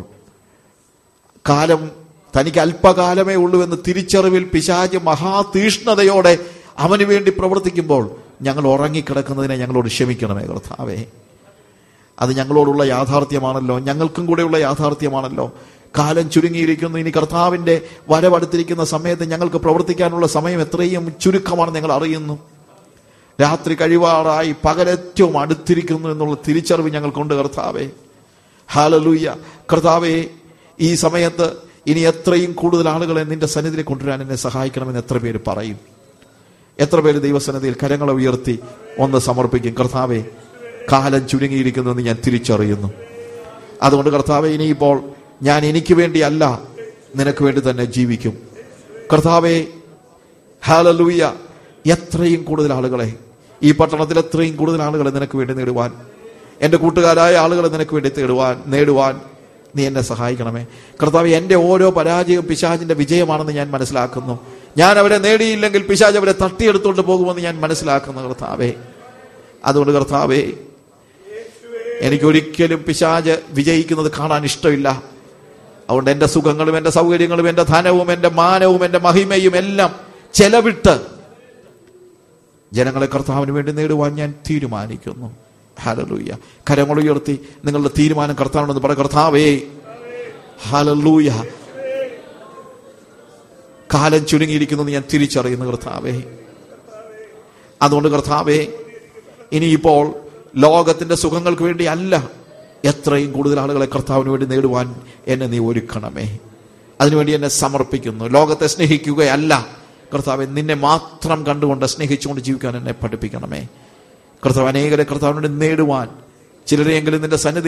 കാലം തനിക്ക് അല്പകാലമേ ഉള്ളൂ എന്ന് തിരിച്ചറിവിൽ പിശാച് മഹാതീഷ്ണതയോടെ അവന് വേണ്ടി പ്രവർത്തിക്കുമ്പോൾ ഞങ്ങൾ ഉറങ്ങിക്കിടക്കുന്നതിനെ ഞങ്ങളോട് ക്ഷമിക്കണമേ കർത്താവേ. അത് ഞങ്ങളോടുള്ള യാഥാർത്ഥ്യമാണല്ലോ, ഞങ്ങൾക്കും കൂടെയുള്ള യാഥാർത്ഥ്യമാണല്ലോ. കാലം ചുരുങ്ങിയിരിക്കുന്നു. ഇനി കർത്താവിന്റെ വരവടുത്തിരിക്കുന്ന സമയത്ത് ഞങ്ങൾക്ക് പ്രവർത്തിക്കാനുള്ള സമയം എത്രയും ചുരുക്കമാണെന്ന് ഞങ്ങൾ അറിയുന്നു. രാത്രി കഴിവാറായി, പകലേറ്റവും അടുത്തിരിക്കുന്നു എന്നുള്ള തിരിച്ചറിവ് ഞങ്ങൾക്കുണ്ട് കർത്താവേ. ഹല്ലേലൂയ. കർത്താവേ, ഈ സമയത്ത് ഇനി എത്രയും കൂടുതൽ ആളുകളെ നിന്റെ സന്നിധിയിൽ കൊണ്ടുവരാൻ എന്നെ സഹായിക്കണമെന്ന് എത്ര പേര് പറയും? എത്ര പേര് ദൈവസന്നിധിയിൽ കരങ്ങളെ ഉയർത്തി ഒന്ന് സമർപ്പിക്കും? കർത്താവേ, കാലം ചുരുങ്ങിയിരിക്കുന്നു എന്ന് ഞാൻ തിരിച്ചറിയുന്നു. അതുകൊണ്ട് കർത്താവേ, ഇനിയിപ്പോൾ ഞാൻ എനിക്ക് വേണ്ടിയല്ല, നിനക്ക് വേണ്ടി തന്നെ ജീവിക്കും കർത്താവേ. ഹല്ലേലൂയ. എത്രയും കൂടുതൽ ആളുകളെ, ഈ പട്ടണത്തിൽ എത്രയും കൂടുതൽ ആളുകളെ നിനക്ക് വേണ്ടി നേടുവാൻ, എൻ്റെ കൂട്ടുകാരായ ആളുകളെ നിനക്ക് വേണ്ടി നേടുവാൻ നീ എന്നെ സഹായിക്കണമേ കർത്താവേ. എൻ്റെ ഓരോ പരാജയവും പിശാചിന്റെ വിജയമാണെന്ന് ഞാൻ മനസ്സിലാക്കുന്നു. ഞാൻ അവരെ നേടിയില്ലെങ്കിൽ പിശാച് അവരെ തട്ടിയെടുത്തുകൊണ്ട് പോകുമെന്ന് ഞാൻ മനസ്സിലാക്കുന്നു കർത്താവേ. അതുകൊണ്ട് കർത്താവേ, എനിക്കൊരിക്കലും പിശാച് വിജയിക്കുന്നത് കാണാൻ ഇഷ്ടമില്ല. അതുകൊണ്ട് എൻ്റെ സുഖങ്ങളും എൻ്റെ സൗകര്യങ്ങളും എൻ്റെ ധനവും എൻ്റെ മാനവും എൻ്റെ മഹിമയും എല്ലാം ചെലവിട്ട് ജനങ്ങളെ കർത്താവിന് വേണ്ടി നേടുവാൻ ഞാൻ തീരുമാനിക്കുന്നു. ഹല്ലേലൂയ. കരങ്ങൾ ഉയർത്തി നിങ്ങളുടെ തീരുമാനം കർത്താവിനോട് പറ, കർത്താവേ, ഹല്ലേലൂയ, കാലം ചുരുങ്ങിയിരിക്കുന്നത് ഞാൻ തിരിച്ചറിയുന്നു കർത്താവേ. അതുകൊണ്ട് കർത്താവേ, ഇനിയിപ്പോൾ ലോകത്തിന്റെ സുഖങ്ങൾക്ക് വേണ്ടി അല്ല, എത്രയും കൂടുതൽ ആളുകളെ കർത്താവിന് വേണ്ടി നേടുവാൻ എന്നെ നീ ഒരുക്കണമേ. അതിനുവേണ്ടി എന്നെ സമർപ്പിക്കുന്നു. ലോകത്തെ സ്നേഹിക്കുകയല്ല കർത്താവെ, നിന്നെ മാത്രം കണ്ടുകൊണ്ട് സ്നേഹിച്ചുകൊണ്ട് ജീവിക്കാൻ എന്നെ പഠിപ്പിക്കണമേ കർത്താവ്. അനേകരെ കർത്താവിനോട് നേടുവാൻ, ചിലരെയെങ്കിലും നിന്റെ സന്നിധി